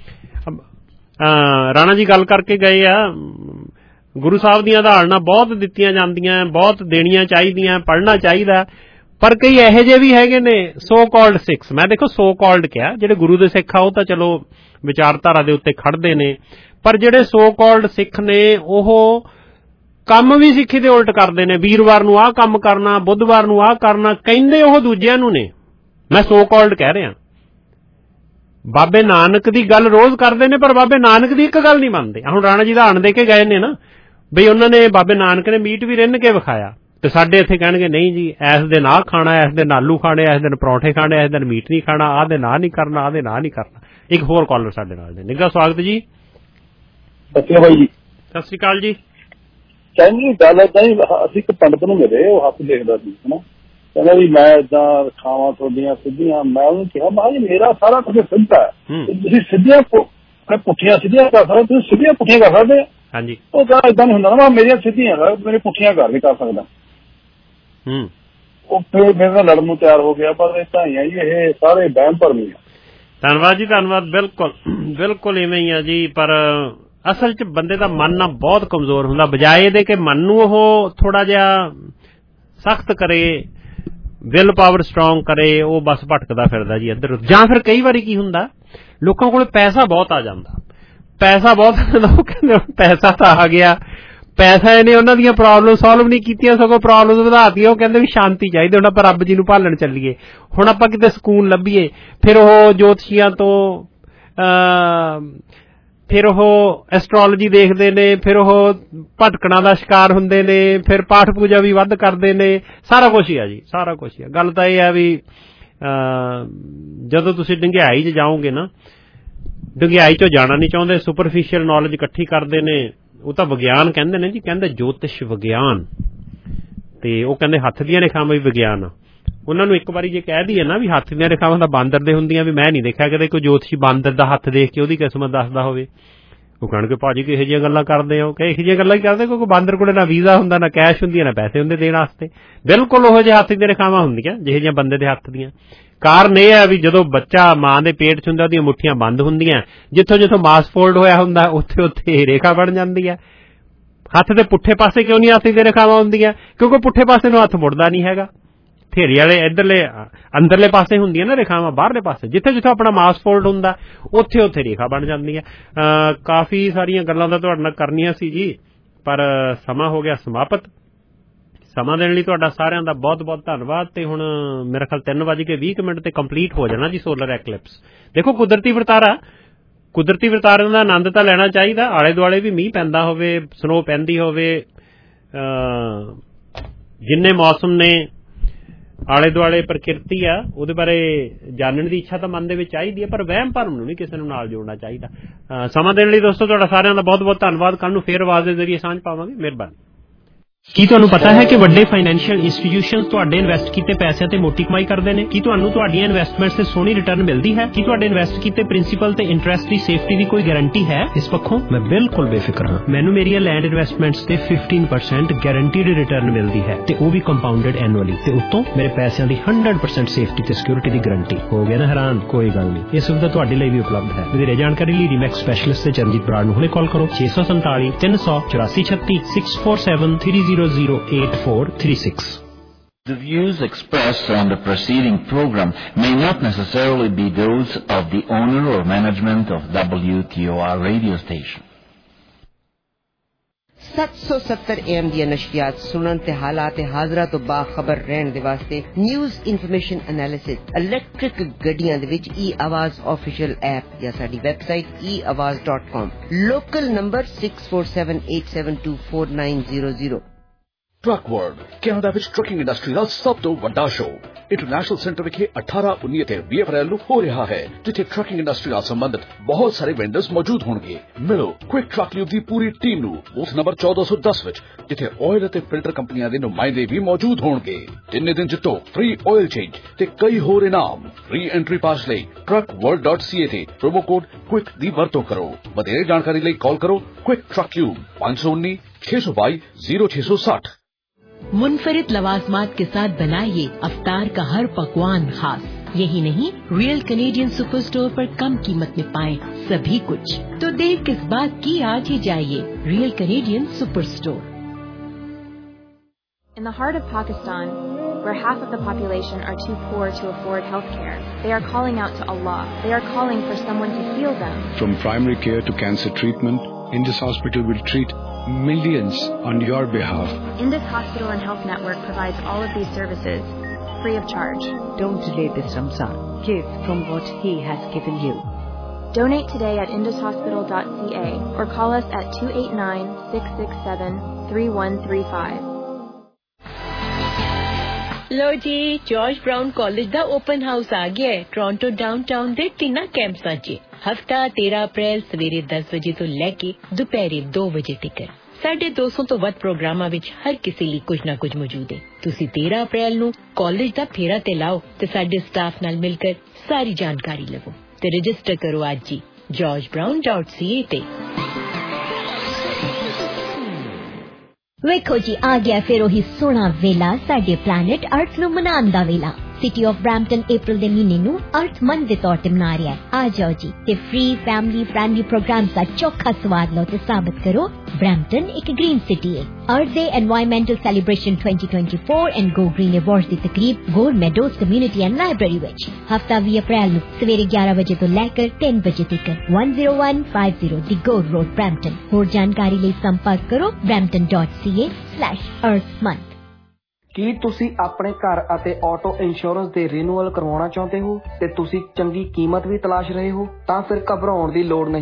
ਰਾਣਾ ਜੀ ਗੱਲ ਕਰਕੇ ਗਏ ਆ, ਗੁਰੂ ਸਾਹਿਬ ਦੀਆਂ ਉਦਾਹਰਨਾਂ ਬਹੁਤ ਦਿੱਤੀਆਂ ਜਾਂਦੀਆਂ, ਬਹੁਤ ਦੇਣੀਆਂ ਚਾਹੀਦੀਆਂ, ਪੜ੍ਹਨਾ ਚਾਹੀਦਾ, ਪਰ ਕਈ ਇਹੋ ਜਿਹੇ ਵੀ ਹੈਗੇ ਨੇ ਸੋ ਕਾਲਡ ਸਿੱਖਸ। ਮੈਂ ਦੇਖੋ ਸੋ ਕਾਲਡ ਕਿਹਾ, ਜਿਹੜੇ ਗੁਰੂ ਦੇ ਸਿੱਖ ਆ ਉਹ ਤਾਂ ਚਲੋ ਵਿਚਾਰਧਾਰਾ ਦੇ ਉੱਤੇ ਖੜਦੇ ਨੇ, ਪਰ ਜਿਹੜੇ ਸੋ ਕਾਲਡ ਸਿੱਖ ਨੇ ਉਹ ਕੰਮ ਵੀ ਸਿੱਖੀ ਦੇ ਉਲਟ ਕਰਦੇ ਨੇ। ਵੀਰਵਾਰ ਨੂੰ ਆਹ ਕੰਮ ਕਰਨਾ, ਬੁੱਧਵਾਰ ਨੂੰ ਆਹ ਕਰਨਾ, ਕਹਿੰਦੇ ਉਹ ਦੂਜਿਆਂ ਨੂੰ ਨੇ। ਮੈਂ ਸੋ ਕਾਲਡ ਕਹਿ ਰਿਹਾ। ਬਾਬੇ ਨਾਨਕ ਦੀ ਗੱਲ ਰੋਜ਼ ਕਰਦੇ ਨੇ, ਪਰ ਬਾਬੇ ਨਾਨਕ ਦੀ ਇੱਕ ਗੱਲ ਨਹੀਂ ਮੰਨਦੇ। ਹੁਣ ਰਾਣਾ ਜੀ ਦਾ ਆਣ ਦੇ ਕੇ ਗਏ ਨੇ ਨਾ ਬਈ ਉਹਨਾਂ ਨੇ, ਬਾਬੇ ਨਾਨਕ ਨੇ ਮੀਟ ਵੀ ਰਿੰਨ ਕੇ ਵਿਖਾਇਆ, ਤੇ ਸਾਡੇ ਇੱਥੇ ਕਹਿਣਗੇ ਨਹੀਂ ਜੀ ਇਸ ਦਿਨ ਆਹ ਖਾਣਾ, ਇਸ ਦਿਨ ਆਲੂ ਖਾਣੇ, ਇਸ ਦਿਨ ਪਰੌਂਠੇ ਖਾਣੇ, ਇਸ ਦਿਨ ਮੀਟ ਨਹੀਂ ਖਾਣਾ, ਆਹ ਦੇ ਨਾਂ ਨਹੀਂ ਕਰਨਾ, ਆਹ ਦੇ ਨਾਂ ਨਹੀਂ ਕਰਨਾ। ਇੱਕ ਹੋਰ ਕਾਲਰ ਸਾਡੇ ਨਾਲ ਨੇ। ਨਿੱਘਾ ਸਵਾਗਤ ਜੀ। ਸਤਿ ਬਾਈ ਜੀ। ਸਤਿ ਸ੍ਰੀ ਅਕਾਲ ਜੀ। ਕਹਿੰਦੀ ਗੱਲ ਏਦਾਂ ਹੀ, ਅਸੀਂ ਇੱਕ ਪੰਡਤ ਨੂੰ ਮਿਲੇ, ਉਹ ਹੱਥ ਦੇਖਦਾ ਸੀ ਹਨਾ, ਕਹਿੰਦਾ ਵੀ ਮੈਂ ਏਦਾਂ ਖਾਵਾਂ ਤੁਹਾਡੀਆਂ ਸਿੱਧੀਆਂ। ਮੈਂ ਉਹਨੂੰ ਕਿਹਾ ਮੈਂ ਜੀ ਮੇਰਾ ਸਾਰਾ ਕੁਝ ਸਿੱਧਾ ਹੈ, ਤੁਸੀਂ ਸਿੱਧੀਆਂ ਪੁੱਠੀਆਂ ਸਿੱਧੀਆਂ ਕਰ ਸਕਦੇ, ਤੁਸੀਂ ਸਿੱਧੀਆਂ ਪੁੱਠੀਆਂ ਕਰ ਸਕਦੇ। ਹਾਂਜੀ। ਉਹ ਕਹਿੰਦਾ ਏਦਾਂ ਨਹੀਂ ਹੁੰਦਾ ਨਾ, ਮੇਰੀਆਂ ਸਿੱਧੀਆਂ ਮੇਰੇ ਪੁੱਠੀਆਂ ਕਰ ਨਹੀਂ ਕਰ ਸਕਦਾ। ਹੂੰ। ਉਹ ਫਿਰ ਮੇਰੇ ਨਾਲ ਲੜਨ ਨੂੰ ਤਿਆਰ ਹੋ ਗਿਆ। ਪਰ ਇਹ ਤਾਂ ਹੀ ਆ ਜੀ, ਇਹ ਸਾਰੇ ਵਹਿਮ ਭਰਮ ਆ। ਧੰਨਵਾਦ ਜੀ, ਧੰਨਵਾਦ। ਬਿਲਕੁਲ ਬਿਲਕੁਲ ਇਵੇਂ ਹੀ ਆ ਜੀ, ਪਰ ਅਸਲ 'ਚ ਬੰਦੇ ਦਾ ਮਨ ਨਾ ਬਹੁਤ ਕਮਜ਼ੋਰ ਹੁੰਦਾ, ਬਜਾਏ ਇਹਦੇ ਕਿ ਮਨ ਨੂੰ ਉਹ ਥੋੜਾ ਜਿਹਾ ਸਖਤ ਕਰੇ, ਵਿਲ ਪਾਵਰ ਸਟਰੋਂਗ ਕਰੇ, ਉਹ ਬਸ ਭਟਕਦਾ ਫਿਰਦਾ ਜੀ ਇੱਧਰ। ਜਾਂ ਫਿਰ ਕਈ ਵਾਰੀ ਕੀ ਹੁੰਦਾ, ਲੋਕਾਂ ਕੋਲ ਪੈਸਾ ਬਹੁਤ ਆ ਜਾਂਦਾ, ਪੈਸਾ ਬਹੁਤ ਉਹ ਕਹਿੰਦੇ ਪੈਸਾ ਤਾਂ ਆ ਗਿਆ, ਪੈਸਾ ਇਹਨੇ ਉਹਨਾਂ ਦੀਆਂ ਪ੍ਰੋਬਲਮ ਸੋਲਵ ਨਹੀਂ ਕੀਤੀਆਂ, ਸਗੋਂ ਪ੍ਰੋਬਲਮ ਵਧਾਤੀਆਂ। ਉਹ ਕਹਿੰਦੇ ਵੀ ਸ਼ਾਂਤੀ ਚਾਹੀਦੀ, ਹੁਣ ਆਪਾਂ ਰੱਬ ਜੀ ਨੂੰ ਭਾਲਣ ਚੱਲੀਏ, ਹੁਣ ਆਪਾਂ ਕਿਤੇ ਸਕੂਨ ਲੱਭੀਏ। ਫਿਰ ਉਹ ਜੋਤਸ਼ੀਆਂ ਤੋਂ ਫਿਰ ਉਹ ਐਸਟਰੋਲੋਜੀ ਦੇਖਦੇ ਨੇ, ਫਿਰ ਉਹ ਭਟਕਣਾ ਦਾ ਸ਼ਿਕਾਰ ਹੁੰਦੇ ਨੇ, ਫਿਰ ਪਾਠ ਪੂਜਾ ਵੀ ਵੱਧ ਕਰਦੇ ਨੇ, ਸਾਰਾ ਕੁਛ ਹੀ ਆ ਜੀ, ਸਾਰਾ ਕੁਛ ਹੀ ਆ। ਗੱਲ ਤਾਂ ਇਹ ਹੈ ਵੀ ਜਦੋਂ ਤੁਸੀਂ ਡੰਗਿਆਈ 'ਚ ਜਾਓਗੇ ਨਾ, ਡੰਗਿਆਈ 'ਚੋਂ ਜਾਣਾ ਨਹੀਂ ਚਾਹੁੰਦੇ, ਸੁਪਰਫਿਸ਼ੀਅਲ ਨੌਲੇਜ ਇਕੱਠੀ ਕਰਦੇ ਨੇ, ਉਹ ਤਾਂ ਵਿਗਿਆਨ ਕਹਿੰਦੇ ਨੇ ਜੀ, ਕਹਿੰਦੇ ਜੋਤਿਸ਼ ਵਿਗਿਆਨ, ਤੇ ਉਹ ਕਹਿੰਦੇ ਹੱਥ ਦੀਆਂ ਰੇਖਾਵਾਂ ਵੀ ਵਿਗਿਆਨ ਆ। ਉਹਨਾਂ ਨੂੰ ਇੱਕ ਵਾਰੀ ਜੇ ਕਹਿ ਦਈਏ ਨਾ ਵੀ ਹੱਥ ਦੀਆਂ ਰੇਖਾਵਾਂ ਤਾਂ ਬਾਂਦਰ ਦੇ ਹੁੰਦੀਆਂ, ਵੀ ਮੈਂ ਨਹੀਂ ਦੇਖਿਆ ਕਦੇ ਕੋਈ ਜੋਤਸ਼ੀ ਬਾਂਦਰ ਦਾ ਹੱਥ ਦੇਖ ਕੇ ਉਹਦੀ ਕਿਸਮਤ ਦੱਸਦਾ ਹੋਵੇ। ਉਹ ਕਹਿਣਗੇ ਭਾਜੀ ਕਿਹੋ ਜਿਹੀਆਂ ਗੱਲਾਂ ਕਰਦੇ ਹੋ, ਕਿ ਇਹੋ ਜਿਹੀਆਂ ਗੱਲਾਂ ਹੀ ਕਰਦੇ, ਕਿਉਂਕਿ ਬਾਂਦਰ ਕੋਲੇ ਨਾ ਵੀਜ਼ਾ ਹੁੰਦਾ, ਨਾ ਕੈਸ਼ ਹੁੰਦੀ, ਨਾ ਪੈਸੇ ਹੁੰਦੇ ਦੇਣ ਵਾਸਤੇ। ਬਿਲਕੁਲ ਉਹੋ ਜਿਹੇ ਹੱਥ ਦੀਆਂ ਰੇਖਾਵਾਂ ਹੁੰਦੀਆਂ ਜਿਹੋ ਜਿਹੀਆਂ ਬੰਦੇ ਦੇ ਹੱਥ ਦੀਆਂ। ਕਾਰਨ ਇਹ ਹੈ ਵੀ ਜਦੋਂ ਬੱਚਾ ਮਾਂ ਦੇ ਪੇਟ 'ਚ ਹੁੰਦਾ, ਉਹਦੀਆਂ ਮੁੱਠੀਆਂ ਬੰਦ ਹੁੰਦੀਆਂ, ਜਿੱਥੋਂ ਜਿੱਥੋਂ ਮਾਸ ਫੋਲਡ ਹੋਇਆ ਹੁੰਦਾ ਉੱਥੇ ਉੱਥੇ ਰੇਖਾ ਬਣ ਜਾਂਦੀ ਹੈ। ਹੱਥ ਦੇ ਪੁੱਠੇ ਪਾਸੇ ਕਿਉਂ ਨਹੀਂ ਹੱਥ ਦੀਆਂ ਰੇਖਾਵਾਂ ਹੁੰਦੀਆਂ? ਕਿਉਂਕਿ ਪੁੱਠੇ ਪਾਸੇ ਨੂੰ ਹੱਥ ਮੁੜਦਾ ਨਹੀਂ ਹੈਗਾ। ਥੇਰੀ ਵਾਲੇ ਇੱਧਰਲੇ ਅੰਦਰਲੇ ਪਾਸੇ ਹੁੰਦੀਆਂ ਨਾ ਰੇਖਾਵਾਂ, ਬਾਹਰਲੇ ਪਾਸੇ ਜਿੱਥੇ ਜਿੱਥੋਂ ਆਪਣਾ ਮਾਸ ਫੋਲਡ ਹੁੰਦਾ ਉੱਥੇ ਉੱਥੇ ਰੇਖਾ ਬਣ ਜਾਂਦੀ ਹੈ। ਕਾਫੀ ਸਾਰੀਆਂ ਗੱਲਾਂ ਤਾਂ ਤੁਹਾਡੇ ਨਾਲ ਕਰਨੀਆਂ ਸੀ ਜੀ, ਪਰ ਸਮਾਂ ਹੋ ਗਿਆ ਸਮਾਪਤ। ਸਮਾਂ ਦੇਣ ਲਈ ਤੁਹਾਡਾ ਸਾਰਿਆਂ ਦਾ ਬਹੁਤ ਬਹੁਤ ਧੰਨਵਾਦ। ਤੇ ਹੁਣ ਮੇਰਾ ਖਿਆਲ ਤਿੰਨ ਵੱਜ ਕੇ ਵੀਹ ਮਿੰਟ ਤੇ ਕੰਪਲੀਟ ਹੋ ਜਾਣਾ ਜੀ ਸੋਲਰ ਐਕਲਿਪਸ। ਦੇਖੋ ਕੁਦਰਤੀ ਵਰਤਾਰਾ, ਕੁਦਰਤੀ ਵਰਤਾਰੇ ਦਾ ਆਨੰਦ ਤਾਂ ਲੈਣਾ ਚਾਹੀਦਾ। ਆਲੇ ਦੁਆਲੇ ਵੀ ਮੀਂਹ ਪੈਂਦਾ ਹੋਵੇ, ਸਨੋ ਪੈਂਦੀ ਹੋਵੇ, ਜਿੰਨੇ ਮੌਸਮ ਨੇ ਆਲੇ ਦੁਆਲੇ ਪ੍ਰਕਿਰਤੀ ਆ ਉਹਦੇ ਬਾਰੇ ਜਾਣਨ ਦੀ ਇੱਛਾ ਤਾਂ ਮਨ ਦੇ ਵਿੱਚ ਚਾਹੀਦੀ ਹੈ, ਪਰ ਵਹਿਮ ਭਰਮ ਨੂੰ ਨਹੀਂ ਕਿਸੇ ਨੂੰ ਨਾਲ ਜੋੜਨਾ ਚਾਹੀਦਾ। ਸਮਾਂ ਦੇਣ ਲਈ ਦੋਸਤੋ ਤੁਹਾਡਾ ਸਾਰਿਆਂ ਦਾ ਬਹੁਤ ਬਹੁਤ ਧੰਨਵਾਦ। ਕੱਲ੍ਹ ਨੂੰ ਫੇਰ ਆਵਾਜ਼ ਦੇ ਜ਼ਰੀਏ ਸਾਂਝ ਪਾਵਾਂਗੇ। ਮਿਹਰਬਾਨੀ। ਕੀ ਤੁਹਾਨੂੰ ਪਤਾ ਹੈ ਕਿ ਵੱਡੇ ਫਾਈਨੈਂਸ਼ੀਅਲ ਇੰਸਟੀਟਿਊਸ਼ਨਸ ਤੁਹਾਡੇ ਇਨਵੈਸਟ ਕੀਤੇ ਪੈਸਿਆਂ ਤੇ ਮੋਟੀ ਕਮਾਈ ਕਰਦੇ ਨੇ? ਕੀ ਤੁਹਾਨੂੰ ਤੁਹਾਡੀਆਂ ਇਨਵੈਸਟਮੈਂਟਸ ਤੇ ਸੋਹਣੀ ਰਿਟਰਨ ਮਿਲਦੀ ਹੈ? ਕੀ ਤੁਹਾਡੇ ਇਨਵੈਸਟ ਕੀਤੇ ਪ੍ਰਿੰਸੀਪਲ ਤੇ ਇੰਟਰਸਟ ਦੀ ਸੇਫਟੀ ਦੀ ਕੋਈ ਗਾਰੰਟੀ ਹੈ? ਇਸ ਪੱਖੋਂ ਮੈਂ ਬਿਲਕੁਲ ਬੇਫਿਕਰ ਹਾਂ। ਮੈਨੂੰ ਮੇਰੀਆਂ ਲੈਂਡ ਇਨਵੈਸਟਮੈਂਟਸ ਤੇ ਫਿਫਟੀਨ ਪਰਸੈਂਟ ਗਾਰੰਟੀਡ ਰਿਟਰਨ ਮਿਲਦੀ ਹੈ, ਤੇ ਉਹ ਵੀ ਕੰਪਾਊਂਡਡ ਐਨੂਅਲੀ, ਤੇ ਉੱਤੋਂ ਮੇਰੇ ਪੈਸਿਆਂ ਦੀ ਹੰਡਰਡ ਪਰਸੈਂਟ ਸੇਫਟੀ ਤੇ ਸਿਕਿਉਰਿਟੀ ਦੀ ਗਾਰੰਟੀ। ਹੋ ਗਿਆ ਨਾ ਹੈਰਾਨ? ਕੋਈ ਗੱਲ ਨਹੀਂ, ਇਹ ਸੁਵਿਧਾ ਤੁਹਾਡੇ ਲਈ ਵੀ ਉਪਲਬਧ ਹੈ। ਵਧੇਰੇ ਜਾਣਕਾਰੀ ਲਈ ਰੀਮੈਕਸ ਸਪੈਸ਼ਲਿਸਟ ਤੇ ਚਰਨਜੀਤ ਬਰਾੜ ਨੂੰ ਹੁਣੇ ਕਾਲ ਕਰੋ ਛੇ ਸੌ ਸੰਤਾਲੀ ਤਿੰਨ ਸੌ ਚੁਰਾਸੀ ਛੱਤੀ six four seven three zero zero eight four three six. The views expressed on the preceding program may not necessarily be those of the owner or management of W T O R radio station. ਸੱਤ ਸੌ ਸੱਤਰ A M ਦੀਆਂ ਨਸ਼ਰੀਆਤ ਸੁਣਨ ਤੇ ਹਾਲਾਤ ਹਾਜ਼ਰਾ ਤੋਂ ਬਾਖਬਰ ਰਹਿਣ ਦੇ ਵਾਸਤੇ ਨਿਊਜ਼ ਇਨਫੋਰਮੇਸ਼ਨ ਐਨਾਲਿਸਿਸ ਇਲੈਕਟ੍ਰਿਕ ਗੱਡੀਆਂ ਦੇ ਵਿੱਚ ਈ ਆਵਾਜ਼ ਆਫੀਸ਼ੀਅਲ ਐਪ ਜਾਂ ਸਾਡੀ website e awaz dot com। Local number six four seven eight seven two four nine zero zero। Truck World Canada ਵਿੱਚ ਟਰੱਕਿੰਗ ਇੰਡਸਟਰੀ ਦਾ ਸਭ ਤੋਂ ਵੱਡਾ ਸ਼ੋਅ ਇੰਟਰਨੈਸ਼ਨਲ ਸੈਂਟਰ ਵਿਖੇ ਅਠਾਰਾਂ ਉੱਨੀ ਅਤੇ ਵੀਹ ਅਪ੍ਰੈਲ ਨੂੰ ਹੋ ਰਿਹਾ ਹੈ, ਜਿੱਥੇ ਟਰੱਕਿੰਗ ਇੰਡਸਟਰੀ ਨਾਲ ਸੰਬੰਧਿਤ ਬਹੁਤ ਸਾਰੇ ਵੈਂਡਰਸ ਮੌਜੂਦ ਹੋਣਗੇ। ਮਿਲੋ ਕੁਇਕ ਟਰੱਕ ਲਿਵ ਦੀ ਪੂਰੀ ਟੀਮ ਨੂੰ ਬੂਥ ਨੰਬਰ ਚੌਦਾਂ ਸੌ ਦਸ ਵਿੱਚ, ਜਿੱਥੇ ਆਇਲ ਅਤੇ ਫਿਲਟਰ ਕੰਪਨੀਆਂ ਦੇ ਨੁਮਾਇੰਦੇ ਵੀ ਮੌਜੂਦ ਹੋਣਗੇ। ਤਿੰਨੇ ਦਿਨ ਜਿੱਤੋ ਫ੍ਰੀ ਆਇਲ ਚੇਂਜ ਤੇ ਕਈ ਹੋਰ ਇਨਾਮ। ਫ੍ਰੀ ਐਂਟਰੀ ਪਾਸ ਲਈ truck world dot C A ਤੇ ਪ੍ਰੋਮੋ ਕੋਡ ਕੁਇਕ ਦੀ ਵਰਤੋਂ ਕਰੋ। ਵਧੇਰੇ ਜਾਣਕਾਰੀ ਲਈ ਕਾਲ ਕਰੋ ਕੁਇਕ ਟਰੱਕ ਲਿਵ ਪੰਜ ਸੌ ਉੱਨੀ ਛੇ ਸੌ ਬਾਈ ਜ਼ੀਰੋ ਛੇ ਸੌ ਸੱਠ। मुनफरिद लवाजमात के साथ बनाइए अफ्तार का हर पकवान खास। यही नहीं, रियल कैनेडियन सुपर स्टोर पर कम कीमत में पाएं सभी कुछ। तो देर किस बात की, आज ही जाइए real Canadian super store. In the heart of Pakistan, where half of the population are too poor to afford health care, they are calling out to Allah. They are calling for someone to heal them. From primary care to cancer treatment, Indus Hospital will treat millions on your behalf. Indus Hospital and Health Network provides all of these services free of charge. Don't delay this Ramzan. Give from what He has given you. Donate today at indus hospital dot c a or call us at two eight nine, six six seven, three one three five. लो जी, George Brown College दा open house आ गया है Toronto downtown दे तिना कैंपसां च। हफ्ता तेरह अप्रैल सवेरे दस बजे तो लैके दोपहरे दो बजे तक साढ़े दो सौ तो वध प्रोग्रामां विच हर किसी ਲਈ कुछ ना कुछ मौजूद है। तुसी तेरह अप्रैल ਨੂੰ ਕਾਲਜ ਦਾ ਫੇਰਾ ਤੇ ਲਾਓ ਤੇ ਸਾਡੇ ਸਟਾਫ ਨਾਲ ਮਿਲ ਕੇ ਸਾਰੀ ਜਾਣਕਾਰੀ ਲਵੋ ਤੇ ਰਜਿਸਟਰ ਕਰੋ ਅੱਜ ਹੀ george brown dot c a ਤੇ। ਵੇਖੋ ਜੀ, ਆ ਗਿਆ ਫਿਰ ਉਹੀ ਸੋਹਣਾ ਵੇਲਾ ਸਾਡੇ ਪਲੈਨਟ ਅਰਥ ਨੂੰ ਮਨਾਉਣ ਦਾ ਵੇਲਾ। ਸਿਟੀ ਆਫ ਬ੍ਰੈਂਪਟਨ ਅਪ੍ਰੈਲ ਦੇ ਮਹੀਨੇ ਨੂੰ ਅਰਥ ਮੰਥ ਦੇ ਤੌਰ ਤੇ ਮਨਾ ਰਿਹਾ ਹੈ। ਆ ਜਾਓ ਜੀ ਤੇ ਫ੍ਰੀ ਫੈਮਿਲੀ ਫ੍ਰੈਂਡਲੀ ਪ੍ਰੋਗਰਾਮ ਦਾ ਚੋਖਾ ਸਵਾਦ ਲਓ ਤੇ ਸਾਬਤ ਕਰੋ ਬ੍ਰੈਂਪਟਨ ਇੱਕ ਗ੍ਰੀਨ ਸਿਟੀ ਹੈ। Earth Day environmental celebration twenty twenty-four and go green awards ਦੀ ਤਕਰੀਬ Gore Meadows community and library ਵਿੱਚ ਹਫਤਾ ਵੀਹ ਅਪ੍ਰੈਲ ਨੂੰ ਸਵੇਰੇ ਗਿਆਰਾਂ ਵਜੇ ਤੋਂ ਲੈ ਕੇ ਤਿੰਨ ਵਜੇ ਤੱਕ one zero one five zero ਦੀ ਗੋਲ ਰੋਡ ਬ੍ਰੈਂਪਟਨ। ਹੋਰ ਜਾਣਕਾਰੀ ਲਈ ਸੰਪਰਕ ਕਰੋ brampton dot c a slash earth month। ਕੀ ਤੁਸੀਂ ਆਪਣੇ ਘਰ ਅਤੇ ਆਟੋ ਇੰਸ਼ੋਰੈਂਸ ਦੇ ਰੀਨਿਊਅਲ ਕਰਵਾਉਣਾ ਚਾਹੁੰਦੇ ਹੋ ਤੇ ਤੁਸੀਂ ਚੰਗੀ ਕੀਮਤ ਵੀ ਤਲਾਸ਼ ਰਹੇ ਹੋ? ਤਾਂ ਫਿਰ ਘਬਰਾਉਣ ਦੀ ਲੋੜ ਨਹੀਂ।